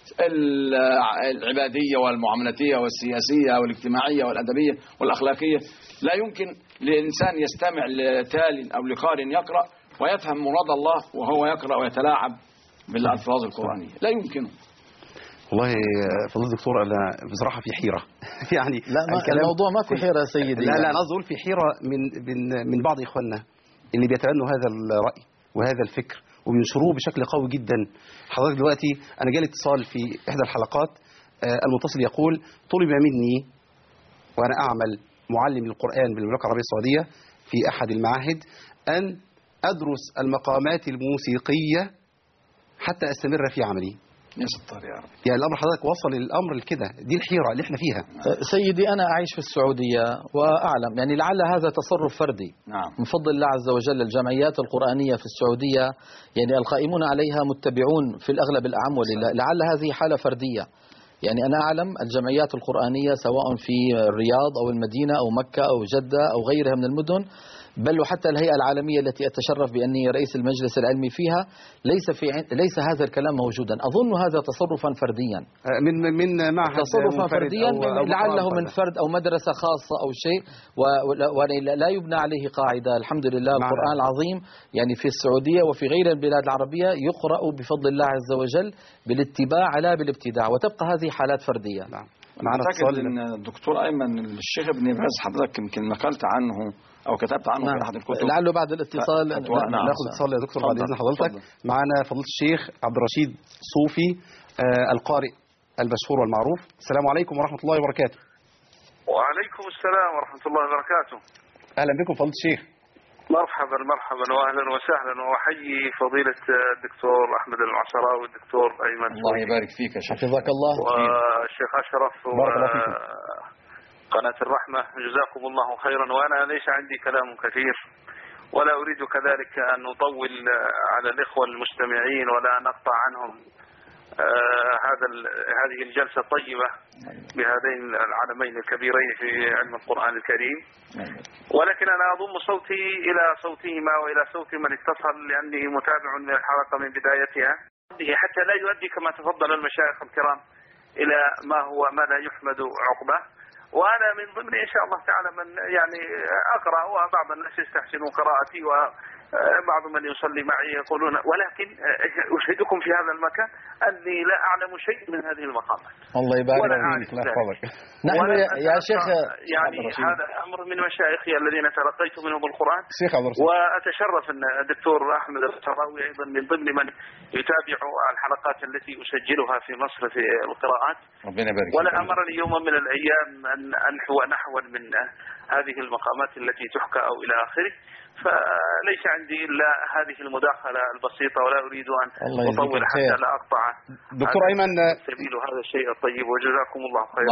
S2: العبادية والمعاملاتية والسياسية والاجتماعية والأدبية والأخلاقية. لا يمكن لإنسان يستمع لتال أو لقارئ يقرأ ويفهم مراد الله وهو يقرأ ويتلاعب بالألفاظ القرآنية، لا يمكنه.
S1: والله فضيلة الدكتور أنا بصراحة في حيرة يعني
S3: لا الموضوع ما في حيرة يا سيدي.
S1: لا لا أنا قصدي أقول في حيرة من من من بعض إخواننا اللي بيتبنوا هذا الرأي وهذا الفكر وبينشروه بشكل قوي جدا. حضرتك دلوقتي أنا جالي اتصال في إحدى الحلقات، المتصل يقول طلب مني وأنا أعمل معلم للقرآن بالمملكة العربية السعودية في أحد المعاهد أن أدرس المقامات الموسيقية حتى أستمر في عملي.
S2: يا ستار يا رب.
S1: يعني الأمر حضرتك وصل الأمر لكده، دي الحيرة اللي احنا فيها.
S3: سيدي أنا أعيش في السعودية وأعلم يعني لعل هذا تصرف فردي.
S2: نعم.
S3: من فضل الله عز وجل الجمعيات القرآنية في السعودية يعني القائمون عليها متبعون في الأغلب الأعم ولله، لعل هذه حالة فردية. يعني أنا أعلم الجمعيات القرآنية سواء في الرياض أو المدينة أو مكة أو جدة أو غيرها من المدن، بل وحتى الهيئة العالمية التي أتشرف بأني رئيس المجلس العلمي فيها ليس في ليس هذا الكلام موجودا. أظن هذا تصرفا فرديا
S1: من من معهد
S3: تصرفا فرديا أو أو لعله من فرد أو مدرسة خاصة أو شيء، ولا يبنى عليه قاعدة. الحمد لله القرآن العظيم يعني في السعودية وفي غير البلاد العربية يقرأ بفضل الله عز وجل بالاتباع لا بالابتداع، وتبقى هذه حالات فردية.
S2: نعم. أنا أعتقد أن الدكتور أيمن الشيخ ابن باز حضرتك يمكن نقلت عنه أو كتبت عنه
S3: نعم.
S2: في أحد الكتب،
S3: لعله بعد الاتصال
S1: ناخذ اتصال يا دكتور بعد إذن حضرتك. معنا فضيلة الشيخ عبد الرشيد صوفي آه القارئ المشهور والمعروف. السلام عليكم ورحمة الله وبركاته.
S9: وعليكم السلام ورحمة الله وبركاته.
S1: أهلا بكم فضيلة الشيخ.
S9: مرحبا مرحبا وأهلا وسهلا، وأحيي فضيلة الدكتور أحمد المعصراوي والدكتور أيمن.
S2: الله يبارك فيك يا شيخ.
S3: حفظك الله.
S9: والشيخ أشرف
S1: بارك الله فيكم.
S9: قناة الرحمة جزاكم الله خيرا. وأنا ليس عندي كلام كثير ولا أريد كذلك أن أطول على الإخوة المستمعين ولا أن أقطع عنهم آه هذا هذه الجلسة الطيبة بهذين العالمين الكبيرين في علم القرآن الكريم، ولكن أنا أضم صوتي إلى صوتهما وإلى صوت من اتصل لأني متابع للحلقة من بدايتها، حتى لا يؤدي كما تفضل المشايخ الكرام إلى ما هو ما لا يحمد عقبه. وأنا من ضمن إن شاء الله تعالى من يعني أقرأ، وبعض الناس يستحسنون قراءتي وبعض من يصلي معي يقولون، ولكن أشهدكم في هذا المكان أني لا أعلم شيء من هذه المقامات.
S3: الله يبارك فيك. الله يحفظك. نحن يا شيخ
S9: يعني هذا أمر من مشايخي الذين تلقيت منهم القرآن، وأتشرف أن الدكتور أحمد الصراوي أيضا من ضمن من يتابع الحلقات التي أسجلها في مصر في القراءات. ولا أمرني يوما من الأيام أن أنحو نحوا من هذه المقامات التي تحكى أو إلى آخره، فليس عندي إلا هذه المداخلة البسيطة ولا أريد أن أطول حتى لا أقطع
S1: دكتور أيمن
S9: سبيل هذا الشيء الطيب، وجزاكم الله خيرا.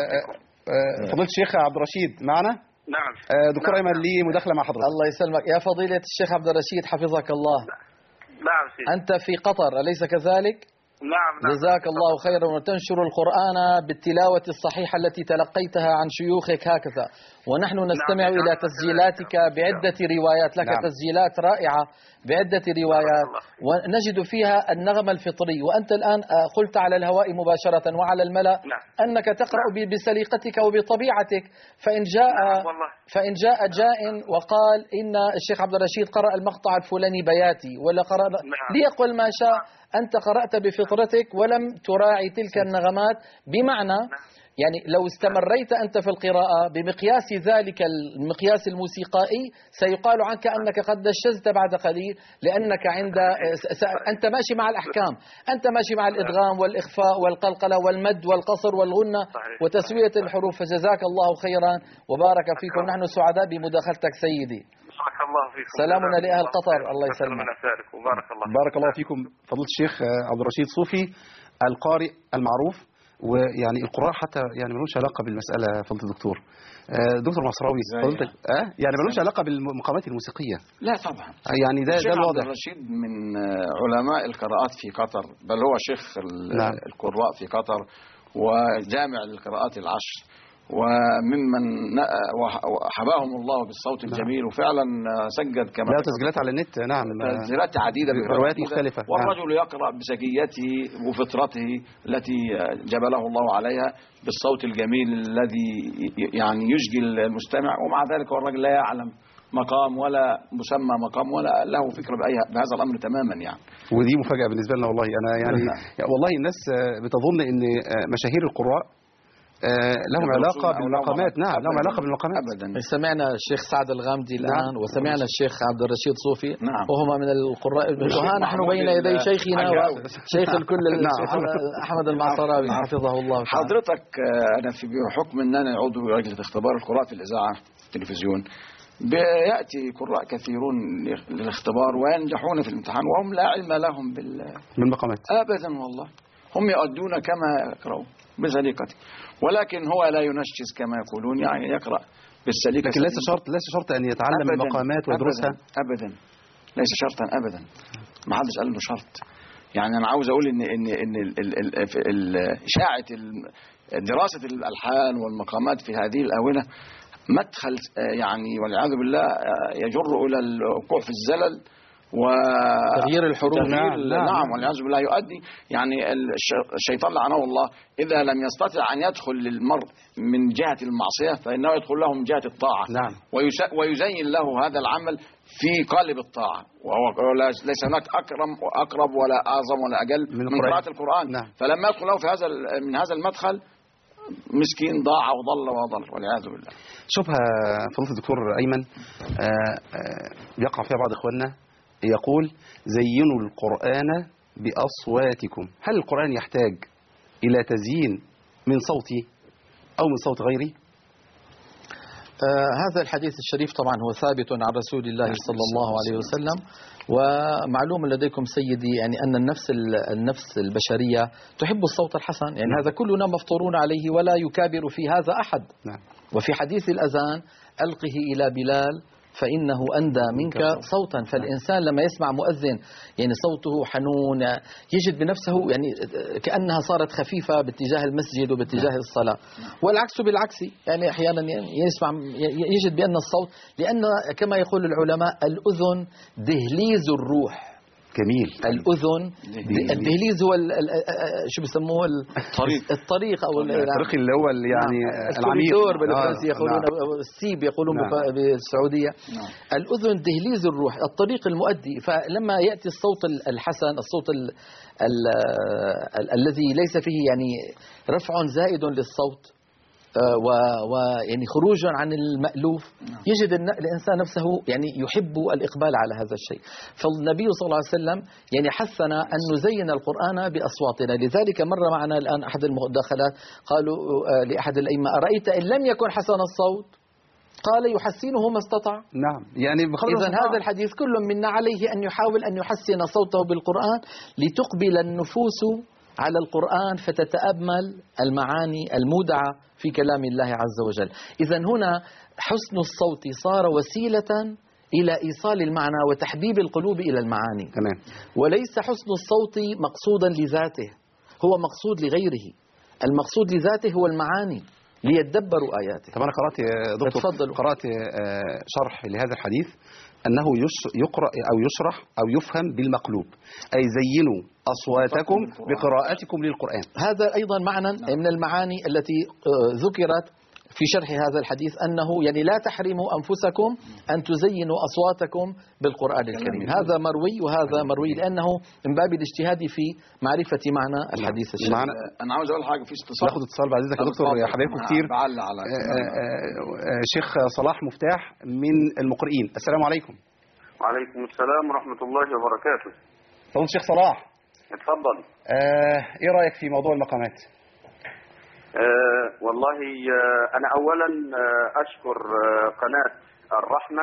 S1: فضيلة الشيخ عبد الرشيد معنا؟
S9: نعم
S1: دكتور أيمن لي مداخلة مع حضرتك.
S3: الله يسلمك يا فضيلة الشيخ عبد الرشيد حفظك الله.
S9: نعم سيدي.
S3: أنت في قطر أليس كذلك؟
S9: نعم نعم.
S3: جزاك الله خيرا، وتنشر القرآن بالتلاوة الصحيحة التي تلقيتها عن شيوخك هكذا، ونحن نستمع نعم. إلى تسجيلاتك بعدة روايات لك. نعم. تسجيلات رائعة بعدة روايات ونجد فيها النغم الفطري، وأنت الآن قلت على الهواء مباشرة وعلى الملأ نعم. أنك تقرأ نعم. بسليقتك وبطبيعتك، فإن جاء نعم فإن جاء جاء وقال إن الشيخ عبد الرشيد قرأ المقطع الفلاني بياتي ولا قرأ نعم. ليقل ما شاء، أنت قرأت بفطرتك ولم تراعي تلك النغمات، بمعنى يعني لو استمريت أنت في القراءة بمقياس ذلك المقياس الموسيقائي سيقال عنك أنك قد دشزت بعد قليل، لأنك عند أنت ماشي مع الأحكام، أنت ماشي مع الإدغام والإخفاء والقلقلة والمد والقصر والغنة وتسوية الحروف. فجزاك الله خيرا وبارك فيكم، نحن سعداء بمداخلتك سيدي.
S9: الله فيكم.
S3: سلامنا لأهل قطر. الله يسلمك.
S9: بارك الله.
S1: بارك الله فيكم فضيلة الشيخ عبد الرشيد صوفي القارئ المعروف. ويعني القراء حتى يعني ملوش علاقة بالمسألة فضيلة الدكتور دكتور معصراوي فضيلتك اه يعني ملوش علاقة بالمقامات الموسيقية.
S2: لا طبعا.
S1: يعني ده ده الواضح.
S2: عبد الرشيد من علماء القراءات في قطر، بل هو شيخ نعم. القراء في قطر وجامع للقراءات العشر، وممن وحباهم الله بالصوت الجميل، وفعلا سجد كما
S1: لا تسجيلات على النت. نعم،
S2: تسجيلات عديدة
S1: بروايات مختلفة.
S2: والرجل نعم. يقرأ بزكيته وفطرته التي جبله الله عليها بالصوت الجميل الذي يعني يشغل المستمع، ومع ذلك الرجل لا يعلم مقام ولا مسمى مقام ولا له فكرة بهذا الأمر تماما يعني.
S1: ودي مفاجأة بالنسبة لنا والله. أنا يعني والله الناس بتظن إن مشاهير القراء لهم علاقة بالمقامات. نعم، لهم علاقة بالمقامات
S3: أبدا. سمعنا الشيخ سعد الغامدي الآن، نعم. وسمعنا الشيخ عبد الرشيد صوفي،
S2: نعم.
S3: وهما من القراء. وها نحن بين يدي شيخنا وشيخ الكل نعم. أحمد المعصراوي حفظه الله.
S2: حضرتك أنا في بحكم أن أنا عضو لجنة اختبار القراء في الإذاعة التلفزيون، بيأتي قراء كثيرون للاختبار وينجحون في الامتحان وهم لا علم لهم
S1: بالمقامات
S2: أبدا والله. هم يؤدون كما يقرأون بسليقته، ولكن هو لا ينشز كما يقولون، يعني يقرأ بالسليقة.
S1: لكن ليس شرط ليس شرط أن يتعلم أبداً المقامات ويدرسها.
S2: أبدا, أبدا ليس شرطا أبدا، ما حدش قال له شرط. يعني أنا عاوز أقول إن إن إن إشاعة دراسة الألحان والمقامات في هذه الآونة مدخل يعني والعياذ بالله يجر إلى الوقوع في الزلل
S3: وتغيير الحروف.
S2: نعم, نعم والعياذ بالله يؤدي يعني الشيطان لعنه الله إذا لم يستطع أن يدخل للمرء من جهة المعصية فإنه يدخل له من جهة الطاعة.
S1: نعم.
S2: ويزين له هذا العمل في قالب الطاعة، وهو ليس هناك أكرم وأقرب ولا أعظم ولا أجل من, من قراءة القرآن.
S1: نعم.
S2: فلما يدخل له في هذا من هذا المدخل مسكين ضاع وضل وضل والعياذ بالله.
S1: شبهة فضيلة الدكتور أيمن يقع فيها بعض إخواننا، يقول زينوا القرآن بأصواتكم. هل القرآن يحتاج إلى تزيين من صوتي أو من صوت غيري؟
S3: آه هذا الحديث الشريف طبعا هو ثابت عن رسول الله صلى الله عليه وسلم، ومعلوم لديكم سيدي يعني أن النفس النفس البشرية تحب الصوت الحسن، يعني نعم. هذا كلنا مفطورون عليه ولا يكابر في هذا أحد.
S1: نعم.
S3: وفي حديث الأذان ألقه إلى بلال فإنه أندى منك صوتا. فالإنسان لما يسمع مؤذن يعني صوته حنون يجد بنفسه يعني كأنها صارت خفيفة باتجاه المسجد وباتجاه الصلاة، والعكس بالعكس. يعني أحيانا يسمع يجد بأن الصوت، لأن كما يقول العلماء الأذن دهليز الروح.
S1: جميل.
S3: الأذن الدهليز هو شو بيسموه الطريق الطريق أو
S1: الطريق اللي هو يعني
S3: العميق بالفرنسي يقولون السيب يقولون بالسعودية. الأذن دهليز الروح، الطريق المؤدي. فلما يأتي الصوت الحسن، الصوت ال ال ال الذي ليس فيه يعني رفع زائد للصوت ويعني خروج عن المألوف، يجد الإنسان نفسه يعني يحب الإقبال على هذا الشيء. فالنبي صلى الله عليه وسلم يعني حثنا أن نزين القرآن بأصواتنا. لذلك مر معنا الآن أحد المداخلات قالوا لأحد الأئمة أرأيت إن لم يكن حسن الصوت؟ قال يحسنه ما استطاع.
S1: نعم، يعني
S3: إذن هذا الحديث كل منا عليه أن يحاول أن يحسن صوته بالقرآن لتقبل النفوس على القرآن فتتأمل المعاني المودعة في كلام الله عز وجل. إذن هنا حسن الصوت صار وسيلة إلى إيصال المعنى وتحبيب القلوب إلى المعاني.
S1: تمام.
S3: وليس حسن الصوت مقصودا لذاته، هو مقصود لغيره. المقصود لذاته هو المعاني ليتدبروا آياته.
S1: طب أنا قرأت دكتور
S3: تفضل.
S1: قرأت شرح لهذا الحديث أنه يقرأ أو يشرح أو يفهم بالمقلوب، أي زينوا أصواتكم بقراءتكم للقرآن.
S3: هذا أيضا معنى من المعاني التي ذكرت في شرح هذا الحديث، أنه يعني لا تحرموا أنفسكم أن تزينوا أصواتكم بالقرآن الكريم. هذا مروي وهذا مروي لأنه من باب الاجتهاد في معرفة معنى الحديث الشريف.
S2: أنا عاوز أقول حاجة في اتصال.
S1: ناخد اتصال بعد إذنك يا دكتور، يا حبايبكم كتير. شيخ صلاح مفتاح من المقرئين. السلام عليكم.
S10: وعليكم السلام ورحمة الله وبركاته.
S1: تفضل شيخ صلاح.
S10: اتفضل.
S1: آه ايه رأيك في موضوع المقامات؟
S10: آه والله آه أنا أولا آه أشكر آه قناة الرحمة،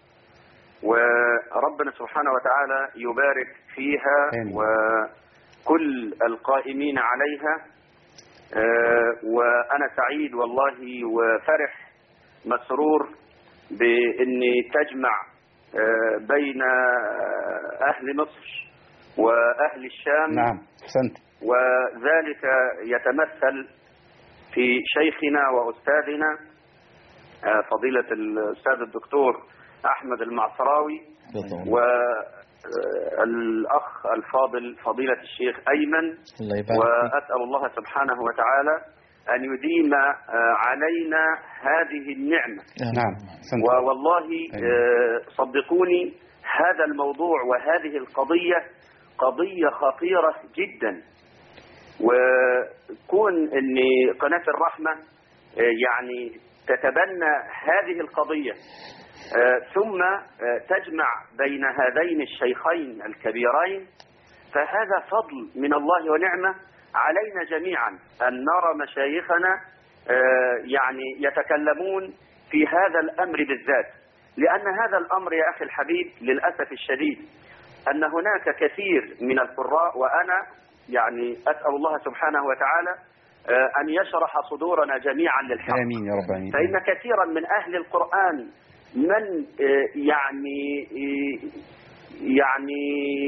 S10: وربنا سبحانه وتعالى يبارك فيها آمين. وكل القائمين عليها. آه وأنا سعيد والله وفرح مسرور بأني تجمع آه بين أهل مصر وأهل الشام.
S1: نعم، أحسنت.
S10: وذلك يتمثل في شيخنا وأستاذنا فضيلة الأستاذ الدكتور أحمد المعصراوي والأخ الفاضل فضيلة الشيخ أيمن، وأسأل الله سبحانه وتعالى أن يديم علينا هذه النعمة.
S1: نعم.
S10: والله صدقوني هذا الموضوع وهذه القضية قضية خطيرة جدا، وكون أن قناة الرحمة يعني تتبنى هذه القضية ثم تجمع بين هذين الشيخين الكبيرين، فهذا فضل من الله ونعمة علينا جميعا أن نرى مشايخنا يعني يتكلمون في هذا الأمر بالذات، لأن هذا الأمر يا أخي الحبيب للأسف الشديد أن هناك كثير من القراء، وأنا يعني أسأل الله سبحانه وتعالى أن يشرح صدورنا جميعا للحق.
S1: آمين يا رب آمين.
S10: فإن كثيرا من أهل القرآن من يعني يعني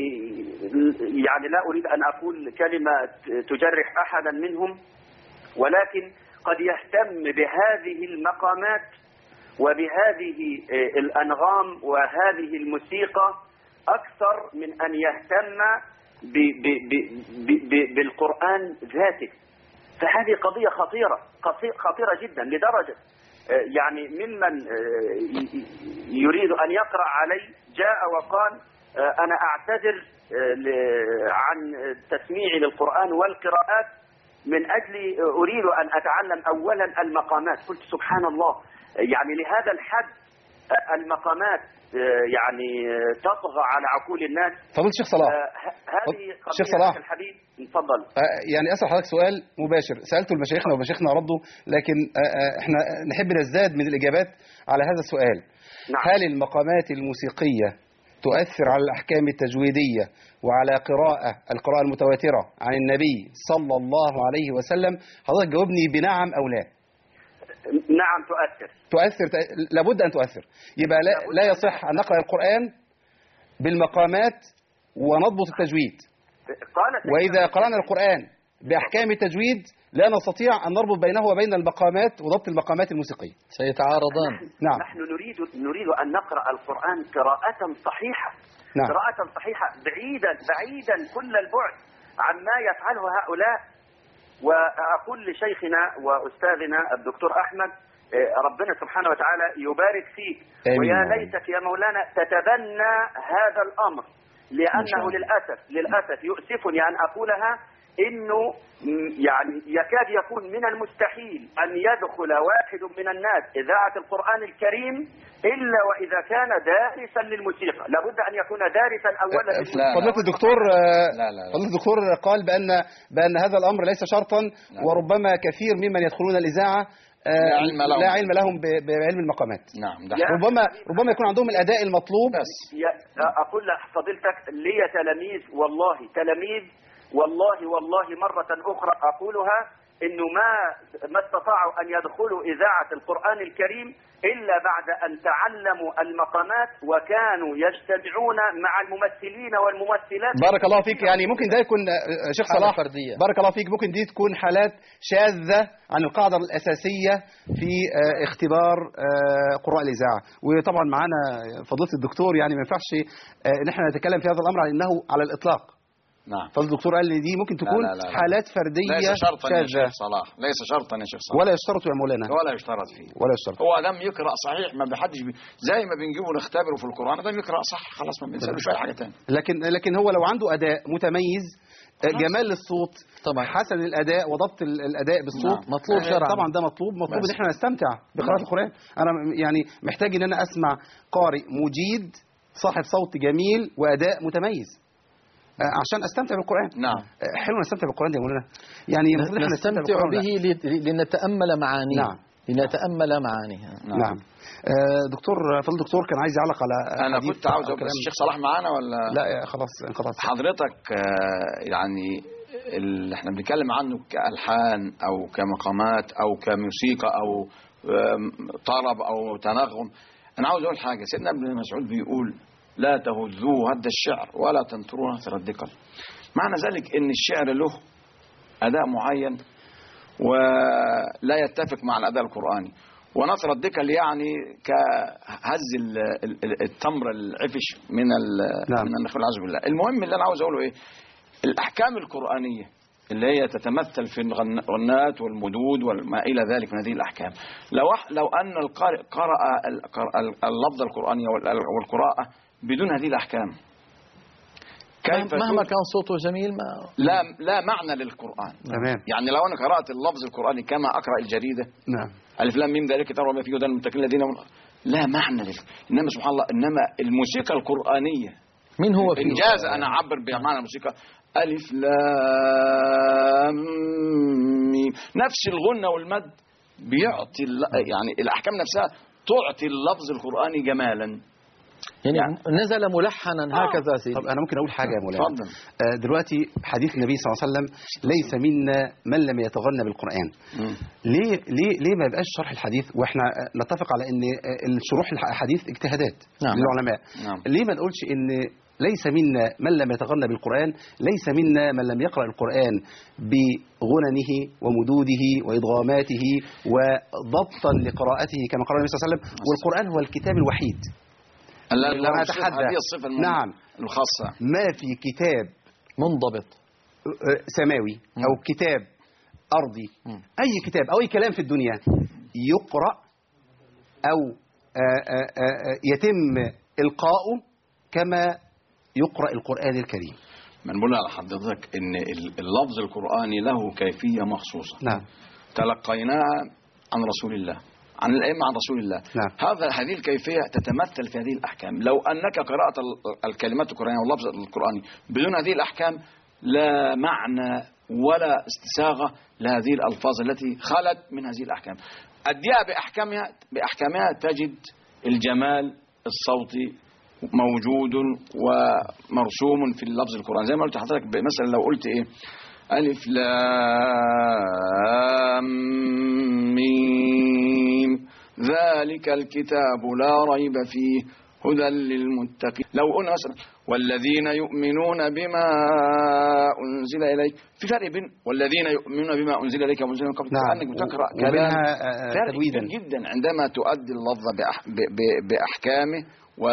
S10: يعني لا أريد أن أقول كلمة تجرح أحدا منهم، ولكن قد يهتم بهذه المقامات وبهذه الأنغام وهذه الموسيقى أكثر من أن يهتم ب ب ب ب بالقرآن ذاته. فهذه قضية خطيرة خطيرة جدا، لدرجة يعني ممن يريد أن يقرأ علي جاء وقال أنا أعتذر عن تسميعي للقرآن والقراءات من أجل أريد أن أتعلم أولا المقامات. قلت سبحان الله، يعني لهذا الحد المقامات يعني تطغى على عقول الناس.
S1: فضيلة الشيخ صلاح،
S10: هذه
S1: شيخ صلاح
S10: الحبيب اتفضل.
S1: يعني أسأل حضرتك سؤال مباشر سألته لمشايخنا ومشايخنا ردوا، لكن احنا نحب نزداد من الإجابات على هذا السؤال.
S10: نعم.
S1: هل المقامات الموسيقية تؤثر على الأحكام التجويدية وعلى قراءة القراءة المتواترة عن النبي صلى الله عليه وسلم؟ حضرتك جاوبني بنعم أو لا.
S10: نعم تؤثر.
S1: تؤثر لابد أن تؤثر. يبقى لا, لا يصح أن نقرأ القرآن بالمقامات ونضبط التجويد، وإذا قرأنا القرآن بأحكام التجويد لا نستطيع أن نربط بينه وبين المقامات وضبط المقامات الموسيقية،
S3: سيتعارضان.
S10: نعم. نحن نريد نريد أن نقرأ القرآن قراءة صحيحة.
S1: نعم.
S10: قراءة صحيحة بعيدا بعيدا كل البعد عما يفعله هؤلاء. وأقول لشيخنا وأستاذنا الدكتور أحمد ربنا سبحانه وتعالى يبارك فيك، ويا ليتك يا مولانا تتبنى هذا الأمر، لأنه للأسف للأسف يؤسفني أن أقولها إنه يعني يكاد يكون من المستحيل أن يدخل واحد من الناس إذاعة القرآن الكريم إلا وإذا كان دارسا للموسيقى. لابد أن يكون دارسا أولا.
S1: فضيلة الدكتور فضيلة الدكتور قال بأن بأن هذا الأمر ليس شرطا، وربما كثير ممن يدخلون الإذاعة لا علم لهم, لا علم لهم بعلم المقامات.
S2: نعم.
S1: ربما ربما يكون عندهم الأداء المطلوب.
S10: بس أقول لفضيلتك لي تلاميذ، والله تلاميذ والله والله مرة أخرى أقولها، إنه ما ما استطاعوا أن يدخلوا إذاعة القرآن الكريم إلا بعد أن تعلموا المقامات وكانوا يجتمعون مع الممثلين والممثلات.
S1: بارك الله فيك. يعني ممكن ده يكون شيخ صلاح
S3: فردية.
S1: بارك الله فيك، ممكن دي تكون حالات شاذة عن القاعدة الأساسية في اختبار قراء الإذاعة. وطبعا معنا فضيلة الدكتور، يعني ما ينفعش ان احنا نتكلم في هذا الأمر على انه على الإطلاق.
S2: نعم.
S1: فالدكتور قال لي دي ممكن تكون لا لا لا. حالات فردية
S2: ليس شرطا يا شيخ صلاح، ليس شرطا يا شيخ صلاح،
S1: ولا يشترط يا مولانا،
S2: ولا يشترط فيه،
S1: ولا يشترط.
S2: هو لم يقرأ صحيح، ما بحدش بي... زي ما بنجيبه نختبره في القرآن، لم يقرأ صح خلاص ما بنسألوش أي حاجة تانية.
S1: لكن لكن هو لو عنده أداء متميز، جمال للصوت طبعا، حسن الأداء وضبط الأداء بالصوت،
S3: نعم. مطلوب شرعا
S1: طبعا، ده مطلوب مطلوب ان احنا نستمتع بقراءة القرآن. انا يعني محتاج ان انا اسمع قارئ مجيد صاحب صوت جميل وأداء متميز عشان استمتع بالقرآن.
S2: نعم.
S1: حلو نستمتع بالقرآن يا مولانا، يعني
S3: نستمتع به لنتأمل معانيه.
S1: نعم.
S3: لنتأمل معانيه.
S1: نعم, نعم. آه دكتور فضل الدكتور كان عايز يعلق على
S2: انا كنت عاوز بس الشيخ صلاح معانا ولا
S1: لا؟ خلاص انقطعت.
S2: حضرتك آه يعني اللي احنا بنتكلم عنه كألحان او كمقامات او كموسيقى او طرب او تنغم، انا عاوز اقول حاجه. سيدنا ابن مسعود بيقول لا تهذوه هد الشعر ولا تنطروه نثر الدقل. معنى ذلك ان الشعر له اداء معين ولا يتفق مع الأداء القرآني. ونصر الدكل يعني كهز التمر العفش من
S1: نعم.
S2: من النخيل والعياذ بالله. المهم اللي أنا عاوز أقوله إيه؟ الأحكام القرآنية اللي هي تتمثل في الغنات والمدود وما إلى ذلك من هذه الأحكام، لو لو أن القارئ قرأ اللفظ القرآني والقراءة بدون هذه الأحكام
S3: كيف مهما كان صوته جميل ما
S2: لا لا معنى للقرآن.
S1: تمام.
S2: يعني لو أنا قرأت اللفظ القرآني كما أقرأ الجريدة،
S1: نعم،
S2: ألف لام ميم ذلك كتاب وما فيه هدى للمتقين الذين لا معنى لك. إنما سبحان الله، إنما الموسيقى القرآنية
S3: من هو فيه؟
S2: إنجاز أنا أعبر بمعنى الموسيقى ألف لام ميم، نفس الغنة والمد بيعطي يعني الأحكام نفسها تعطي اللفظ القرآني جمالا.
S3: يعني, يعني نزل ملحنا آه. هكذا سيدي.
S1: طب أنا ممكن أقول حاجة يا مولانا؟
S2: اتفضل.
S1: آه دلوقتي حديث النبي صلى الله عليه وسلم ليس منا من لم يتغنى بالقرآن. م. ليه ليه ليه ما يبقاش شرح الحديث وإحنا نتفق على إن الشروح الحديث اجتهادات
S2: نعم.
S1: للعلماء؟ نعم. ليه ما نقولش إن ليس منا من لم يتغنى بالقرآن، ليس منا من لم يقرأ القرآن بغننه ومدوده وإدغاماته وضبطا لقراءته كما قال النبي صلى الله عليه وسلم، والقرآن هو الكتاب الوحيد.
S2: لا لا أتحدى هذه الصفة
S1: نعم
S2: الخاصة،
S1: ما في كتاب
S3: منضبط
S1: سماوي أو كتاب أرضي، أي كتاب أو أي كلام في الدنيا يقرأ أو يتم إلقاؤه كما يقرأ القرآن الكريم.
S2: من بقول على حضرتك إن اللفظ القرآني له كيفية مخصوصة.
S1: نعم.
S2: تلقيناها عن رسول الله، عن الأئمة عن رسول الله.
S1: نعم.
S2: هذا هذه الكيفية تتمثل في هذه الأحكام. لو أنك قرأت الكلمات القرآنية واللفظ القرآني بدون هذه الأحكام لا معنى ولا استساغة لهذه الألفاظ التي خلت من هذه الأحكام. أديها بأحكامها بأحكامها تجد الجمال الصوتي موجود ومرسوم في اللفظ القرآن. زي ما قلت لحضرتك مثلا لو قلت إيه ألف لام ميم ذلك الكتاب لا ريب فيه هدى للمتقين، لو قلنا مثلا والذين يؤمنون بما أنزل إليك، في فرق بين والذين يؤمنون بما أنزل إليك وأنزل من قبل.
S1: نعم.
S2: أنك بتقرأ كلام فرق جدا عندما تؤدي اللفظ بأحكامه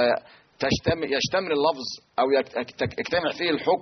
S2: ويشتمل اللفظ أو يجتمع فيه الحكم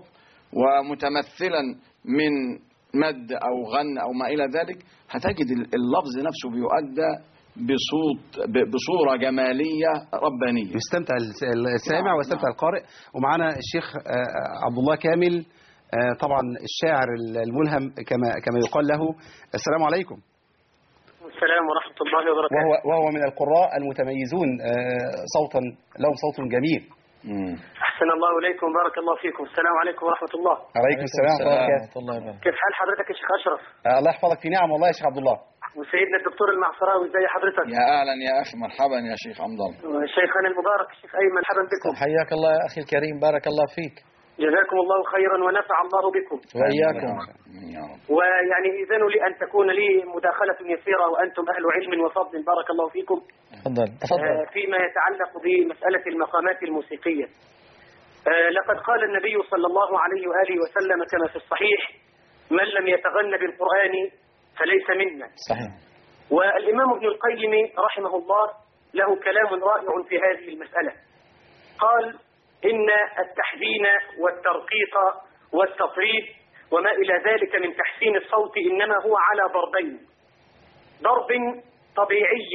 S2: ومتمثلا من مد أو غن أو ما إلى ذلك، هتجد اللفظ نفسه بيؤدى بصوت بصورة جمالية ربانية
S1: يستمتع السامع ويستمتع القارئ. ومعنا الشيخ عبد الله كامل طبعا الشاعر الملهم كما كما يقال له. السلام عليكم.
S11: السلام ورحمة الله وبركاته.
S1: وهو وهو من القراء المتميزون صوتا، لهم صوت جميل.
S11: أحسن الله إليكم، بارك الله فيكم. السلام عليكم ورحمة الله.
S1: عليكم السلام ورحمة
S11: الله وبركاته. كيف حال حضرتك يا شيخ أشرف؟
S1: الله يحفظك في نعم والله يا شيخ عبد الله.
S11: وسيدنا الدكتور المعصراوي ازي حضرتك؟
S2: يا اهلا يا اخي، مرحبا يا شيخ عبد الله.
S11: شيخنا المبارك الشيخ ايمن، مرحبا بكم.
S3: حياك الله يا اخي الكريم، بارك الله فيك.
S11: جزاكم الله خيرا ونفع الله بكم.
S3: واياكم.
S11: ويعني اذنوا لي ان تكون لي مداخله يسيره وانتم اهل علم وفضل، بارك الله فيكم.
S3: تفضل تفضل.
S11: فيما يتعلق بمساله المقامات الموسيقيه، لقد قال النبي صلى الله عليه واله وسلم كما في الصحيح: من لم يتغنى بالقران فليس منا.
S3: صحيح.
S11: والإمام ابن القيم رحمه الله له كلام رائع في هذه المسألة. قال: إن التحزين والترقيق والتطريب وما إلى ذلك من تحسين الصوت إنما هو على ضربين: ضرب طبيعي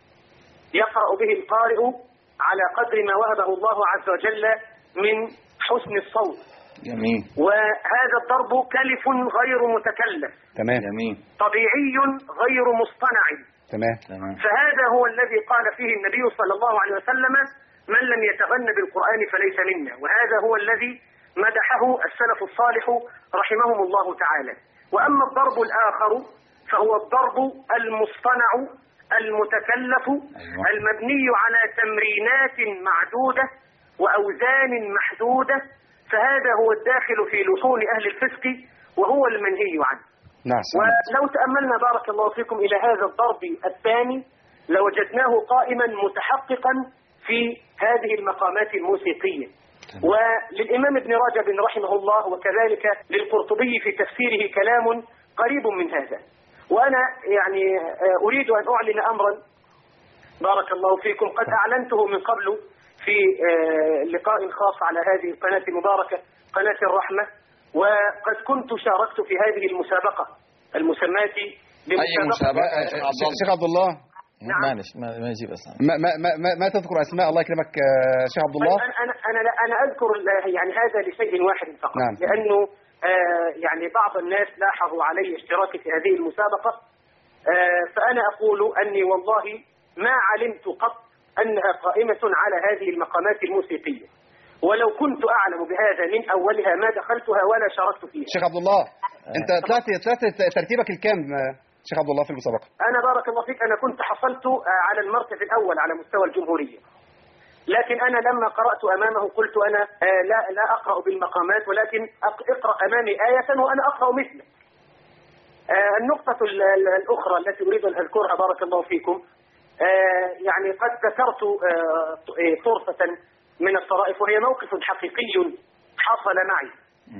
S11: يقرأ به القارئ على قدر ما وهبه الله عز وجل من حسن الصوت.
S2: جميل.
S11: وهذا الضرب كلف غير متكلف.
S1: تمام.
S2: جميل.
S11: طبيعي غير مصطنع.
S1: تمام.
S2: تمام.
S11: فهذا هو الذي قال فيه النبي صلى الله عليه وسلم: من لم يتغنى بالقرآن فليس منا. وهذا هو الذي مدحه السلف الصالح رحمهم الله تعالى. وأما الضرب الآخر فهو الضرب المصطنع المتكلف. أيوة. المبني على تمرينات معدودة وأوزان محدودة، فهذا هو الداخل في لحون أهل الفسق وهو المنهي عنه.
S1: نعم.
S11: ولو تأملنا بارك الله فيكم إلى هذا الضرب الثاني لوجدناه قائما متحققا في هذه المقامات الموسيقية. وللإمام ابن رجب رحمه الله وكذلك للقرطبي في تفسيره كلام قريب من هذا. وأنا يعني أريد أن أعلن أمرا بارك الله فيكم قد أعلنته من قبل في لقاء خاص على هذه القناة المباركة قناة الرحمة، وقد كنت شاركت في هذه المسابقة المسماة
S1: بمسابقة شيخ عبد الله.
S3: نعم. معلش ما ما يجيب اسماء.
S1: ما ما ما, ما تذكر اسماء الله يكرمك شيخ عبد الله؟
S11: انا انا انا انا اذكر يعني هذا لشيء واحد فقط.
S1: نعم.
S11: لانه آه يعني بعض الناس لاحظوا علي اشتراكي في هذه المسابقة، آه فانا اقول اني والله ما علمت قط انها قائمة على هذه المقامات الموسيقية، ولو كنت اعلم بهذا من اولها ما دخلتها ولا شاركت فيها.
S1: شيخ عبد الله انت طلعت طلعت ترتيبك الكام شيخ عبد الله في المسابقة؟
S11: أنا بارك الله فيك أنا كنت حصلت على المركز الأول على مستوى الجمهورية، لكن أنا لما قرأت أمامه قلت أنا لا لا أقرأ بالمقامات، ولكن اقرأ أمامي آية وأنا أقرأ مثله. النقطة الأخرى التي أريد أن أذكرها بارك الله فيكم، يعني قد ذكرت طرفة من الطرائف وهي موقف حقيقي حصل معي،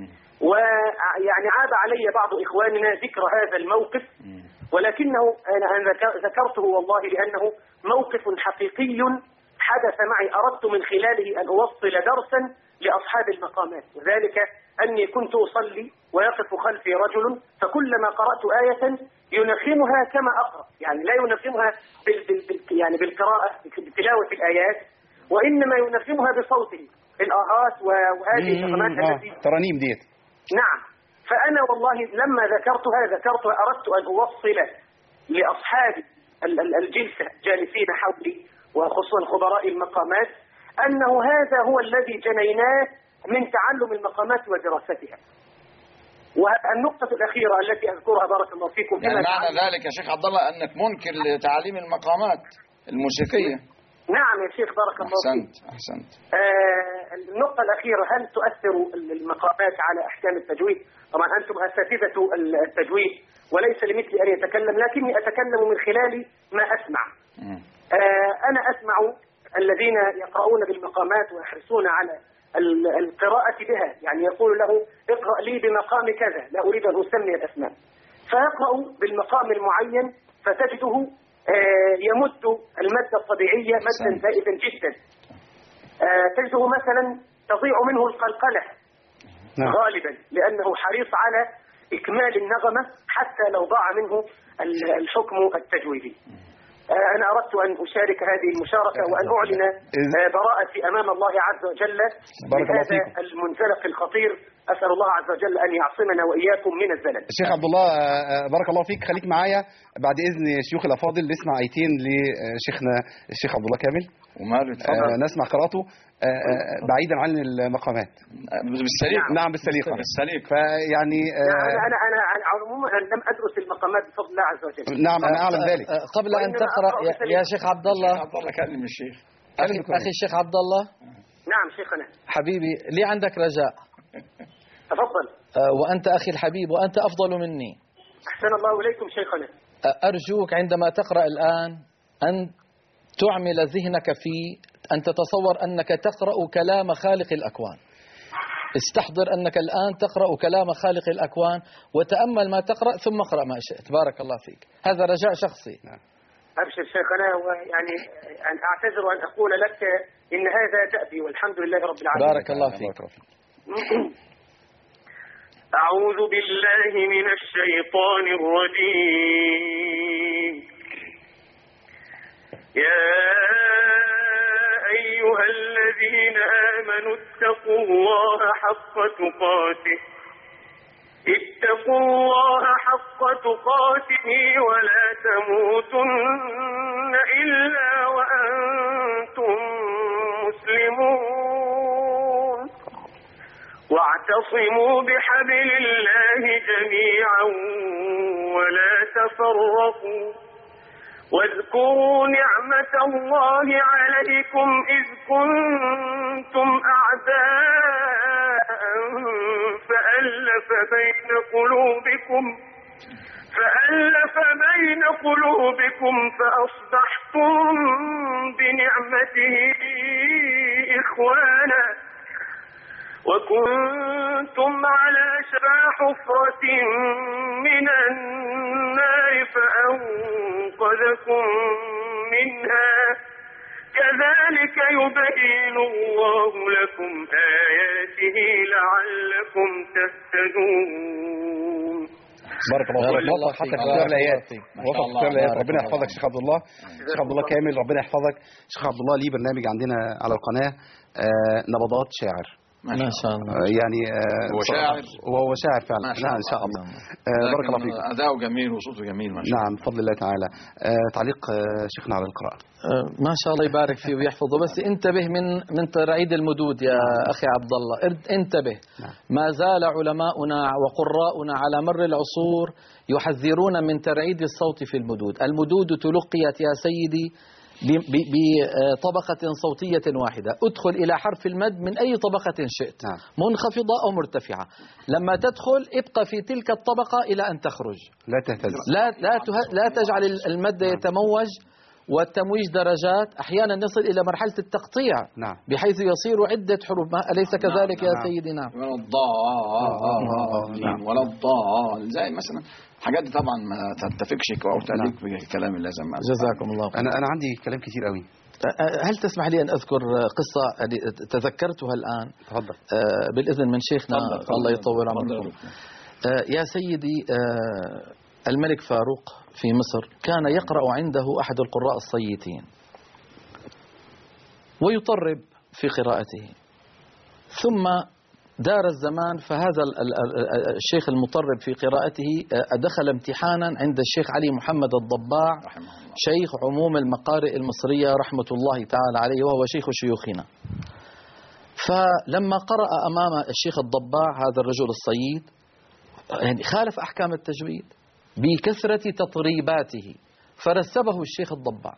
S11: ويعني عاب علي بعض إخواننا ذكر هذا الموقف، ولكنه أنا ذكرته والله لأنه موقف حقيقي حدث معي أردت من خلاله أن أوصل درسا لأصحاب المقامات، وذلك أني كنت أصلي ويقف خلفي رجل، فكلما قرأت آية ينخمها كما أقرأ، يعني لا ينخمها بال بال يعني بالقراءة بتلاوة الآيات، وإنما ينخمها بصوته الآهات وهذه النغمات التي
S1: ترانيم ديت.
S11: نعم. فأنا والله لما ذكرتها ذكرتها أردت أن أوصل لأصحاب الجلسة جالسين حولي وخصوصا خبراء المقامات أنه هذا هو الذي جنيناه من تعلم المقامات ودراستها. والنقطة الأخيرة التي أذكرها بارك الله فيكم،
S2: يعني معنى ذلك يا شيخ عبد الله أنك منكر لتعليم المقامات الموسيقية؟
S11: نعم يا شيخ بارك الله فيك.
S2: أحسنت أحسنت.
S11: آه النقطة الأخيرة، هل تؤثر المقامات على أحكام التجويد؟ طبعا أنتم أساتذة التجويد وليس لمثلي أن يتكلم، لكني أتكلم من خلال ما أسمع. آه أنا أسمع الذين يقرؤون بالمقامات ويحرصون على القراءة بها، يعني يقول له اقرأ لي بمقام كذا، لا أريد أن أسمي الأسماء، فيقرأ بالمقام المعين فتجده آه يمد المادة الطبيعية مدا زائدا جدا، آه تجده مثلا تضيع منه القلقلة نعم. غالبا لأنه حريص على إكمال النغمة حتى لو ضاع منه الحكم التجويدي. أنا أردت أن أشارك هذه المشاركة وأن أعلن براءتي أمام الله عز وجل من هذا المنزلق الخطير. أسأل الله عز وجل أن يعصمنا وإياكم من الزلل.
S1: الشيخ عبد الله بارك الله فيك، خليك معايا بعد إذن شيوخ الأفاضل نسمع آيتين لشيخنا الشيخ عبد الله كامل
S2: وماله
S1: نسمع قراءته بعيدا عن المقامات
S2: بالسليقة.
S1: نعم بالسليقة
S2: بالسليقة.
S1: فيعني
S11: أنا أنا أنا عموما لم أدرس المقامات بفضل الله عز وجل.
S1: نعم أنا أعلم ذلك.
S3: قبل أن تقرأ يا شيخ عبد الله
S2: عبد الله كلم الشيخ
S3: أخي الشيخ عبد الله.
S11: نعم شيخنا
S3: حبيبي لي عندك رجاء.
S11: تفضل.
S3: وأنت أخي الحبيب وأنت أفضل مني.
S11: أحسن الله إليكم شيخنا.
S3: أرجوك عندما تقرأ الآن أن تعمل ذهنك في أن تتصور أنك تقرأ كلام خالق الأكوان. استحضر أنك الآن تقرأ كلام خالق الأكوان وتأمل ما تقرأ ثم اقرأ ما شئت. بارك الله فيك. هذا رجاء شخصي.
S11: أبشر شيخنا، ويعني أن أعتذر وأن أقول لك إن هذا دأبي والحمد لله رب العالمين.
S3: بارك الله فيك.
S11: أعوذ بالله من الشيطان الرجيم. يا أيها الذين آمنوا اتقوا الله حق تقاته اتقوا الله حق تقاته ولا تموتن إلا وأنتم مسلمون واعتصموا بحبل الله جميعا ولا تفرقوا واذكروا نعمة الله عليكم إذ كنتم أعداء فألف بين قلوبكم فألف بين قلوبكم فأصبحتم بنعمته إخوانا
S12: وكنتم على شفا حفرة من النار فأنقذكم منها كذلك يبين الله لكم آياته لعلكم تهتدون.
S1: بارك الله فيك. وفق حتى في اختيار الايات، وفق في اختيار الايات. ربنا يحفظك شيخ عبد الله، شيخ عبد الله كامل، ربنا يحفظك. شيخ عبد الله ليه برنامج عندنا على القناه آه نبضات شاعر.
S3: ما شاء الله.
S1: يعني آه
S2: هو شاعر
S1: وهو شاعر فعلا. نعم ان شاء الله. آه بارك الله فيك.
S2: اداؤه جميل وصوته جميل ما شاء الله.
S1: نعم بفضل الله تعالى. آه تعليق آه شيخنا على القراءه.
S3: آه ما شاء الله يبارك فيه ويحفظه، بس انتبه من من ترعيد المدود يا اخي عبد الله، انتبه. ما زال علماؤنا وقراؤنا على مر العصور يحذرون من ترعيد الصوت في المدود. المدود تلقيت يا سيدي بطبقة صوتية واحدة، ادخل إلى حرف المد من أي طبقة شئت، منخفضة أو مرتفعة. لما تدخل ابقى في تلك الطبقة إلى أن تخرج،
S1: لا تهتز،
S3: لا لا لا تجعل المد يتموج، والتمويج درجات، أحيانا نصل إلى مرحلة التقطيع
S1: نعم.
S3: بحيث يصير عدة حروف، أليس كذلك يا سيدي؟ نعم.
S2: ولا الضال ولا الضال زي مثلا حاجات دي طبعا ما تتفقش او تليق بالكلام اللازم.
S3: جزاكم الله خير.
S1: انا انا عندي كلام كتير قوي.
S3: هل تسمح لي ان اذكر قصه تذكرتها الان؟
S1: تفضل.
S3: بالاذن من شيخنا الله يطول عمركم. يا سيدي الملك فاروق في مصر كان يقرأ عنده أحد القراء الصيتين ويطرب في قراءته، ثم دار الزمان فهذا الشيخ المطرب في قراءته دخل امتحانا عند الشيخ علي محمد الضباع شيخ عموم المقارئ المصرية رحمة الله تعالى عليه، وهو شيخ شيوخنا. فلما قرأ أمام الشيخ الضباع هذا الرجل الصيد يعني خالف أحكام التجويد بكثرة تطريباته، فرسبه الشيخ الضباع.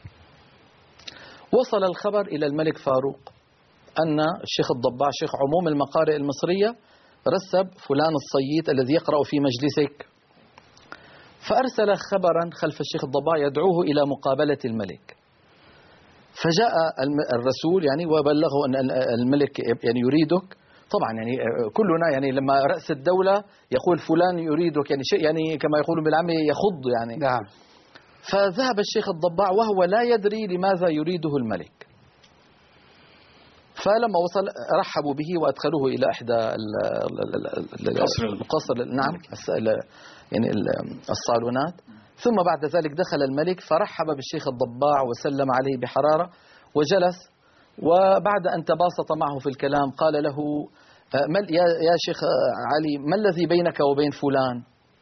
S3: وصل الخبر إلى الملك فاروق أن الشيخ الضباع شيخ عموم المقارئ المصرية رسب فلان الصيد الذي يقرأ في مجلسك، فأرسل خبرا خلف الشيخ الضباع يدعوه إلى مقابلة الملك. فجاء الرسول يعني وبلغه أن الملك يعني يريدك. طبعا يعني كلنا يعني لما رأس الدولة يقول فلان يريدك يعني شيء يعني كما يقولون بالعامية يخض يعني.
S1: نعم.
S3: فذهب الشيخ الضباع وهو لا يدري لماذا يريده الملك. فلما وصل رحبوا به وأدخلوه إلى إحدى القصر نعم يعني الصالونات، ثم بعد ذلك دخل الملك فرحب بالشيخ الضباع وسلم عليه بحرارة وجلس، وبعد أن تباسط معه في الكلام قال له يا شيخ علي ما الذي بينك وبين فلان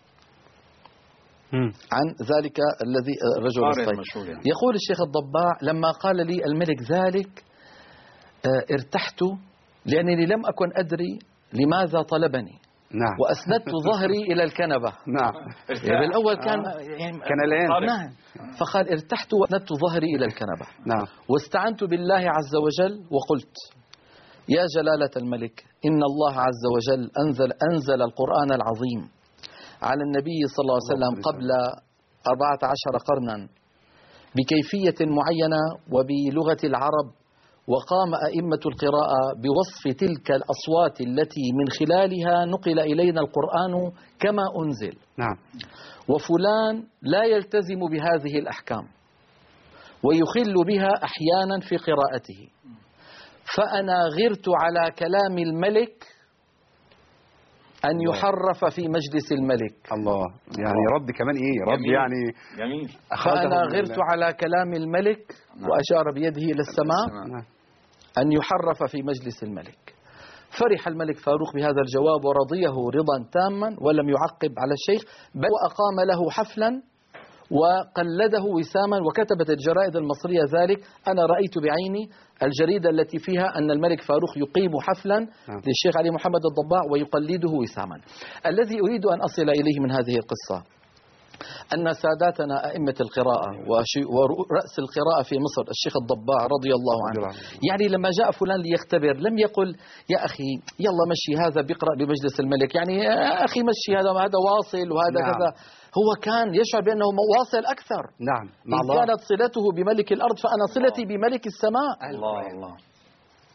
S3: عن ذلك الذي الرجل الصيد. يقول الشيخ الضباع لما قال لي الملك ذلك ارتحت لأنني لم أكن أدري لماذا طلبني.
S1: نعم.
S3: وأسندت ظهري إلى الكنبة.
S1: نعم.
S3: يعني بالأول كان يعني
S1: كان الآن.
S3: نعم. فقال ارتحت وأسندت ظهري إلى الكنبة.
S1: نعم.
S3: واستعنت بالله عز وجل وقلت يا جلالة الملك إن الله عز وجل أنزل أنزل القرآن العظيم على النبي صلى الله عليه وسلم قبل أربعة عشر قرنا بكيفية معينة وبلغة العرب، وقام أئمة القراءة بوصف تلك الأصوات التي من خلالها نقل إلينا القرآن كما أنزل.
S1: نعم.
S3: وفلان لا يلتزم بهذه الأحكام ويخل بها أحيانا في قراءته، فأنا غرت على كلام الملك أن يحرف في مجلس الملك.
S1: الله، يعني رد كمان إيه رد
S2: جميل.
S1: يعني
S2: جميل.
S3: فأنا غرت على كلام الملك وأشار بيده إلى السماء أن يحرف في مجلس الملك. فرح الملك فاروق بهذا الجواب ورضيه رضا تاما ولم يعقب على الشيخ، بل وأقام له حفلا وقلده وساما، وكتبت الجرائد المصرية ذلك. أنا رأيت بعيني الجريدة التي فيها أن الملك فاروق يقيم حفلا للشيخ علي محمد الضباع ويقلده وساما. الذي أريد أن أصل إليه من هذه القصة أن ساداتنا أئمة القراءة ورأس القراءة في مصر الشيخ الضباع رضي الله عنه، يعني لما جاء فلان ليختبر لم يقل يا أخي يلا مشي هذا بيقرأ بمجلس الملك، يعني يا أخي مشي هذا هذا واصل وهذا نعم. كذا. هو كان يشعر بأنه واصل أكثر.
S1: نعم.
S3: إن كانت صلته بملك الأرض فأنا صلتي بملك السماء.
S2: الله الله.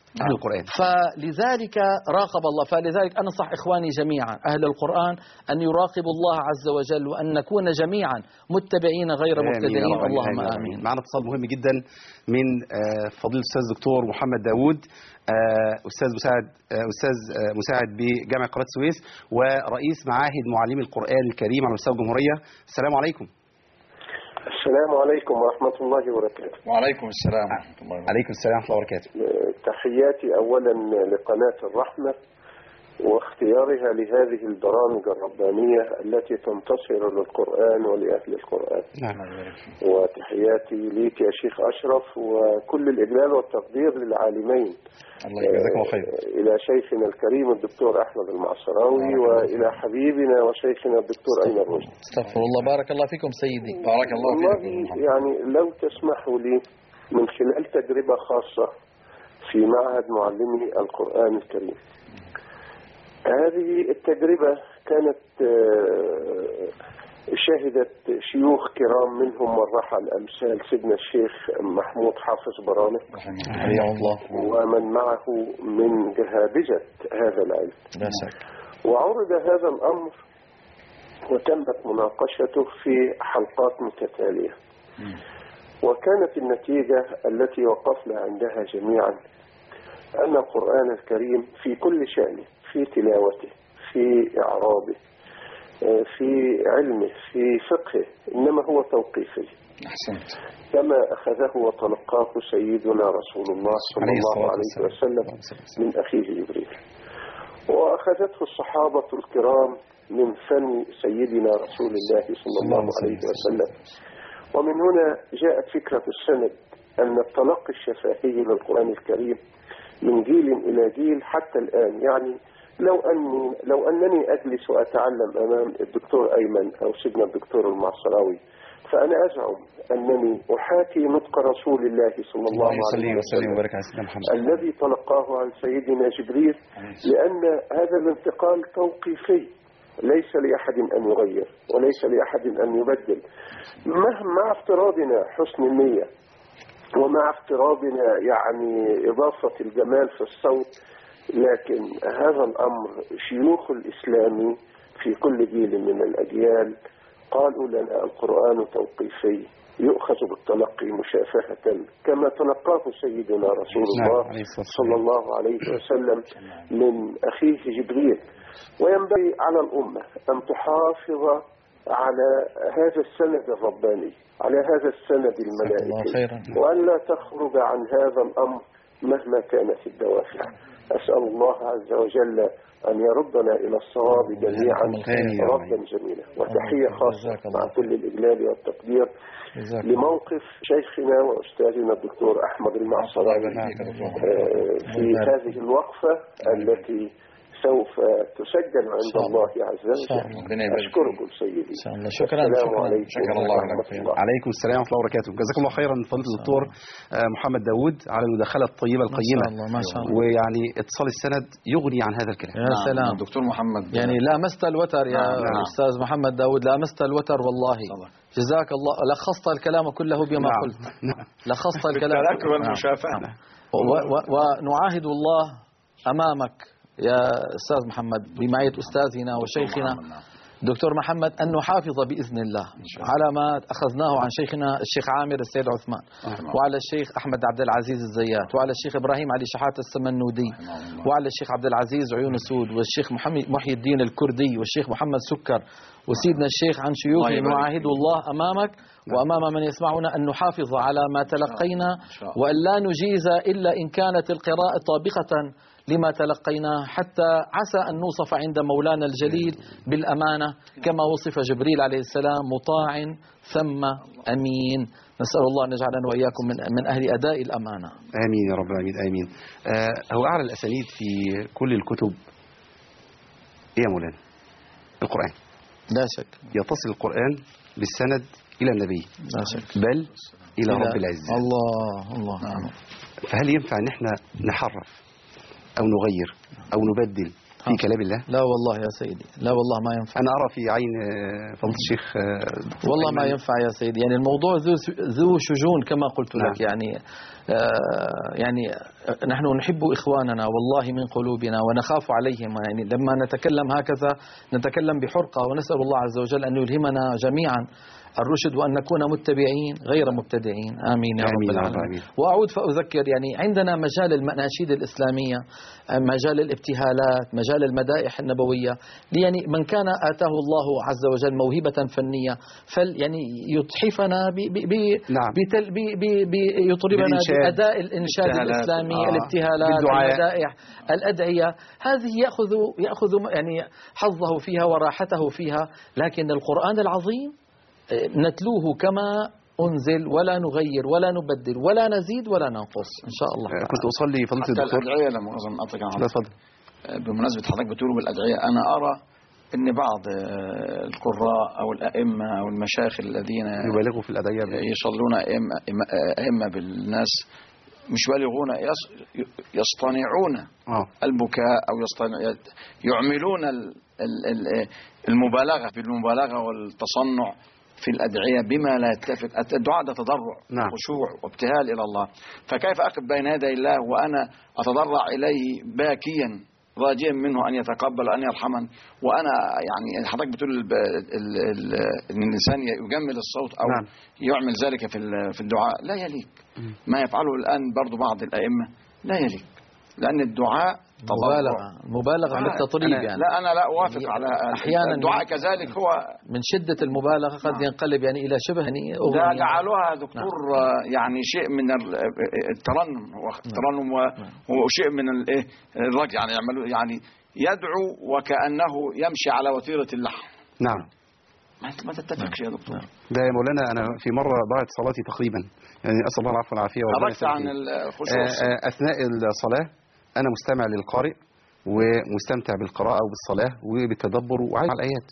S1: أهل القرآن.
S3: فلذلك راقب الله، فلذلك أنصح إخواني جميعا أهل القرآن أن يراقبوا الله عز وجل، وأن نكون جميعا متبعين غير مبتدعين. اللهم آمين.
S1: معنا اتصال مهم جدا من فضيلة الأستاذ دكتور محمد داوود، أستاذ مساعد أستاذ مساعد بجامعة قناة السويس ورئيس معاهد معلمي القرآن الكريم على مستوى الجمهورية. السلام عليكم.
S13: السلام عليكم ورحمة الله وبركاته.
S2: وعليكم السلام ورحمة الله وبركاته.
S1: عليكم السلام ورحمة الله وبركاته.
S13: تحياتي أولا لقناة الرحمة واختيارها لهذه البرامج الربانية التي تنتصر للقرآن ولأهل القرآن.
S1: نعم.
S13: وتحياتي ليك يا شيخ أشرف وكل الإجلال والتقدير للعالمين.
S1: الله يجزاك الله خير.
S13: إلى شيخنا الكريم الدكتور أحمد المعصراوي وإلى حبيبنا وشيخنا الدكتور أيمن رشدي.
S3: استغفر الله. بارك الله فيكم سيدي.
S2: بارك الله فيكم.
S13: يعني لو تسمحوا لي من خلال تجربة خاصة في معهد معلمي القرآن الكريم. هذه التجربة كانت شهدت شيوخ كرام منهم والرحل أمثال سيدنا الشيخ محمود حافظ برامة
S3: رحمه الله
S13: ومن معه من جهابذة هذا العلم.
S3: لا شك.
S13: وعرض هذا الأمر وتمت مناقشته في حلقات متتالية، وكانت النتيجة التي وقفنا عندها جميعا أن القرآن الكريم في كل شأنه، في تلاوته، في إعرابه، في علمه، في فقهه، إنما هو توقيفي.
S2: أحسنت.
S13: كما أخذه وتلقاه سيدنا رسول الله صلى الله عليه وسلم من أخيه جبريل، وأخذته الصحابة الكرام من فم سيدنا رسول الله صلى الله عليه وسلم. ومن هنا جاءت فكرة السند أن التلقي الشفاهي للقرآن الكريم من جيل إلى جيل حتى الآن. يعني لو أني لو أنني أجلس وأتعلم أمام الدكتور أيمن أو سيدنا الدكتور المعصراوي فأنا أزعم أنني أحاكي نطق رسول الله صلى الله عليه وسلم الذي تلقاه عن سيدنا جبريل، لأن هذا الانتقال توقيفي، ليس لأحد أن يغير وليس لأحد أن يبدل، مع افتراضنا حسن النية ومع افتراضنا يعني إضافة الجمال في الصوت. لكن هذا الأمر شيوخ الإسلام في كل جيل من الأجيال قالوا لنا القرآن توقيفي يؤخذ بالتلقي مشافهة كما تلقاه سيدنا رسول الله صلى الله عليه وسلم من أخيه جبريل. وينبغي على الأمة أن تحافظ على هذا السند الرباني، على هذا السند الملائكي، وأن لا تخرج عن هذا الأمر مهما كانت الدوافع. أسأل الله عز وجل أن يردنا إلى الصواب جميعا ردا جميلا. وتحية خاصة مع كل الإجلال والتقدير لموقف شيخنا وأستاذنا الدكتور أحمد المعصراوي في هذه الوقفة التي سوف تسجل عند الله عز وجل. أشكركم سيدي.
S3: شكرا.
S13: السلام عليكم.
S2: شكرا الله عليكم.
S1: عليكم السلام ورحمة الله وبركاته. جزاكم الله خيرا فضيلة الدكتور محمد داوود على المداخلة الطيبة القيمة.
S3: ما شاء الله ما شاء الله.
S1: ويعني اتصال السند يغني عن هذا الكلام.
S3: يا سلام
S2: دكتور محمد،
S3: يعني لامست الوتر يا نعم. أستاذ محمد داوود لامست الوتر والله. جزاك الله، لخصت الكلام كله بما نعم. قلت نعم. لخصت الكلام
S2: والمشافهة.
S3: نعم. ونعاهد الله أمامك يا أستاذ محمد بمعية أستاذنا وشيخنا دكتور محمد أن نحافظ بإذن الله على ما أخذناه عن شيخنا الشيخ عامر السيد عثمان وعلى الشيخ أحمد عبد العزيز الزيات وعلى الشيخ إبراهيم علي شحات السمنودي وعلى الشيخ عبد العزيز عيون سود والشيخ محي الدين الكردي والشيخ محمد سكر وسيدنا الشيخ عن شيوخه. نعاهد الله أمامك وأمام من يسمعنا أن نحافظ على ما تلقينا وأن لا نجيز إلا إن كانت القراءة طابقة لما تلقيناه، حتى عسى أن نوصف عند مولانا الجليل بالأمانة كما وصف جبريل عليه السلام مطاع ثم أمين. نسأل الله أن يجعلنا وإياكم من من أهل أداء الأمانة.
S1: آمين يا رب العالمين آمين. آه هو أعلى الأسانيد في كل الكتب إيه يا مولانا؟ القرآن.
S3: لا شك.
S1: يتصل القرآن بالسند إلى النبي.
S3: لا شك.
S1: بل إلى رب العزة.
S3: الله الله. نعم.
S1: فهل ينفع أن احنا نحرف أو نغير أو نبدل في كلام الله؟
S3: لا والله يا سيدي، لا والله ما ينفع.
S1: أنا أرى في عين فضيلة الشيخ
S3: والله ما ينفع يا سيدي. يعني الموضوع ذو ذو شجون كما قلت
S1: نعم.
S3: لك. يعني آه يعني نحن نحب إخواننا والله من قلوبنا ونخاف عليهم. يعني لما نتكلم هكذا نتكلم بحرقة، ونسأل الله عز وجل أن يلهمنا جميعا الرشد وأن نكون متبعين غير مبتدعين. آمين يا رب العالمين. وأعود فأذكر يعني عندنا مجال المناشيد الإسلامية، مجال الابتهالات، مجال المدائح النبوية. يعني من كان آتاه الله عز وجل موهبة فنية فل يعني يتحفنا ب ب ب
S1: نعم.
S3: بتل ب ب ب يطربنا بأداء الإنشاد الإسلامي، آه. الابتهالات، المدائح، الأدعية. هذه يأخذ يأخذ يعني حظه فيها وراحته فيها. لكن القرآن العظيم نتلوه كما أنزل، ولا نغير ولا نبدل ولا نزيد ولا ننقص إن شاء الله.
S1: كنت أصلي فضيلة الدكتور
S2: الأدعية لما أظن أطلق عنها.
S1: تفضل.
S2: بمناسبة حضرتك بتقولوا بالأدعية، أنا أرى أن بعض القراء أو الأئمة أو المشايخ الذين
S1: يبالغوا في الأدعية
S2: يصلون أئمة, أئمة بالناس مش بالغون، يصطنعون البكاء أو يعملون المبالغة في المبالغة والتصنع في الأدعية بما لا يتفق. الدعاء ده تضرع وخشوع وابتهال إلى الله، فكيف أقف بين يدي الله وأنا أتضرع إليه باكيا راجيا منه أن يتقبل وأن يرحمن، وأنا يعني حضرتك بتقول أن الإنسان يجمل الصوت أو نعم. يعمل ذلك في الدعاء، لا يليق. ما يفعله الآن برضو بعض الأئمة لا يليق، لأن الدعاء
S3: مبالغة مبالغة
S2: آه
S3: بالتطريب. يعني
S2: لا أنا لا أوافق على
S3: أحيانا
S2: الدعاء كذلك هو
S3: من شدة المبالغة قد آه. ينقلب يعني إلى شبه يعني
S2: لا جعلوها دكتور نعم. يعني شيء من الترنم الترنم وشيء من الايه الرجع، يعني يعملوا يعني يدعو وكأنه يمشي على وتيرة اللحم.
S1: نعم
S2: ما تتفقش يا دكتور.
S1: ده يا مولانا أنا في مرة ضاعت صلاتي تقريبا، يعني أسأل الله العفو والعافية.
S2: خرجت عن الخشوع
S1: أثناء الصلاة أنا مستمع للقارئ ومستمتع بالقراءة وبالصلاة وبالتدبر وعايش على الآيات.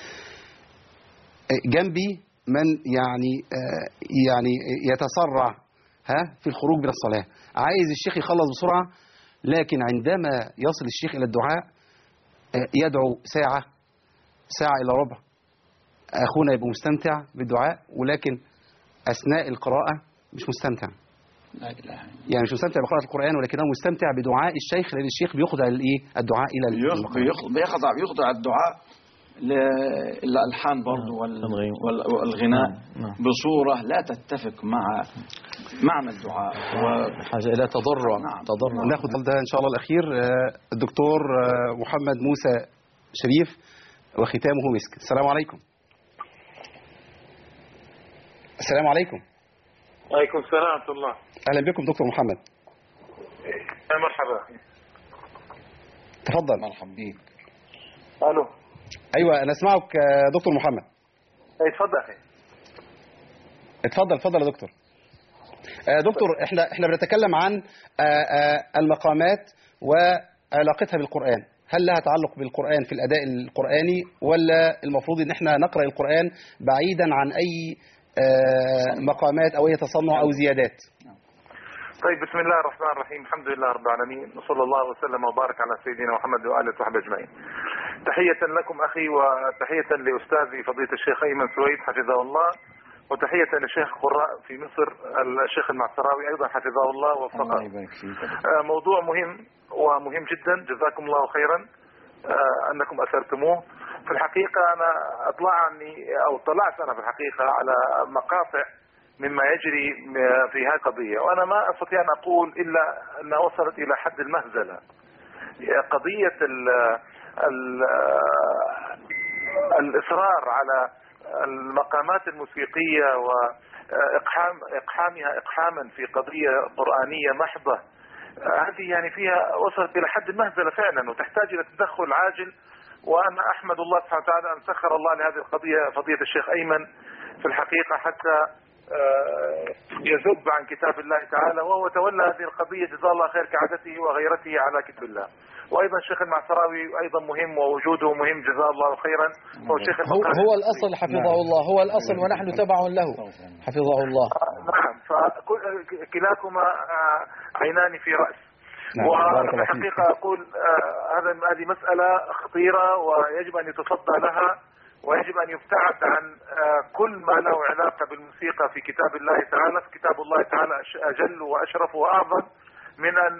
S1: جنبي من يعني يعني يتسرع ها في الخروج من الصلاة، عايز الشيخ يخلص بسرعة، لكن عندما يصل الشيخ إلى الدعاء يدعو ساعة ساعة إلى ربع. أخونا يبقى مستمتع بالدعاء ولكن أثناء القراءة مش مستمتع.
S2: لا إله.
S1: يعني مش مستمتع بقراءة القرآن ولكنه مستمتع بدعاء الشيخ، لأن الشيخ بيخضع الإيه الدعاء إلى
S2: بيخضع بيخضع الدعاء للألحان برضه والغناء بصورة لا تتفق مع معنى الدعاء
S3: وحاجة إلى تضرع.
S2: نعم.
S3: تضرع.
S1: ناخد ده إن شاء الله الأخير الدكتور محمد موسى شريف وختامه مسك. السلام عليكم. السلام عليكم.
S14: وعليكم السلام ورحمة الله.
S1: أهلا بكم دكتور محمد.
S14: مرحبا.
S1: تفضل.
S2: مرحبا بيك.
S14: ألو.
S1: أيوة أنا أسمعك دكتور محمد.
S14: أي اتفضل أخي.
S1: اتفضل اتفضل يا دكتور. دكتور احنا احنا بنتكلم عن المقامات وعلاقتها بالقرآن. هل لها تعلق بالقرآن في الأداء القرآني ولا المفروض إن احنا نقرأ القرآن بعيدا عن أي مقامات أو أي تصنع أو زيادات؟
S14: طيب بسم الله الرحمن الرحيم، الحمد لله رب العالمين، وصلى الله وسلم وبارك على سيدنا محمد وآله وصحبه أجمعين. تحية لكم أخي وتحية لأستاذي فضيلة الشيخ أيمن سويد حفظه الله، وتحية للشيخ قراء في مصر الشيخ المعصراوي أيضا حفظه الله ووفقه. موضوع مهم ومهم جدا، جزاكم الله خيرا أنكم أثرتموه. في الحقيقة أنا أطلعني أو طلعت أنا في الحقيقة على مقاطع مما يجري في هذه القضية، وأنا ما أستطيع أن أقول إلا أنها وصلت إلى حد المهزلة. قضية ال ال الإصرار على المقامات الموسيقية وإقحام إقحامها إقحاما في قضية قرآنية محضة، هذه يعني فيها وصلت إلى حد المهزلة فعلا وتحتاج إلى تدخل عاجل. وأنا أحمد الله سبحانه وتعالى أن سخر الله لهذه القضية فضيلة الشيخ أيمن في الحقيقة حتى يذب عن كتاب الله تعالى، وهو تولى هذه القضية جزاه الله خير كعادته وغيرته على كتاب الله. وأيضا الشيخ المعصراوي أيضا مهم ووجوده مهم جزاه الله خيرا. هو الشيخ
S3: هو, هو الأصل حفظه الله، هو الأصل ونحن تبع له حفظه الله.
S14: نعم، فكلاكما عينان في رأس.
S1: نعم.
S14: وأنا في الحقيقة أقول هذا هذه مسألة خطيرة ويجب أن يتصدى لها، ويجب أن يبتعد عن كل ما له علاقة بالموسيقى في كتاب الله تعالى. في كتاب الله تعالى أجل وأشرف وأعظم من أن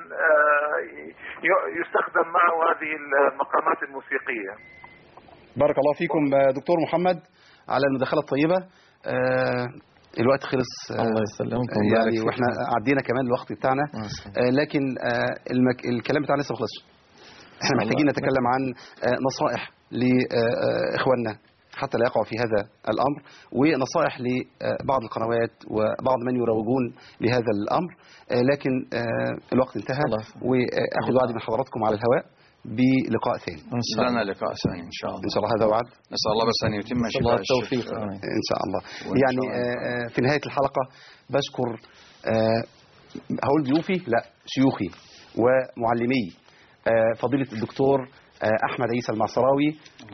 S14: يستخدم معه هذه المقامات الموسيقية.
S1: بارك الله فيكم دكتور محمد على المداخلة الطيبة. آه الوقت خلص آه
S3: الله يسلمكم
S1: يعني، واحنا عدينا كمان الوقت بتاعنا، آه لكن آه المك... الكلام بتاعنا لسه ما خلصش. احنا محتاجين نتكلم عن آه نصائح لإخواننا حتى لا يقعوا في هذا الأمر، ونصائح لبعض القنوات وبعض من يروجون لهذا الأمر. آه لكن آه الوقت انتهى، وأخذ وعدي من حضراتكم على الهواء بلقاء ثاني.
S2: إن شاء الله لقاء ثاني إن شاء الله.
S1: إن شاء الله هذا وعد.
S2: نسأل الله بس أن يتم شفاء
S3: التوفيق
S1: إن شاء الله. يعني في نهاية الحلقة بشكر هقول ضيوفي لا شيوخي ومعلمي فضيلة الدكتور أحمد عيسى المعصراوي،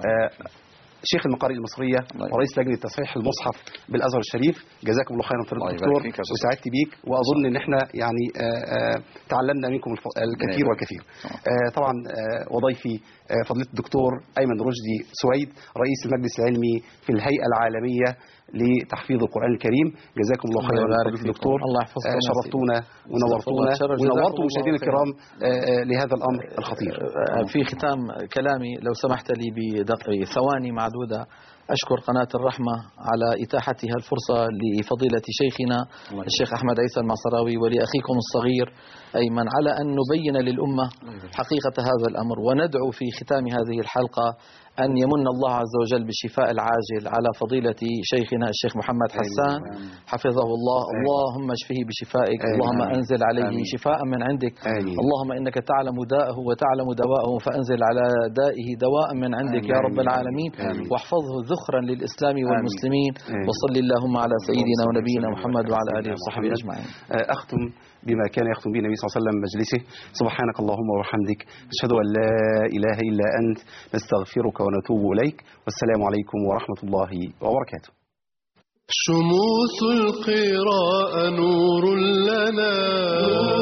S1: شيخ المقارئ المصرية ورئيس لجنة تصحيح المصحف بالأزهر الشريف. جزاكم الله خيرا فضيلة الدكتور، وسعدت بيك، وأظن إن احنا يعني آآ آآ تعلمنا منكم الكثير والكثير. طبعا وضيفي فضيلة الدكتور أيمن رشدي سويد، رئيس المجلس العلمي في الهيئة العالمية لتحفيظ القرآن الكريم. جزاكم الله خيرا فضيلة الدكتور، شرفتونا ونورتونا ونورتوا مشاهدينا الكرام لهذا الأمر الخطير.
S3: في ختام كلامي لو سمحت لي بثواني معدودة أشكر قناة الرحمة على إتاحتها الفرصة لفضيلة شيخنا الشيخ أحمد عيسى المعصراوي ولأخيكم الصغير أيمن على أن نبين للأمة حقيقة هذا الأمر، وندعو في ختام هذه الحلقة أن يمن الله عز وجل بالشفاء العاجل على فضيلة شيخنا الشيخ محمد حسان حفظه الله. اللهم اشفه بشفائك، اللهم أنزل عليه شفاء من عندك، اللهم إنك تعلم داءه وتعلم دواءه، فأنزل على دائه دواء من عندك يا رب العالمين، واحفظه ذخرا للإسلام والمسلمين. وصل اللهم على سيدنا ونبينا محمد وعلى آله وصحبه أجمعين.
S1: أختم بما كان يختم به النبي صلى الله عليه وسلم مجلسه: سبحانك اللهم وبحمدك، أشهد أن لا إله إلا أنت، نستغفرك ونتوب إليك، والسلام عليكم ورحمة الله وبركاته.
S15: شموس القراء نور لنا